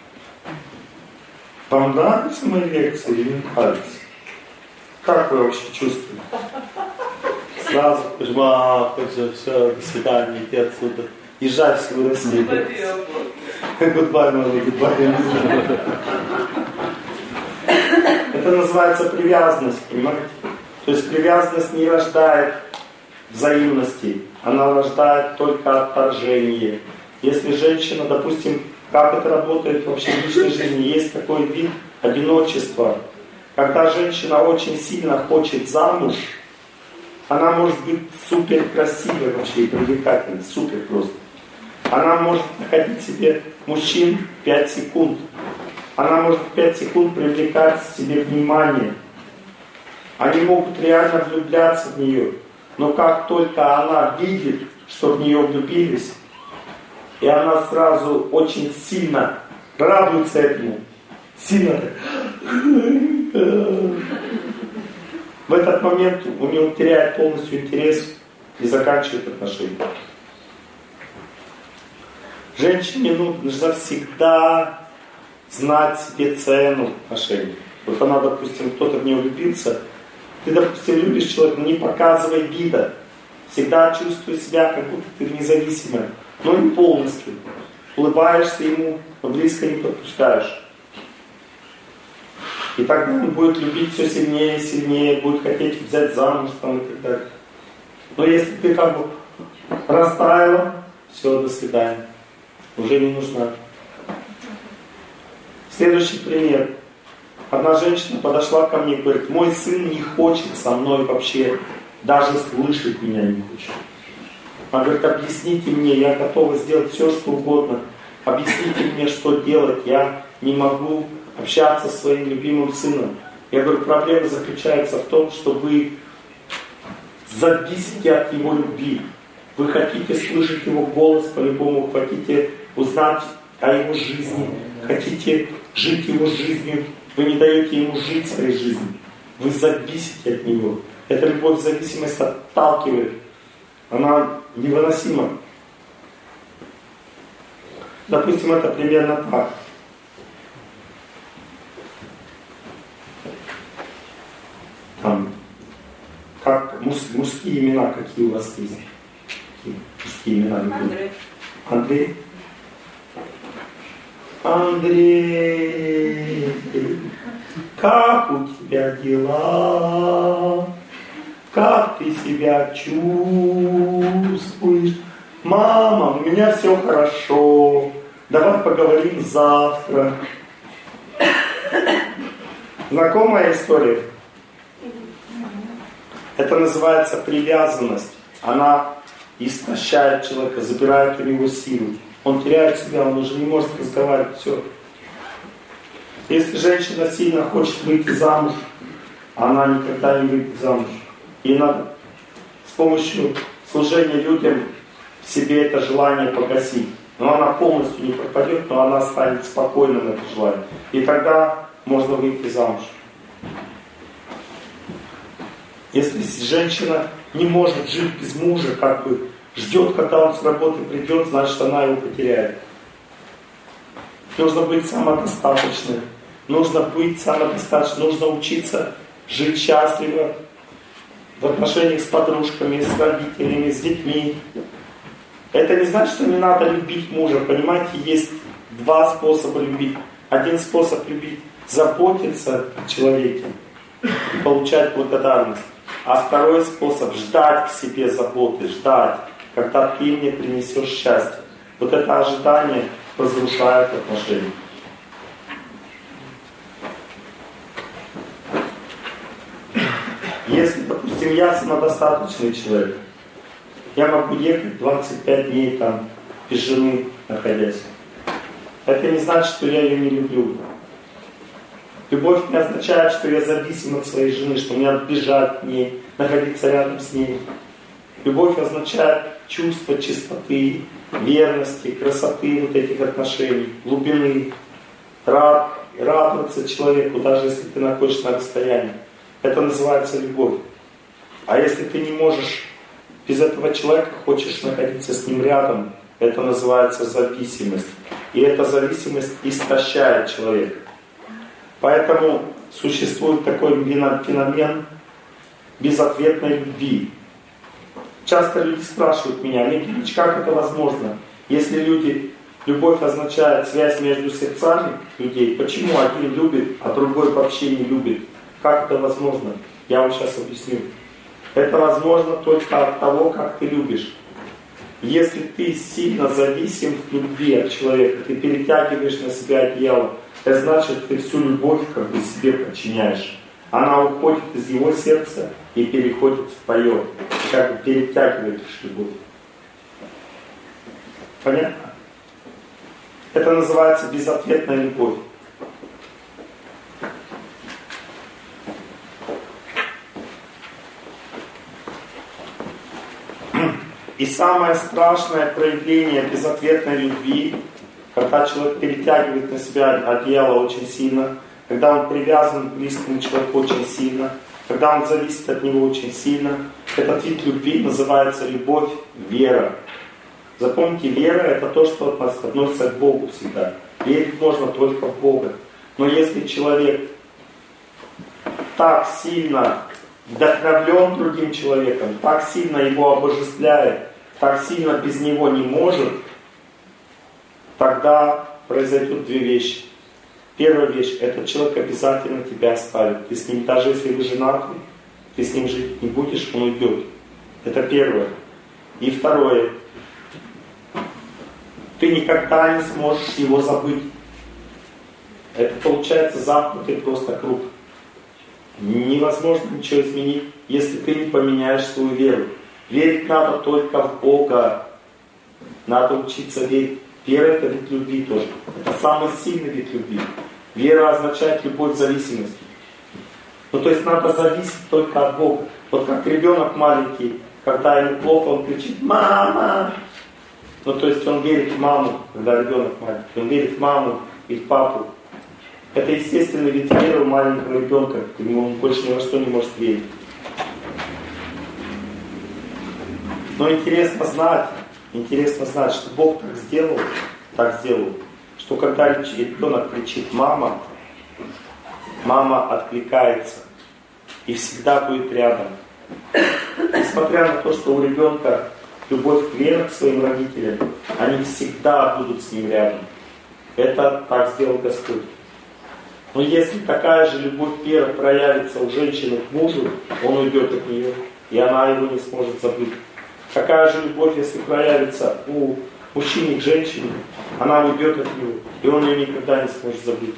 Вам нравятся мои лекции или не нравятся? Как вы вообще чувствуете? Сразу жмах, все, до свидания, иди отсюда. Езжай в свою Россию. Goodbye, мама, goodbye. Это называется привязанность, понимаете? То есть привязанность не рождает взаимности, она рождает только отторжение. Если женщина, допустим, как это работает вообще в личной жизни, есть такой вид одиночества. Когда женщина очень сильно хочет замуж, она может быть супер красивой вообще и привлекательной, супер просто. Она может находить себе мужчин пять секунд. Она может пять секунд привлекать к себе внимание. Они могут реально влюбляться в нее. Но как только она видит, что в нее влюбились, и она сразу очень сильно радуется этому, сильно в этот момент у него теряет полностью интерес и заканчивает отношения. Женщине нужно всегда знать себе цену отношений. Вот она, допустим, кто-то в нее влюбился, ты, допустим, любишь человека, но не показывай вида. Всегда чувствуй себя, как будто ты независимая, но не полностью. Улыбаешься ему, но близко не подпускаешь. И тогда он будет любить все сильнее и сильнее, будет хотеть взять замуж там, и так далее. Но если ты как бы растаяла, все, до свидания. Уже не нужна. Следующий пример. Одна женщина подошла ко мне и говорит: мой сын не хочет со мной вообще, даже слышать меня не хочет. Она говорит: объясните мне, я готова сделать все, что угодно. Объясните мне, что делать, я не могу общаться со своим любимым сыном. Я говорю: проблема заключается в том, что вы зависите от его любви. Вы хотите слышать его голос по-любому, хотите узнать о его жизни, хотите жить его жизнью. Вы не даете ему жить своей жизнью. Вы зависите от него. Эта любовь, зависимость отталкивает. Она невыносима. Допустим, это примерно так. Там, как муж, мужские имена, какие у вас есть? Какие мужские имена? Андрей. Андрей? Андрей, как у тебя дела? Как ты себя чувствуешь? Мама, у меня все хорошо. Давай поговорим завтра. Знакомая история? Это называется привязанность. Она истощает человека, забирает у него силу. Он теряет себя, он уже не может разговаривать. Все. Если женщина сильно хочет выйти замуж, она никогда не выйдет замуж. И надо с помощью служения людям в себе это желание погасить. Но она полностью не пропадет, но она станет спокойным, это желание. И тогда можно выйти замуж. Если женщина не может жить без мужа, как бы ждет, когда он с работы придет, значит, она его потеряет. Нужно быть самодостаточным. Нужно быть самодостаточным. Нужно учиться жить счастливо в отношениях с подружками, с родителями, с детьми. Это не значит, что не надо любить мужа. Понимаете, есть два способа любить. Один способ любить — заботиться о человеке и получать благодарность. А второй способ — ждать к себе заботы, ждать, когда ты мне принесешь счастье. Вот это ожидание разрушает отношения. Если, допустим, я самодостаточный человек, я могу ехать двадцать пять дней там без жены находясь. Это не значит, что я ее не люблю. Любовь не означает, что я зависим от своей жены, что мне надо бежать к ней, находиться рядом с ней. Любовь означает чувство чистоты, верности, красоты вот этих отношений, глубины, рад, радоваться человеку, даже если ты находишься на расстоянии. Это называется любовь. А если ты не можешь без этого человека, хочешь находиться с ним рядом, это называется зависимость. И эта зависимость истощает человека. Поэтому существует такой феномен безответной любви. Часто люди спрашивают меня: Олег Ильич, как это возможно? Если люди, любовь означает связь между сердцами людей, почему один любит, а другой вообще не любит? Как это возможно? Я вам сейчас объясню. Это возможно только от того, как ты любишь. Если ты сильно зависим в любви от человека, ты перетягиваешь на себя одеяло, это значит, ты всю любовь как бы себе подчиняешь. Она уходит из его сердца и переходит в твое. Как бы перетягиваешь любовь. Понятно? Это называется безответная любовь. И самое страшное проявление безответной любви, когда человек перетягивает на себя одеяло очень сильно, когда он привязан к близкому человеку очень сильно, когда он зависит от него очень сильно, этот вид любви называется любовь, вера. Запомните, вера это то, что относится к Богу всегда. Верить можно только в Бога. Но если человек так сильно вдохновлен другим человеком, так сильно его обожествляет, так сильно без него не может, тогда произойдут две вещи. Первая вещь, этот человек обязательно тебя оставит. Ты с ним, даже если вы женаты, ты с ним жить не будешь, он уйдет. Это первое. И второе, ты никогда не сможешь его забыть. Это получается замкнутый просто круг. Невозможно ничего изменить, если ты не поменяешь свою веру. Верить надо только в Бога. Надо учиться верить. Вера это вид любви тоже. Это самый сильный вид любви. Вера означает любовь в зависимости. Ну то есть надо зависеть только от Бога. Вот как ребенок маленький, когда ему плохо, он кричит «Мама!». Ну то есть он верит в маму, когда ребенок маленький. Он верит в маму и в папу. Это естественный вид веры у маленького ребенка. Он больше ни во что не может верить. Но интересно знать, интересно знать, что Бог так сделал, так сделал, что когда ребенок кричит «мама», мама откликается и всегда будет рядом. Несмотря на то, что у ребенка любовь к вере к своим родителям, они всегда будут с ним рядом. Это так сделал Господь. Но если такая же любовь вера проявится у женщины к мужу, он уйдет от нее, и она его не сможет забыть. Такая же любовь, если проявится у мужчины к женщине, она уйдет от него, и он ее никогда не сможет забыть.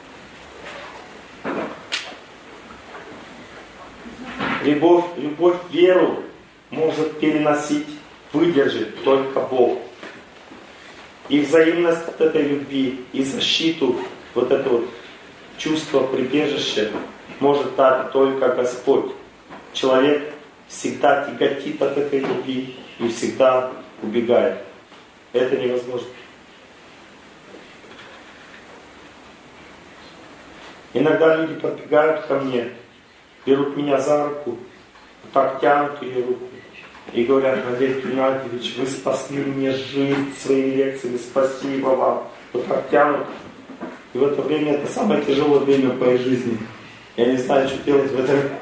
Любовь, любовь в веру может переносить, выдержать только Бог. И взаимность от этой любви, и защиту, вот это вот чувство прибежища может дать только Господь. Человек всегда тяготит от этой любви и всегда убегает. Это невозможно. Иногда люди подбегают ко мне, берут меня за руку, так тянут ее руку и говорят: Валерий Геннадьевич, вы спасли мне жизнь своими лекциями, спасибо вам. Вот так тянут. И в это время, это самое тяжелое время в моей жизни. Я не знаю, что делать в это.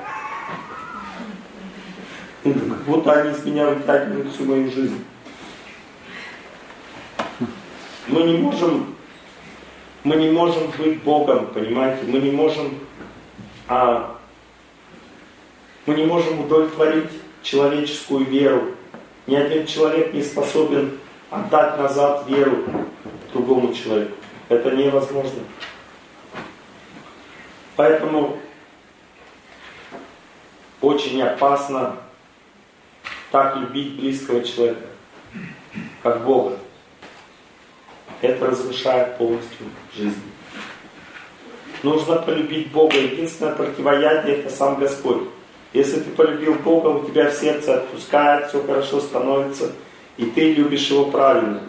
Как будто они из меня вытягивают всю мою жизнь. Мы не можем, мы не можем быть Богом, понимаете? Мы не можем, а, мы не можем удовлетворить человеческую веру. Ни один человек не способен отдать назад веру другому человеку. Это невозможно. Поэтому очень опасно так любить близкого человека, как Бога. Это разрушает полностью жизнь. Нужно полюбить Бога. Единственное противоядие — это сам Господь. Если ты полюбил Бога, у тебя в сердце отпускает, все хорошо становится, и ты любишь Его правильно.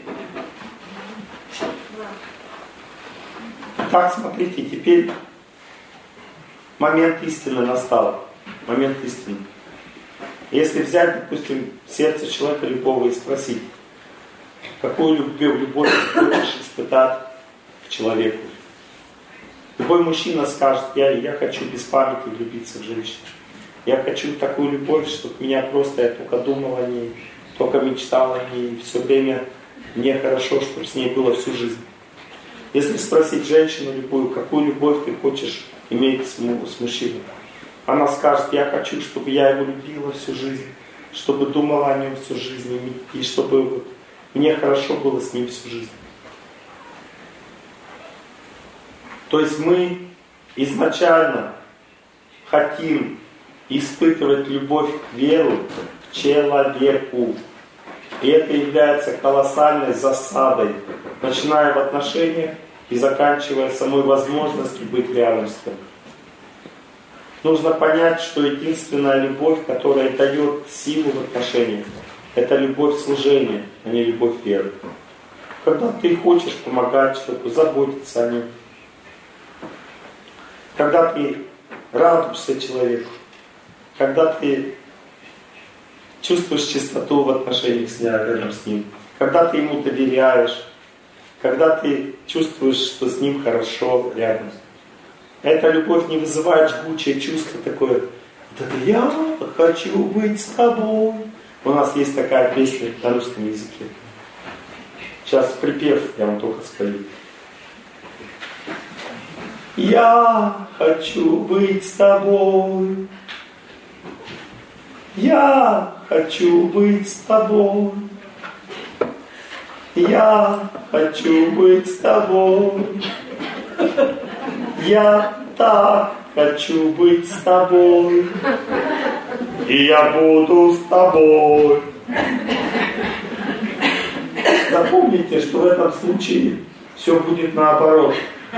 Так, смотрите, теперь момент истины настал. Момент истины. Если взять, допустим, сердце человека любого и спросить, какую любовь, любовь ты хочешь испытать к человеку. Любой мужчина скажет: я, я хочу без памяти влюбиться в женщину. Я хочу такую любовь, чтобы меня просто, я только думал о ней, только мечтал о ней, все время мне хорошо, чтобы с ней было всю жизнь. Если спросить женщину любую, какую любовь ты хочешь иметь с, с мужчиной, она скажет: я хочу, чтобы я его любила всю жизнь, чтобы думала о нем всю жизнь, и чтобы вот мне хорошо было с ним всю жизнь. То есть мы изначально хотим испытывать любовь к веру, к человеку. И это является колоссальной засадой, начиная в отношениях и заканчивая самой возможностью быть рядом с ним. Нужно понять, что единственная любовь, которая дает силу в отношениях, это любовь служения, а не любовь веры. Когда ты хочешь помогать человеку, заботиться о нем. Когда ты радуешься человеку. Когда ты чувствуешь чистоту в отношениях с ним, рядом с ним, когда ты ему доверяешь, когда ты чувствуешь, что с ним хорошо рядом. Эта любовь не вызывает жгучее чувство такое, вот это «я хочу быть с тобой». У нас есть такая песня на русском языке. Сейчас припев я вам только спою. Я хочу быть с тобой. Я хочу быть с тобой. Я хочу быть с тобой. Я так хочу быть с тобой. И я буду с тобой. Запомните, что в этом случае все будет наоборот.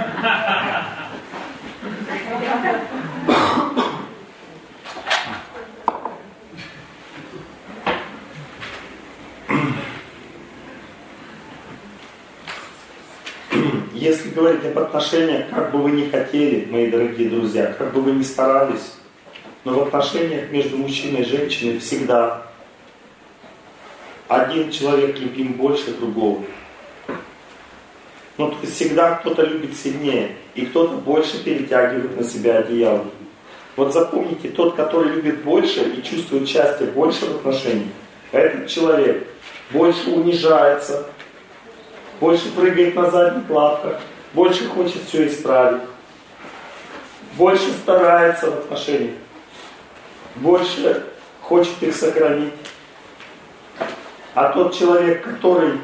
Если говорить об отношениях, как бы вы ни хотели, мои дорогие друзья, как бы вы ни старались, но в отношениях между мужчиной и женщиной всегда один человек любим больше другого. Ну, то есть всегда кто-то любит сильнее, и кто-то больше перетягивает на себя одеяло. Вот запомните, тот, который любит больше и чувствует счастье больше в отношениях, этот человек больше унижается, больше прыгает на задних лапках, больше хочет все исправить, больше старается в отношениях, больше хочет их сохранить. А тот человек, который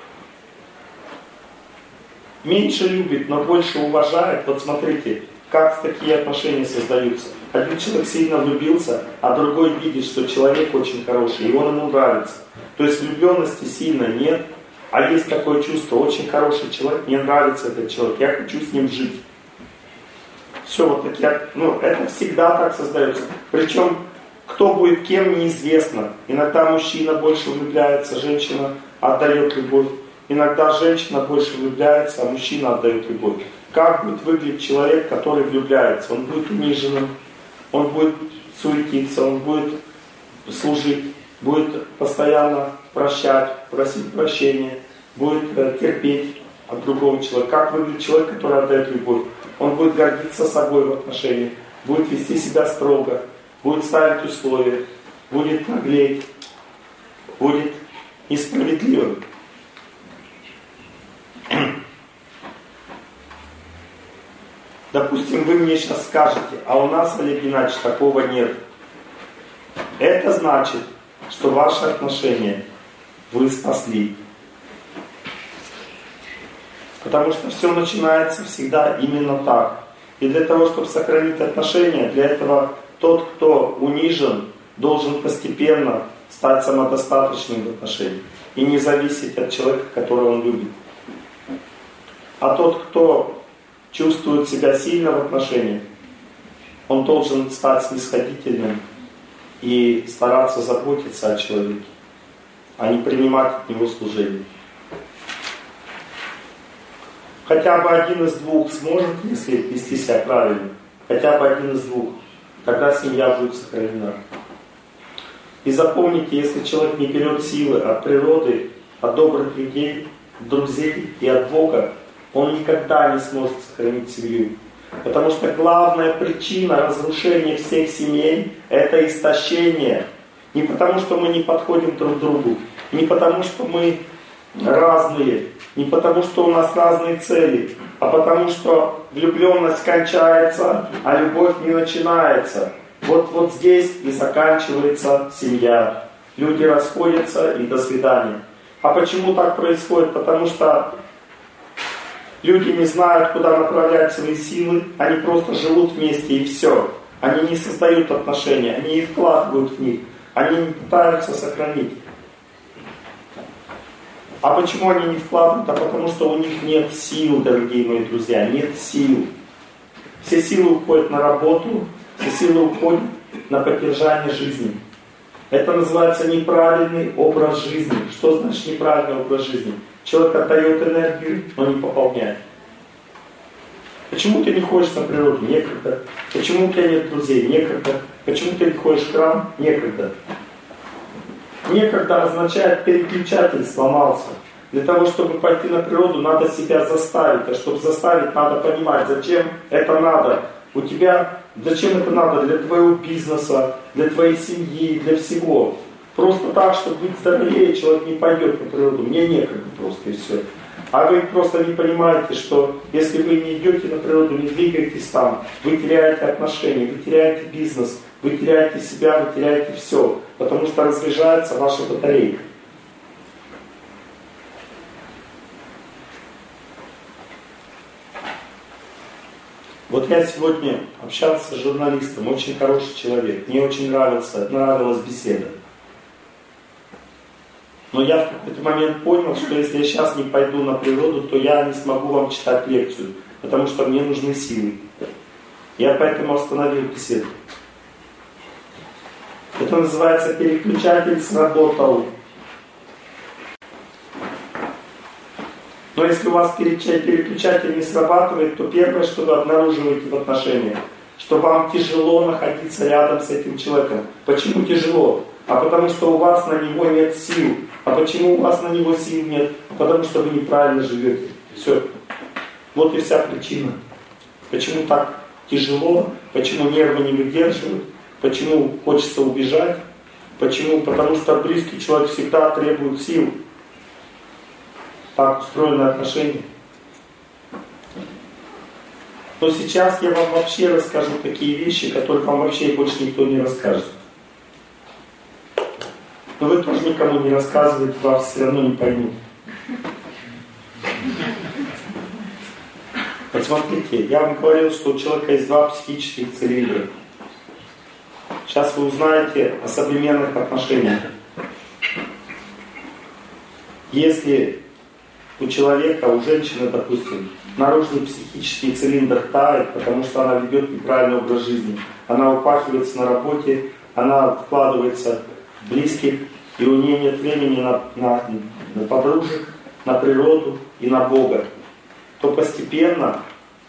меньше любит, но больше уважает, вот смотрите, как такие отношения создаются. Один человек сильно влюбился, а другой видит, что человек очень хороший, и он ему нравится. То есть влюбленности сильно нет, а есть такое чувство, очень хороший человек, мне нравится этот человек, я хочу с ним жить. Все вот такие, ну это всегда так создается. Причем кто будет кем, неизвестно. Иногда мужчина больше влюбляется, женщина отдает любовь. Иногда женщина больше влюбляется, а мужчина отдает любовь. Как будет выглядеть человек, который влюбляется? Он будет униженным, он будет суетиться, он будет служить, будет постоянно прощать, просить прощения, будет э, терпеть от другого человека. Как выглядит человек, который отдает любовь? Он будет гордиться собой в отношениях, будет вести себя строго, будет ставить условия, будет наглеть, будет несправедливым. Допустим, вы мне сейчас скажете, а у нас, Олег Геннадьевич, такого нет. Это значит, что ваши отношения вы спасли. Потому что все начинается всегда именно так. И для того, чтобы сохранить отношения, для этого тот, кто унижен, должен постепенно стать самодостаточным в отношениях и не зависеть от человека, которого он любит. А тот, кто чувствует себя сильно в отношениях, он должен стать снисходительным и стараться заботиться о человеке, а не принимать от него служение. Хотя бы один из двух сможет, если вести себя правильно, хотя бы один из двух, тогда семья будет сохранена. И запомните, если человек не берет силы от природы, от добрых людей, друзей и от Бога, он никогда не сможет сохранить семью. Потому что главная причина разрушения всех семей – это истощение. Не потому, что мы не подходим друг к другу, не потому, что мы разные, не потому, что у нас разные цели, а потому, что влюбленность кончается, а любовь не начинается. Вот, вот здесь и заканчивается семья. Люди расходятся и до свидания. А почему так происходит? Потому что люди не знают, куда направлять свои силы, они просто живут вместе и все. Они не создают отношения, они их вкладывают в них, они не пытаются сохранить. А почему они не вкладывают? А потому что у них нет сил, дорогие мои друзья, нет сил. Все силы уходят на работу, все силы уходят на поддержание жизни. Это называется неправильный образ жизни. Что значит неправильный образ жизни? Человек отдает энергию, но не пополняет. Почему ты не ходишь на природу? Некогда. Почему у тебя нет друзей? Некогда. Почему ты не ходишь в храм? Некогда. Некогда означает переключатель сломался. Для того, чтобы пойти на природу, надо себя заставить. А чтобы заставить, надо понимать, зачем это надо. У тебя, зачем это надо? Для твоего бизнеса, для твоей семьи, для всего. Просто так, чтобы быть здоровее, человек не пойдет на природу. Мне некогда просто, и все. А вы просто не понимаете, что если вы не идете на природу, не двигаетесь там, вы теряете отношения, вы теряете бизнес, вы теряете себя, вы теряете все. Потому что разряжается ваша батарейка. Вот я сегодня общался с журналистом, очень хороший человек. Мне очень нравился, нравилась беседа. Но я в какой-то момент понял, что если я сейчас не пойду на природу, то я не смогу вам читать лекцию, потому что мне нужны силы. Я поэтому остановил беседу. Это называется переключатель сработал. Но если у вас переключатель не срабатывает, то первое, что вы обнаруживаете в отношениях, что вам тяжело находиться рядом с этим человеком. Почему тяжело? А потому что у вас на него нет сил. А почему у вас на него сил нет? А потому что вы неправильно живете. Все. Вот и вся причина. Почему так тяжело? Почему нервы не выдерживают? Почему хочется убежать? Почему? Потому что близкий человек всегда требует сил. Так устроены отношения. Но сейчас я вам вообще расскажу такие вещи, которые вам вообще больше никто не расскажет. Но вы тоже никому не рассказываете, вас все равно не поймут. Посмотрите, я вам говорил, что у человека есть два психических цилиндра. Сейчас вы узнаете о современных отношениях. Если у человека, у женщины, допустим, наружный психический цилиндр тает, потому что она ведет неправильный образ жизни. Она упахивается на работе, она вкладывается в близких, и у нее нет времени на, на, на подружек, на природу и на Бога. То постепенно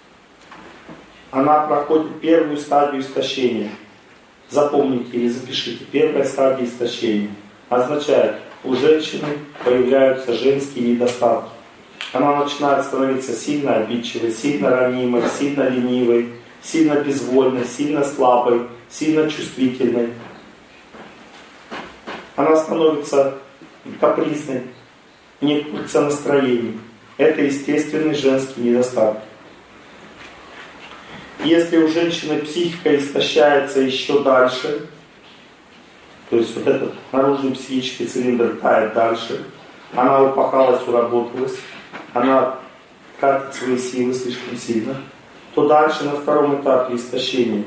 она проходит первую стадию истощения. Запомните или запишите. Первая стадия истощения означает, у женщины появляются женские недостатки. Она начинает становиться сильно обидчивой, сильно ранимой, сильно ленивой, сильно безвольной, сильно слабой, сильно чувствительной. Она становится капризной, не путается настроением. Это естественный женский недостаток. Если у женщины психика истощается еще дальше, то есть вот этот наружный психический цилиндр тает дальше, она упахалась, уработалась, она тратит свои силы слишком сильно, то дальше на втором этапе истощения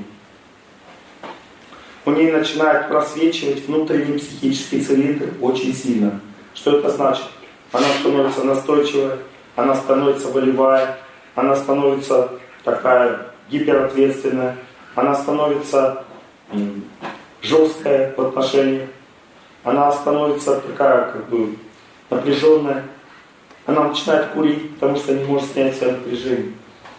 у нее начинает просвечивать внутренний психический цилиндр очень сильно. Что это значит? Она становится настойчивая, она становится волевая, она становится такая гиперответственная, она становится жесткая в отношениях, она становится такая как бы напряженная, она начинает курить, потому что не может снять себе напряжение.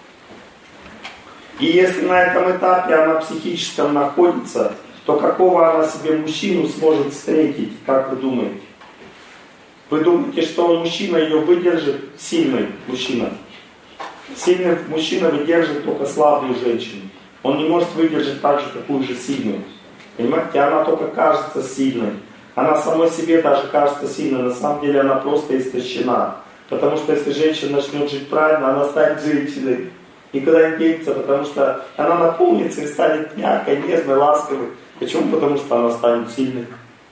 И если на этом этапе она психическом находится, то какого она себе мужчину сможет встретить, как вы думаете? Вы думаете, что мужчина ее выдержит? Сильный мужчина. Сильный мужчина выдержит только слабую женщину. Он не может выдержать также такую же сильную. Понимаете? Она только кажется сильной. Она самой себе даже кажется сильной. На самом деле она просто истощена. Потому что если женщина начнет жить правильно, она станет женщиной. Никуда не денется, потому что она наполнится и станет мягкой, нежной, ласковой. Почему? Потому что она станет сильной.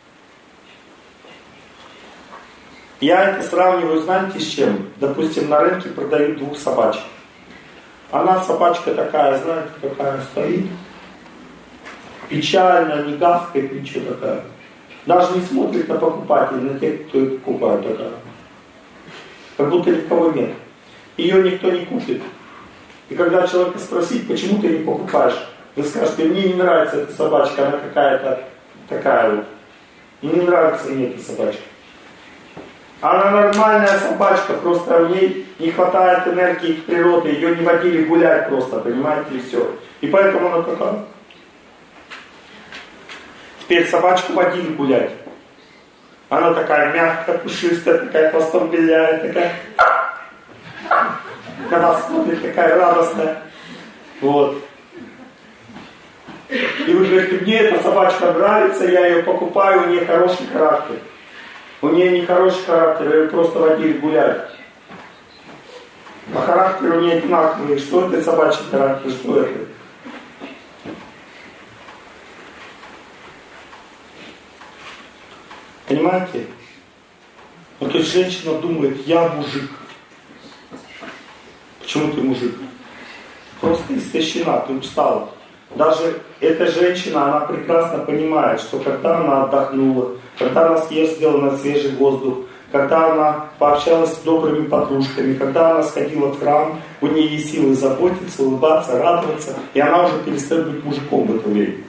Я это сравниваю, знаете, с чем? Допустим, на рынке продают двух собачек. Она собачка такая, знаете, какая стоит. Печальная, не гавкает, ничего такая. Даже не смотрит на покупателей, на тех, кто их покупает такая. Как будто никого нет. Ее никто не купит. И когда человека спросить, почему ты не покупаешь, вы скажете, мне не нравится эта собачка, она какая-то такая вот. Мне не нравится мне эта собачка. Она нормальная собачка, просто у ней не хватает энергии к природе, ее не водили гулять просто, понимаете, и все. И поэтому она такая. Теперь собачку водили гулять. Она такая мягкая, пушистая, такая хвостом виляет, такая. Когда смотрит, такая радостная. Вот. И вы говорите, мне эта собачка нравится, я ее покупаю, у нее хороший характер. У нее не хороший характер, ее просто водили гулять. А характер у нее одинаковый. Что это собачий характер, что это? Понимаете? Ну, то есть женщина думает, я мужик. Почему ты мужик? Просто истощена, ты устала. Даже эта женщина, она прекрасно понимает, что когда она отдохнула, когда она съездила на свежий воздух, когда она пообщалась с добрыми подружками, когда она сходила в храм, у нее есть силы заботиться, улыбаться, радоваться, и она уже перестает быть мужиком в это время.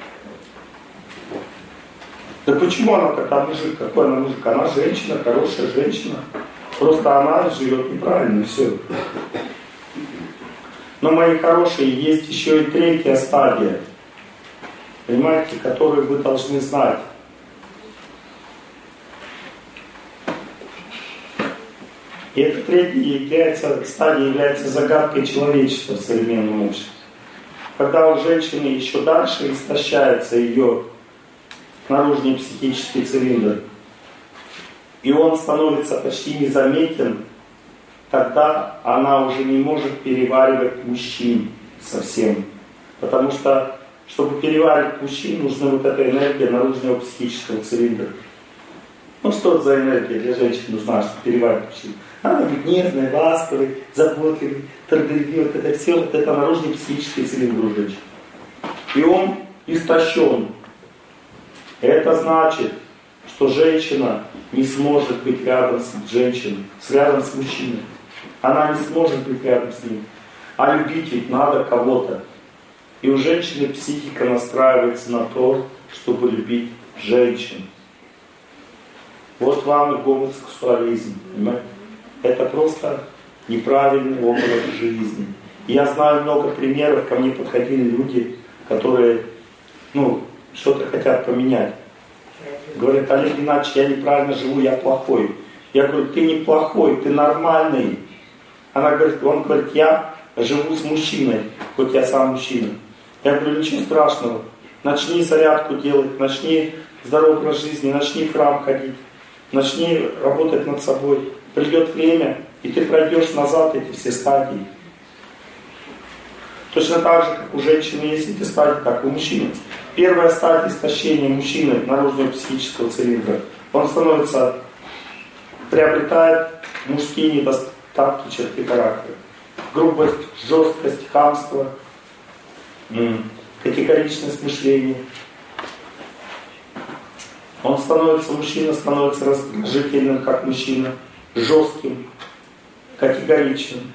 Да почему она такая мужик? Какой она мужик? Она женщина, хорошая женщина. Просто она живет неправильно, и все. Но, мои хорошие, есть еще и третья стадия, понимаете, которую вы должны знать. И эта третья является, стадия является загадкой человечества в современном обществе. Когда у женщины еще дальше истощается ее наружный психический цилиндр, и он становится почти незаметен, тогда она уже не может переваривать мужчин совсем. Потому что, чтобы переваривать мужчин, нужна вот эта энергия наружного психического цилиндра. Ну что это за энергия для женщин нужна, чтобы переваривать мужчин? Надо быть нежной, ласковой, заботливой, трудолюбивой. Вот это все, вот это наружный психический цилиндр у женщин. И он истощен. Это значит, что женщина не сможет быть рядом с женщиной, рядом с мужчиной. Она не сможет быть рядом с ним. А любить ведь надо кого-то. И у женщины психика настраивается на то, чтобы любить женщин. Вот вам и гомосексуализм. Понимаете? Это просто неправильный образ жизни. И я знаю много примеров, ко мне подходили люди, которые ну, что-то хотят поменять. Говорят, Олег Геннадьевич, я неправильно живу, я плохой. Я говорю, ты не плохой, ты нормальный. Она говорит, он говорит, я живу с мужчиной, хоть я сам мужчина. Я говорю, ничего страшного. Начни зарядку делать, начни здоровый образ жизни, начни в храм ходить, начни работать над собой. Придет время, и ты пройдешь назад эти все стадии. Точно так же, как у женщины есть эти стадии, так и у мужчины. Первая стадия истощения мужчины наружного психического цилиндра. Он становится, приобретает мужские недостатки, черты характера. Грубость, жесткость, хамство, категоричность мышления. Он становится, мужчина становится раздражительным, как мужчина, жестким, категоричным.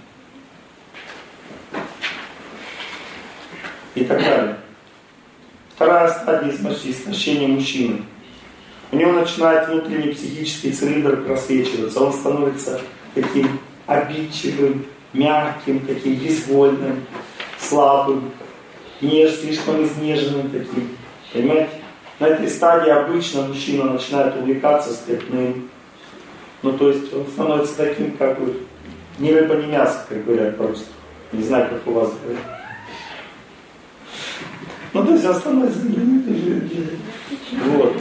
И так далее. Вторая стадия истощения мужчины. У него начинает внутренний психический цилиндр просвечиваться. Он становится таким обидчивым, мягким, таким безвольным, слабым, неж, слишком изнеженным таким. Понимаете? На этой стадии обычно мужчина начинает увлекаться спиртным. Ну, то есть он становится таким, как бы, ни рыба, ни мясо, как говорят просто. Не знаю, как у вас говорят. Ну, то есть он становится... Вот.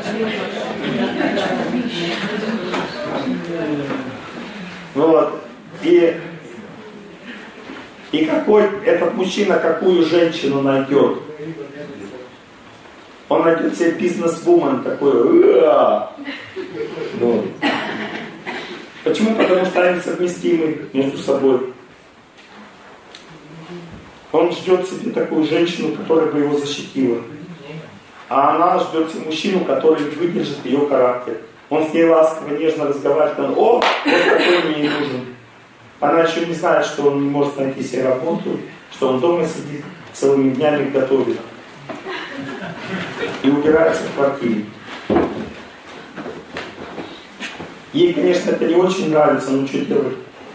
Вот. И, и какой этот мужчина какую женщину найдет? Он найдет себе бизнес-вумен такой. Вот. Почему? Потому что они совместимы между собой. Он ждет себе такую женщину, которая бы его защитила. А она ждет себе мужчину, который выдержит ее характер. Он с ней ласково, нежно разговаривает. Он, о, вот такой мне и нужен. Она еще не знает, что он не может найти себе работу, что он дома сидит целыми днями готовит. И убирается в квартире. Ей, конечно, это не очень нравится, но что делать?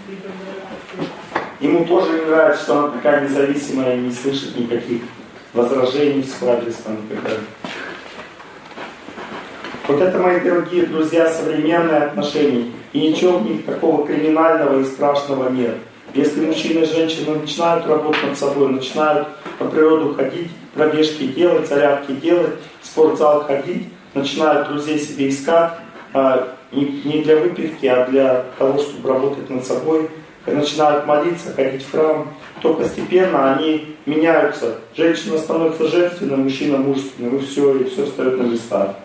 Ему тоже не нравится, что она такая независимая и не слышит никаких возражений в свой адрес. Вот это, мои дорогие друзья, современные отношения. И ничего в них такого криминального и страшного нет. Если мужчина и женщина начинают работать над собой, начинают по природу ходить, пробежки делать, зарядки делать, в спортзал ходить, начинают друзей себе искать, не для выпивки, а для того, чтобы работать над собой, начинают молиться, ходить в храм, то постепенно они меняются. Женщина становится женственной, мужчина мужественным, и все, и все встает на места.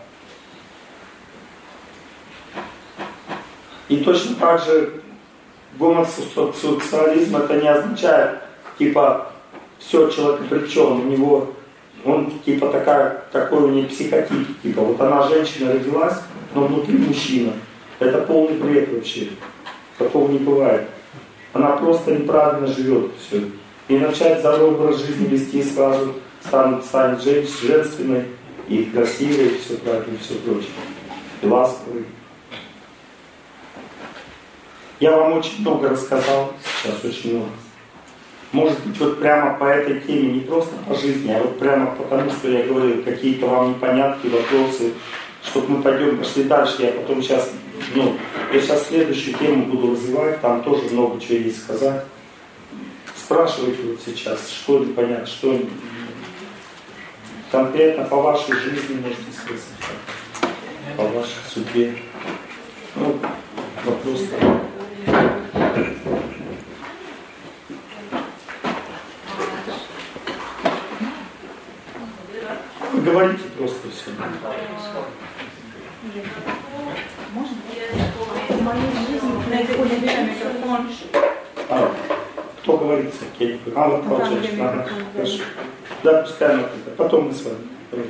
И точно так же гомосексуализм это не означает, типа, все, человек обречен, у него, он типа такая, такой у нее психотип, типа, вот она женщина родилась, но внутри мужчина. Это полный бред вообще. Такого не бывает. Она просто неправильно живет, все. И начать здоровый образ жизни вести сразу станет, станет женственной и красивой, и все правильно, и все прочее. И ласковой. Я вам очень много рассказал, сейчас очень много. Может быть, вот прямо по этой теме, не просто по жизни, а вот прямо потому, что я говорил, какие-то вам непонятки, вопросы, чтобы мы пойдем, пошли дальше. Я потом сейчас, ну, я сейчас следующую тему буду развивать, там тоже много чего есть сказать. Спрашивайте вот сейчас, что непонятно, что конкретно по вашей жизни можете сказать, по вашей судьбе. Ну, вопрос такой. Вы говорите просто все. А, кто говорит? А, вот та женщина. Ага, хорошо. Да, пускай она это. Потом мы с вами.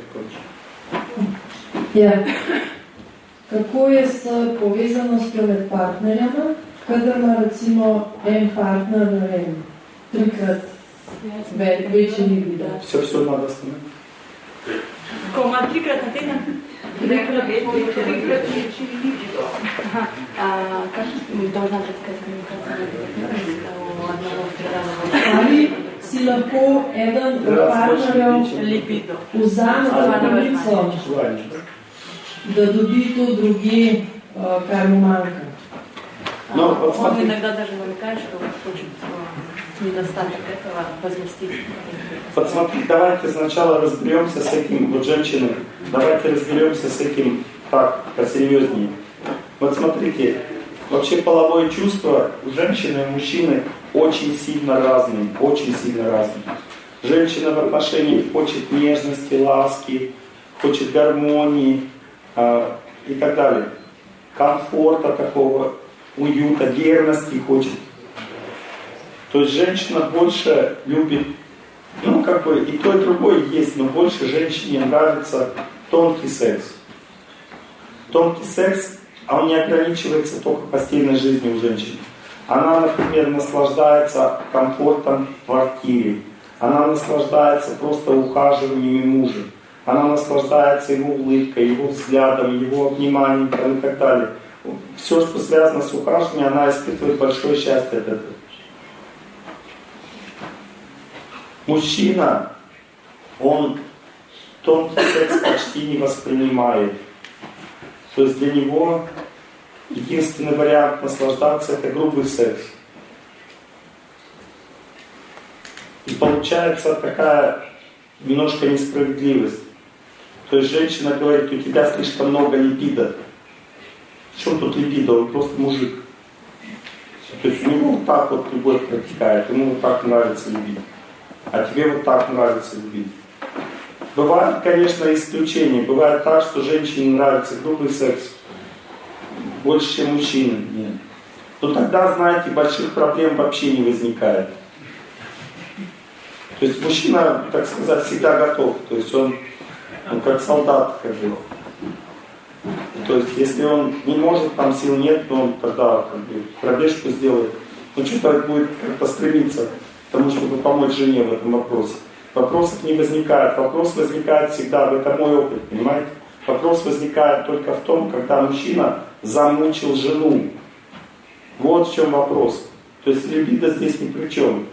Я. Какво е с повезаността med партнеряма, kada ima recimo en partner, ne vem, trikrat вече ни вида? Все, все надо остановить. Ko ima trikrat na teden? Trikrat вече ни вида. Ага. А как должна быть такая коммуникация у одного в три раза? Ali si lahko eden od partnerjev vzame pravico, da dobi to druge, kar mu manjka. Но, вот Он иногда даже намекает, что хочет недостаток этого возместить. Вот смотри, давайте сначала разберемся с этим, вот женщины, давайте разберемся с этим так, посерьезнее. Вот смотрите, вообще половое чувство у женщины и мужчины очень сильно разные, очень сильно разные. Женщина в отношениях хочет нежности, ласки, хочет гармонии э, и так далее. Комфорта такого, уюта, верности хочет. То есть женщина больше любит, ну как бы и то, и другое есть, но больше женщине нравится тонкий секс. Тонкий секс, а он не ограничивается только постельной жизнью у женщин. Она, например, наслаждается комфортом в квартире. Она наслаждается просто ухаживаниями мужа. Она наслаждается его улыбкой, его взглядом, его вниманием и так далее. Все, что связано с ухаживанием, она испытывает большое счастье от этого. Мужчина, он тонкий секс почти не воспринимает. То есть для него единственный вариант наслаждаться — это грубый секс. И получается такая немножко несправедливость. То есть женщина говорит: у тебя слишком много либидо. В чем тут либидо? Он просто мужик. То есть у него вот так вот любовь протекает, ему вот так нравится любить. А тебе вот так нравится любить. Бывают, конечно, исключения. Бывает так, что женщине нравится грубый секс больше, чем мужчине. Нет. Но тогда, знаете, больших проблем вообще не возникает. То есть мужчина, так сказать, всегда готов. То есть он, он как солдат, как бы. То есть если он не может, там сил нет, то он тогда как бы пробежку сделает. Он что-то будет как-то стремиться к тому, чтобы помочь жене в этом вопросе. Вопросов не возникает. Вопрос возникает всегда, это мой опыт, понимаете? Вопрос возникает только в том, когда мужчина замучил жену. Вот в чем вопрос. То есть либидо здесь ни при чем.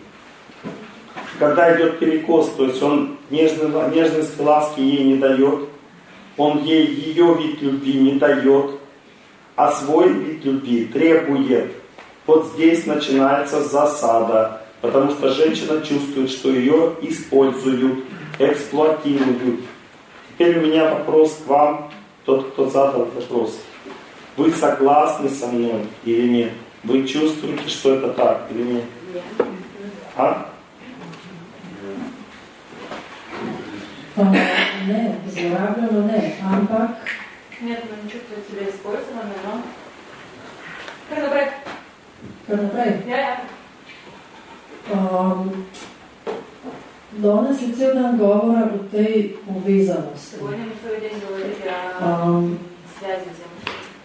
Когда идет перекос, то есть он нежности, ласки ей не дает, он ей ее вид любви не дает, а свой вид любви требует. Вот здесь начинается засада, потому что женщина чувствует, что ее используют, эксплуатируют. Теперь у меня вопрос к вам, тот, кто задал вопрос. Вы согласны со мной или нет? Вы чувствуете, что это так или нет? А? Не, злорабljeno не, ampak... Нет, она не чувствует себя использованной, но... Кар напред. Kar naprej. Ja, ja. Um, danes je cel dan govora o tej povezanosti. Сегодня мы целый день говорили о Um, связи взаимосвязи.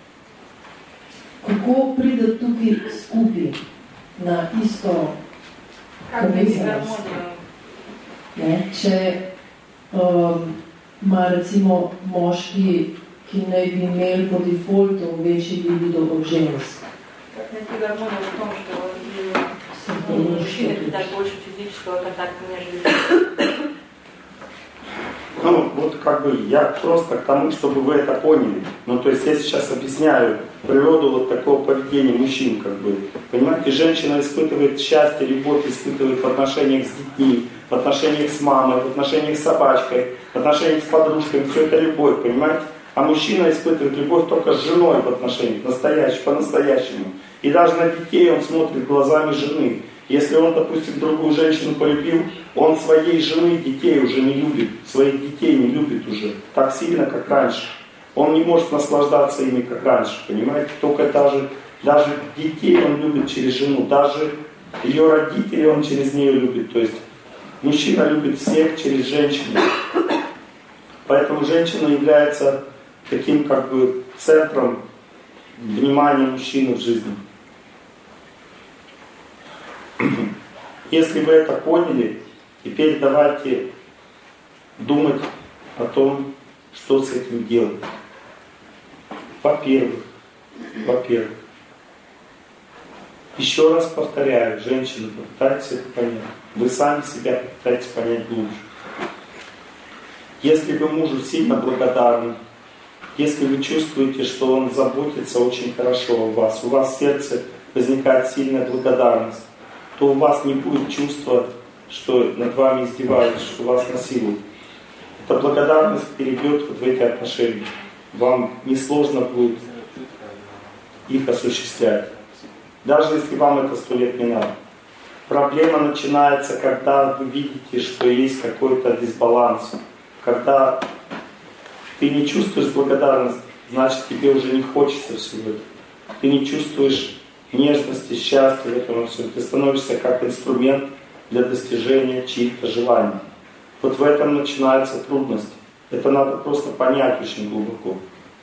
kako pride tukaj skupaj na isto Как найти povezanost? гармонию? Ne, če um, ima recimo moški, ki naj bi imeli po defaultu večji libido od žensk. Как найти гармонию в том, что мужчины хотят больше физического контакта, нежели... Ну, вот как бы я просто к тому, чтобы вы это поняли. Ну, то есть я сейчас объясняю природу вот такого поведения мужчин, как бы. Понимаете, женщина испытывает счастье, любовь, испытывает в отношениях с детьми, в отношениях с мамой, в отношениях с собачкой, в отношениях с подружками, все это любовь, понимаете? А мужчина испытывает любовь только с женой в отношениях, настоящей, по-настоящему. И даже на детей он смотрит глазами жены. Если он, допустим, другую женщину полюбил, он своей жены детей уже не любит, своих детей не любит уже так сильно, как раньше. Он не может наслаждаться ими, как раньше, понимаете? Только даже, даже детей он любит через жену, даже ее родителей он через нее любит. То есть мужчина любит всех через женщину. Поэтому женщина является таким как бы центром внимания мужчины в жизни. Если вы это поняли, теперь давайте думать о том, что с этим делать. Во-первых, во-первых, еще раз повторяю, женщины, попытайтесь это понять. Вы сами себя попытайтесь понять глубже. Если вы мужу сильно благодарны, если вы чувствуете, что он заботится очень хорошо о вас, у вас в сердце возникает сильная благодарность, то у вас не будет чувства, что над вами издеваются, что вас насилуют. Эта благодарность перейдет вот в эти отношения. Вам несложно будет их осуществлять. Даже если вам это сто лет не надо. Проблема начинается, когда вы видите, что есть какой-то дисбаланс. Когда ты не чувствуешь благодарность, значит тебе уже не хочется всего этого. Ты не чувствуешь нежности, счастья в этом всем. Ты становишься как инструмент для достижения чьих-то желаний. Вот в этом начинается трудность. Это надо просто понять очень глубоко.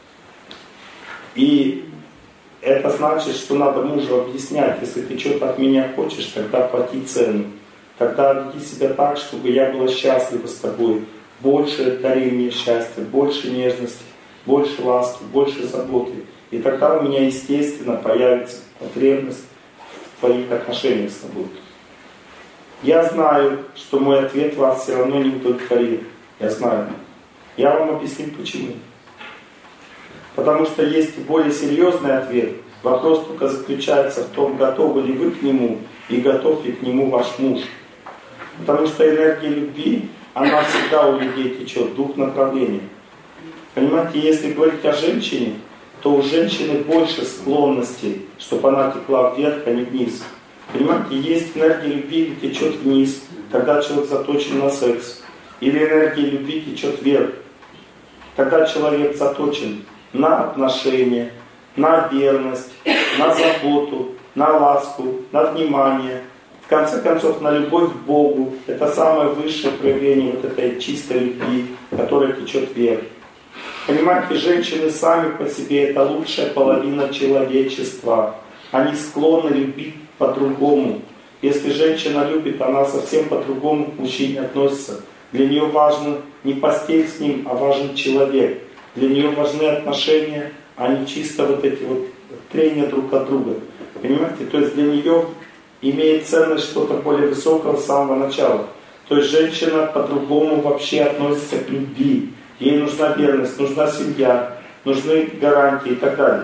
И это значит, что надо мужу объяснять, если ты что-то от меня хочешь, тогда плати цену. Тогда веди себя так, чтобы я была счастлива с тобой. Больше дари мне счастья, больше нежности, больше ласки, больше заботы. И тогда у меня, естественно, появится потребность в твоих отношениях с тобой. Я знаю, что мой ответ вас все равно не удовлетворит. Я знаю. Я вам объясню почему. Потому что есть и более серьезный ответ. Вопрос только заключается в том, готовы ли вы к нему и готов ли к нему ваш муж. Потому что энергия любви, она всегда у людей течет в двух направлениях. Понимаете, если говорить о женщине, то у женщины больше склонности, чтобы она текла вверх, а не вниз. Понимаете, есть энергия любви, течет вниз, когда человек заточен на секс. Или энергия любви течет вверх, когда человек заточен на отношения, на верность, на заботу, на ласку, на внимание. В конце концов, на любовь к Богу. Это самое высшее проявление вот этой чистой любви, которая течет вверх. Понимаете, женщины сами по себе это лучшая половина человечества. Они склонны любить по-другому. Если женщина любит, она совсем по-другому к мужчине относится. Для нее важно не постель с ним, а важен человек. Для нее важны отношения, а не чисто вот эти вот трения друг от друга. Понимаете? То есть для нее имеет ценность что-то более высокого с самого начала. То есть женщина по-другому вообще относится к любви. ей нужна верность, нужна семья, нужны гарантии и так далее.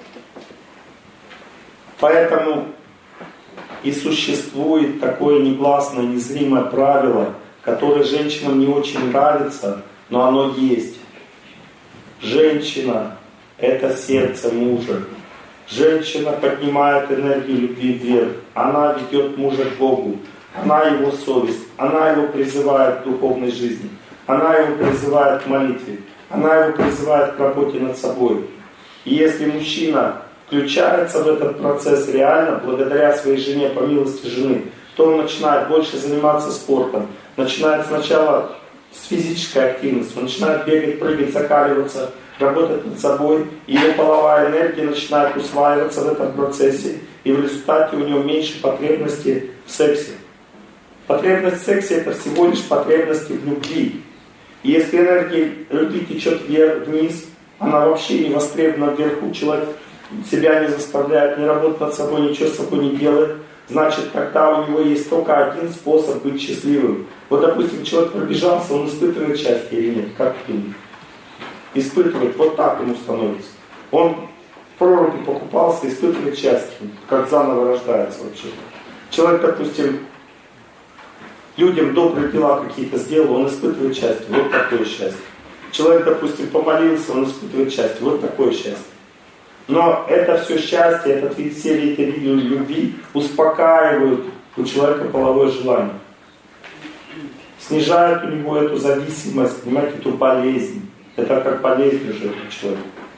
Поэтому и существует такое негласное, незримое правило, которое женщинам не очень нравится, но оно есть. Женщина – это сердце мужа. Женщина поднимает энергию любви вверх. Она ведет мужа к Богу. Она его совесть. Она его призывает к духовной жизни. Она его призывает к молитве. Она его призывает к работе над собой. И если мужчина включается в этот процесс реально, благодаря своей жене, по милости жены, то он начинает больше заниматься спортом. Начинает сначала с физической активностью. Он начинает бегать, прыгать, закаливаться, работать над собой. И его половая энергия начинает усваиваться в этом процессе. И в результате у него меньше потребности в сексе. Потребность в сексе — это всего лишь потребности в любви. И если энергия любви течет вверх, вниз, она вообще не востребована вверху, человек себя не заставляет, не работает над собой, ничего с собой не делает, значит, тогда у него есть только один способ быть счастливым. Вот, допустим, человек пробежался, он испытывает счастье или нет? Как ты думаешь? Испытывает, вот так ему становится. Он в проруби покупался, испытывает счастье, как заново рождается вообще. Человек, допустим, людям добрые дела какие-то сделал, он испытывает счастье, вот такое счастье. Человек, допустим, помолился, он испытывает счастье, вот такое счастье. Но это все счастье, этот вид, все эти виды любви успокаивают у человека половое желание. Снижают у него эту зависимость, понимаете, эту болезнь. Это как болезнь уже у человека.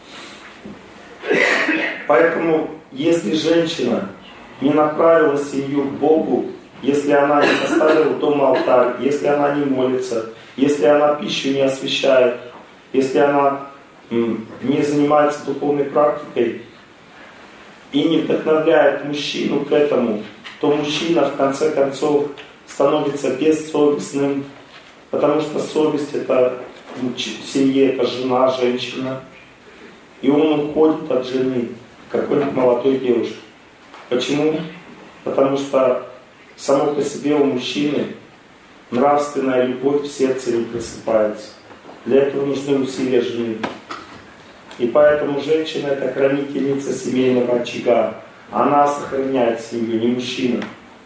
Поэтому, если женщина не направила семью к Богу, если она не поставила дома алтарь, если она не молится, если она пищу не освящает, если она не занимается духовной практикой и не вдохновляет мужчину к этому, то мужчина в конце концов становится бессовестным, потому что совесть — это в семье, это жена, женщина, и он уходит от жены, какой-нибудь молодой девушки. Почему? Потому что само по себе у мужчины нравственная любовь в сердце не просыпается. Для этого нужны усилия жены. И поэтому женщина — это хранительница семейного очага. Она сохраняет семью, не мужчина.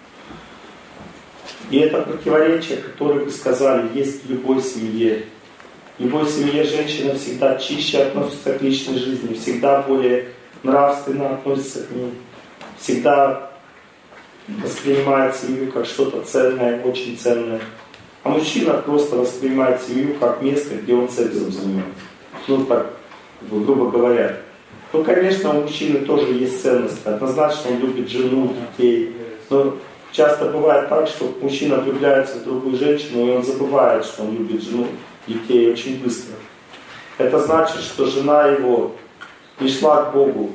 И это противоречие, которое вы сказали, есть в любой семье. В любой семье женщина всегда чище относится к личной жизни, всегда более нравственно относится к ней, всегда воспринимает семью как что-то ценное, очень ценное. А мужчина просто воспринимает семью как место, где он сексом занимается. Ну так, грубо говоря. Ну, конечно, у мужчины тоже есть ценность. Однозначно он любит жену, детей. Но часто бывает так, что мужчина влюбляется в другую женщину, и он забывает, что он любит жену, детей очень быстро. Это значит, что жена его не шла к Богу,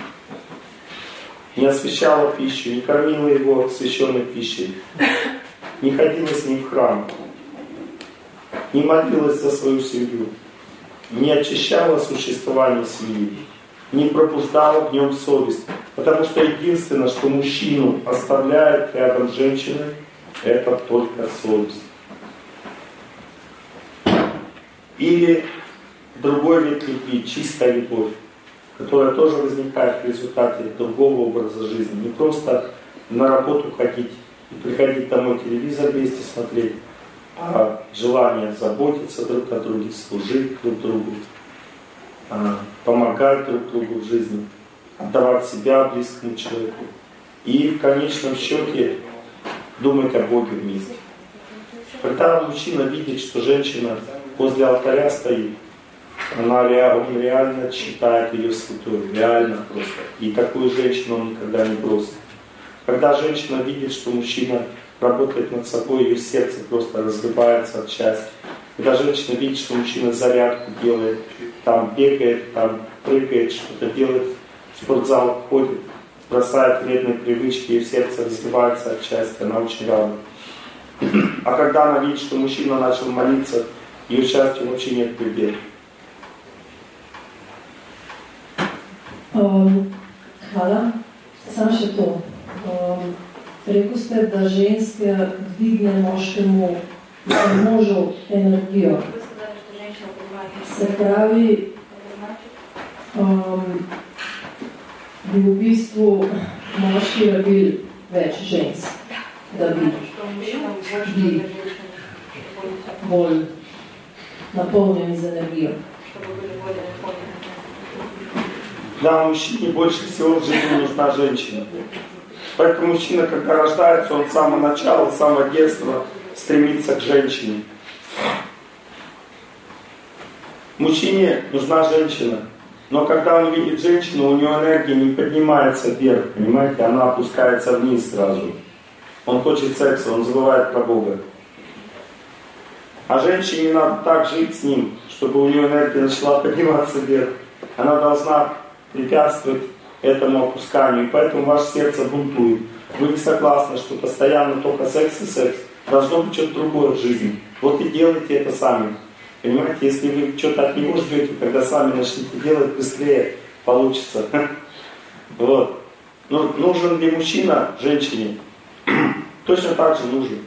не освящала пищу, не кормила его священной пищей, не ходила с ним в храм, не молилась за свою семью, не очищала существование семьи, не пробуждала в нем совесть. Потому что единственное, что мужчину оставляет рядом с женщиной, это только совесть. Или другой вид любви, чистая любовь, которая тоже возникает в результате другого образа жизни. Не просто на работу ходить и приходить домой телевизор вместе смотреть, а желание заботиться друг о друге, служить друг другу, помогать друг другу в жизни, отдавать себя близкому человеку. И в конечном счете думать о Боге вместе. Когда мужчина видит, что женщина возле алтаря стоит, она он реально считает ее святой, реально просто. И такую женщину он никогда не бросит. Когда женщина видит, что мужчина работает над собой, ее сердце просто разрывается от счастья. Когда женщина видит, что мужчина зарядку делает, там бегает, там прыгает, что-то делает, в спортзал ходит, бросает вредные привычки, ее сердце разрывается от счастья, она очень рада. А когда она видит, что мужчина начал молиться, ее счастью вообще нет предела. Um, hvala. Samo še to. Um, rekel ste, da ženska dvigne moškemu, možu energijo. Вы сказали, что женщина поднимает Се прави, um, bi v bistvu moški rabil več žensk, da bi bili bolj наполнены за энергию. Да, мужчине больше всего в жизни нужна женщина. Поэтому мужчина, когда рождается, он с самого начала, с самого детства стремится к женщине. Мужчине нужна женщина. Но когда он видит женщину, у него энергия не поднимается вверх, понимаете, она опускается вниз сразу. Он хочет секса, он забывает про Бога. А женщине надо так жить с ним, чтобы у нее энергия начала подниматься вверх. Она должна препятствовать этому опусканию, и поэтому ваше сердце бунтует. Вы не согласны, что постоянно только секс и секс. Должно быть что-то другое в жизни. Вот и делайте это сами. Понимаете, если вы что-то от него ждете, когда сами начнете делать, быстрее получится. Вот. Но нужен ли мужчина женщине? Точно так же нужен.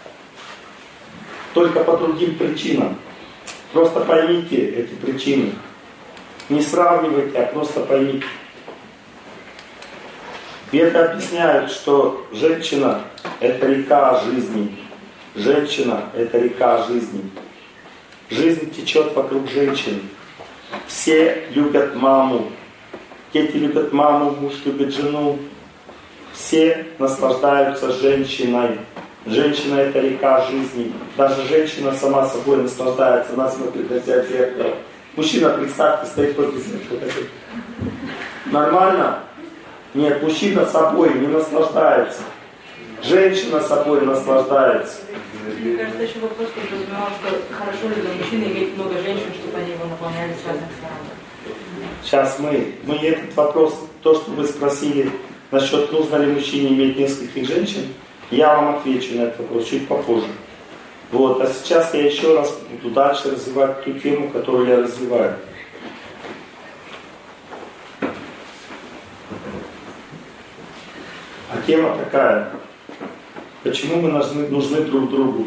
Только по другим причинам. Просто поймите эти причины. Не сравнивайте, а просто поймите. И это объясняет, что женщина – это река жизни. Женщина – это река жизни. Жизнь течет вокруг женщин. Все любят маму. Дети любят маму, муж любит жену. Все наслаждаются женщиной. Женщина – это река жизни. Даже женщина сама собой наслаждается. Она смотрит на себя в зеркало. Мужчина, представьте, стоит возле зеркала. Нормально? Нет, мужчина собой не наслаждается. Женщина собой наслаждается. Мне кажется, еще вопрос подразумевал, что хорошо ли для мужчины иметь много женщин, чтобы они его наполняли с разных сторон. Сейчас мы, мы этот вопрос, то, что вы спросили насчет, нужно ли мужчине иметь нескольких женщин, я вам отвечу на этот вопрос чуть попозже. Вот, а сейчас я еще раз буду дальше развивать ту тему, которую я развиваю. А тема такая. Почему мы нужны, нужны друг другу?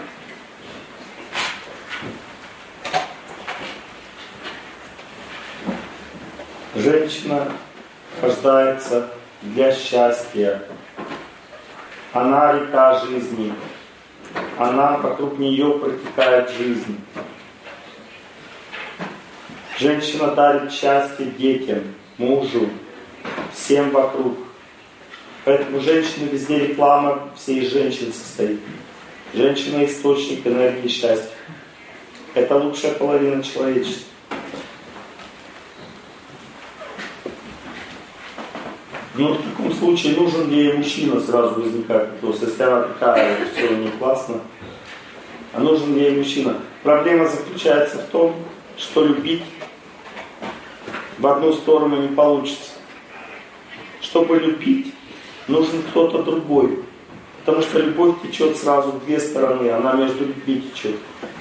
Женщина рождается для счастья. Она река жизни. Она, вокруг нее протекает жизнь. Женщина дарит счастье детям, мужу, всем вокруг. Поэтому женщина везде реклама всей женщин состоит. Женщина источник энергии счастья. Это лучшая половина человечества. Но в таком случае нужен ли ей мужчина, сразу возникает вопрос. Если она такая, все не классно. А нужен ли ей мужчина? Проблема заключается в том, что любить в одну сторону не получится. Чтобы любить, нужен кто-то другой. Потому что любовь течет сразу в две стороны, она между людьми течет.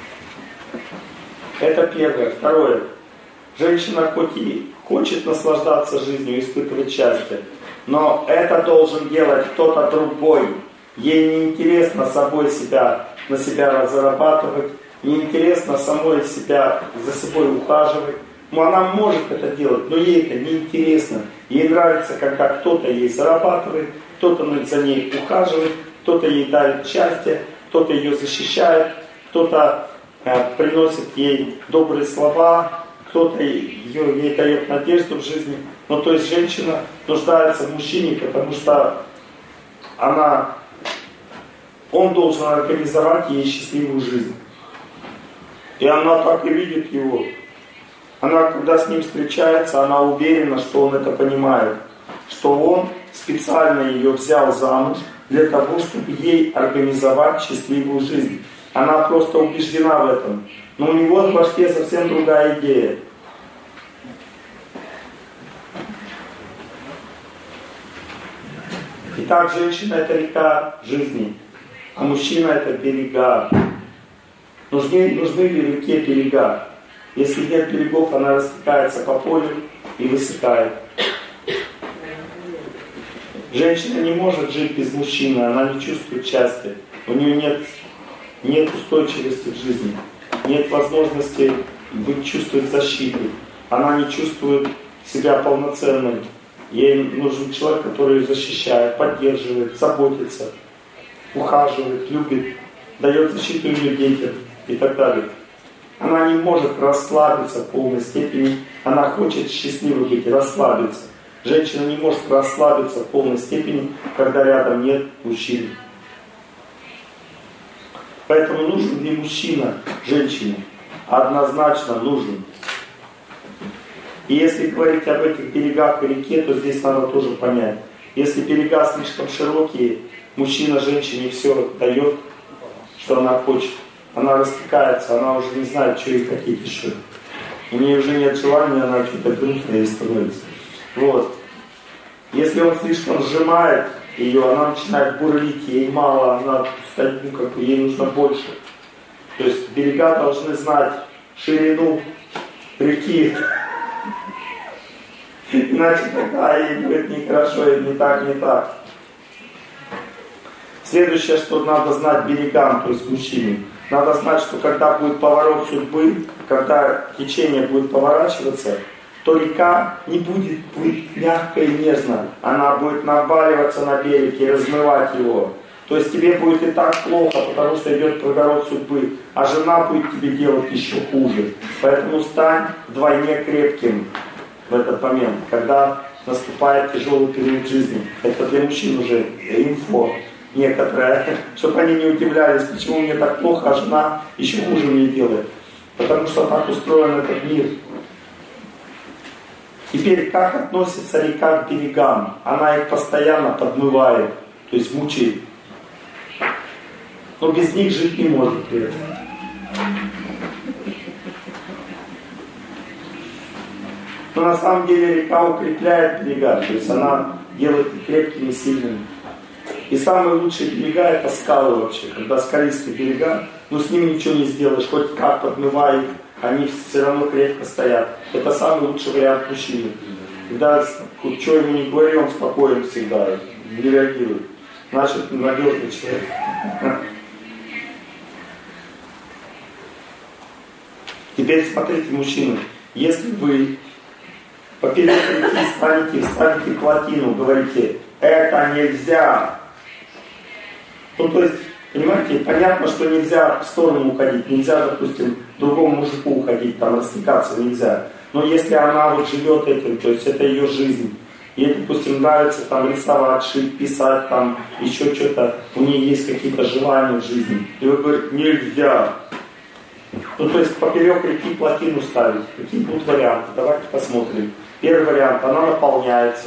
Это первое. Второе. Женщина хоть и хочет наслаждаться жизнью, испытывать счастье, но это должен делать кто-то другой. Ей не интересно собой себя, на себя зарабатывать, не интересно самой себя, за собой ухаживать. Ну, она может это делать, но ей это не интересно. Ей нравится, когда кто-то ей зарабатывает, кто-то за ней ухаживает, кто-то ей дарит счастье, кто-то ее защищает, кто-то э, приносит ей добрые слова, кто-то ее, ей дает надежду в жизни. Ну, то есть женщина нуждается в мужчине, потому что она, он должен организовать ей счастливую жизнь. И она так и видит его. Она, когда с ним встречается, она уверена, что он это понимает. Что он специально ее взял замуж для того, чтобы ей организовать счастливую жизнь. Она просто убеждена в этом. Но у него в башке совсем другая идея. Итак, женщина – это река жизни, а мужчина – это берега. Нужны, нужны ли в реке берега? Если нет берегов, она растекается по полю и высыхает. Женщина не может жить без мужчины, она не чувствует счастья. У нее нет, нет устойчивости в жизни, нет возможности быть, чувствовать защиту. Она не чувствует себя полноценной. Ей нужен человек, который ее защищает, поддерживает, заботится, ухаживает, любит, дает защиту ее детям и так далее. Она не может расслабиться в полной степени. Она хочет счастливой быть, расслабиться. Женщина не может расслабиться в полной степени, когда рядом нет мужчины. Поэтому нужен ли мужчина женщине? Однозначно нужен. И если говорить об этих берегах и реке, то здесь надо тоже понять. Если берега слишком широкие, мужчина женщине все дает, что она хочет. Она растекается, она уже не знает, что ей хотеть еще. У нее уже нет желания, она что-то грустная становится. Вот. Если он слишком сжимает ее, она начинает бурлить, ей мало, она, ну, как бы, ей нужно больше. То есть берега должны знать ширину реки. Иначе тогда ей будет нехорошо, и не так, не так. Следующее, что надо знать берегам, то есть мужчине. Надо знать, что когда будет поворот судьбы, когда течение будет поворачиваться, то река не будет плыть мягко и нежно. Она будет наваливаться на берег и размывать его. То есть тебе будет и так плохо, потому что идет поворот судьбы, а жена будет тебе делать еще хуже. Поэтому стань вдвойне крепким в этот момент, когда наступает тяжелый период жизни. Это для мужчин уже инфо некоторое, чтобы они не удивлялись, почему мне так плохо, а жена еще хуже мне делает. Потому что так устроен этот мир. Теперь, как относится река к берегам? Она их постоянно подмывает, то есть мучает. Но без них жить не может при этом. Но на самом деле река укрепляет берега, то есть она делает их крепкими и сильными. И самые лучшие берега — это скалы вообще. Когда скалистые берега, ну с ними ничего не сделаешь, хоть как подмывай их, они все равно крепко стоят. Это самый лучший вариант мужчины. Когда что ему не говори, он спокоен всегда, не реагирует. Значит, надежный человек. Теперь смотрите, мужчины, если вы поперек реки станете, ставите плотину, говорите, это нельзя. Ну, то есть, понимаете, понятно, что нельзя в сторону уходить, нельзя, допустим, другому мужику уходить, там, растекаться нельзя. Но если она вот живет этим, то есть это ее жизнь, ей, допустим, нравится там рисовать, шить, писать, там, еще что-то, у нее есть какие-то желания в жизни, и вы говорите, нельзя. Ну, то есть поперек реки плотину ставить. Какие будут варианты? Давайте посмотрим. Первый вариант, она наполняется.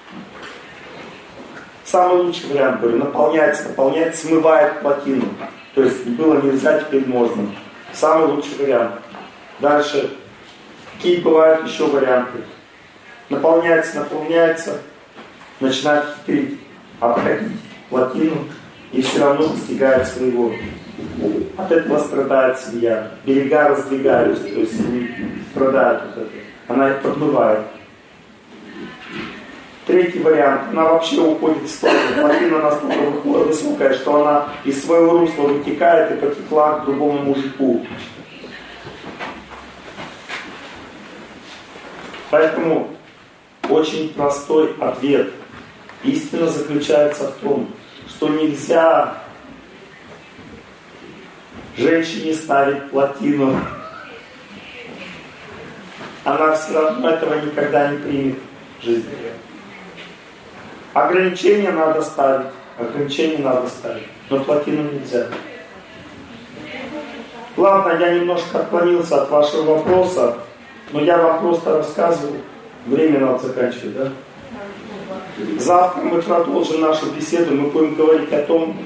Самый лучший вариант, говорю, наполняется, наполняется, смывает плотину. То есть было нельзя, теперь можно. Самый лучший вариант. Дальше, какие бывают еще варианты? Наполняется, наполняется, начинает хитрить, обходить плотину и все равно достигает своего. От этого страдает семья. Берега раздвигаются, то есть они страдают от этого. Она их подмывает. Третий вариант. Она вообще уходит в сторону. Плотина настолько высокая, что она из своего русла вытекает и потекла к другому мужику. Поэтому очень простой ответ. Истина заключается в том, что нельзя женщине ставить плотину. Она все равно этого никогда не примет в жизни. Ограничения надо ставить, ограничения надо ставить, но плотину нельзя. Ладно, я немножко отклонился от вашего вопроса, но я вам просто рассказываю. Время надо заканчивать, да? Завтра мы продолжим нашу беседу, мы будем говорить о том,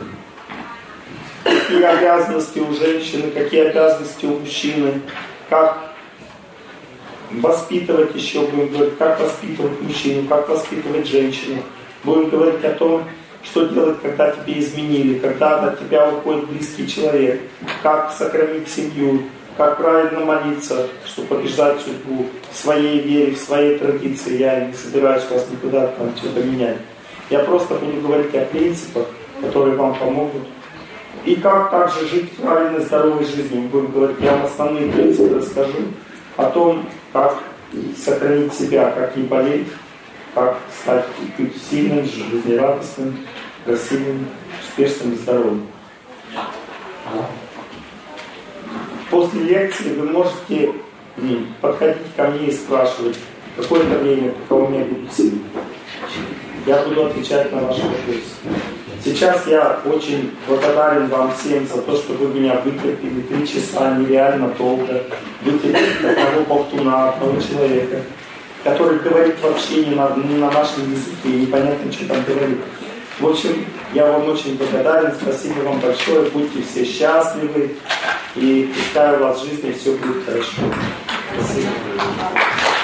какие обязанности у женщины, какие обязанности у мужчины, как воспитывать еще, будем говорить, как воспитывать мужчину, как воспитывать женщину. Будем говорить о том, что делать, когда тебе изменили, когда от тебя уходит близкий человек, как сохранить семью, как правильно молиться, чтобы побеждать судьбу в своей вере, в своей традиции. Я не собираюсь вас никуда там что-то менять. Я просто буду говорить о принципах, которые вам помогут И как также жить правильной, здоровой жизнью. Мы будем говорить, я вам основные принципы расскажу о том, как сохранить себя, как не болеть, как стать сильным, жизнерадостным, красивым, успешным и здоровым. После лекции вы можете подходить ко мне и спрашивать, какое-то время, пока у меня будут силы. Я буду отвечать на ваши вопросы. Сейчас я очень благодарен вам всем за то, что вы меня вытерпели три часа нереально долго. Вытерпели одного болтуна, одного человека, который говорит вообще не на, не на нашем языке, непонятно, что там говорит. В общем, я вам очень благодарен, спасибо вам большое, будьте все счастливы, и пускай у вас в жизни все будет хорошо. Спасибо.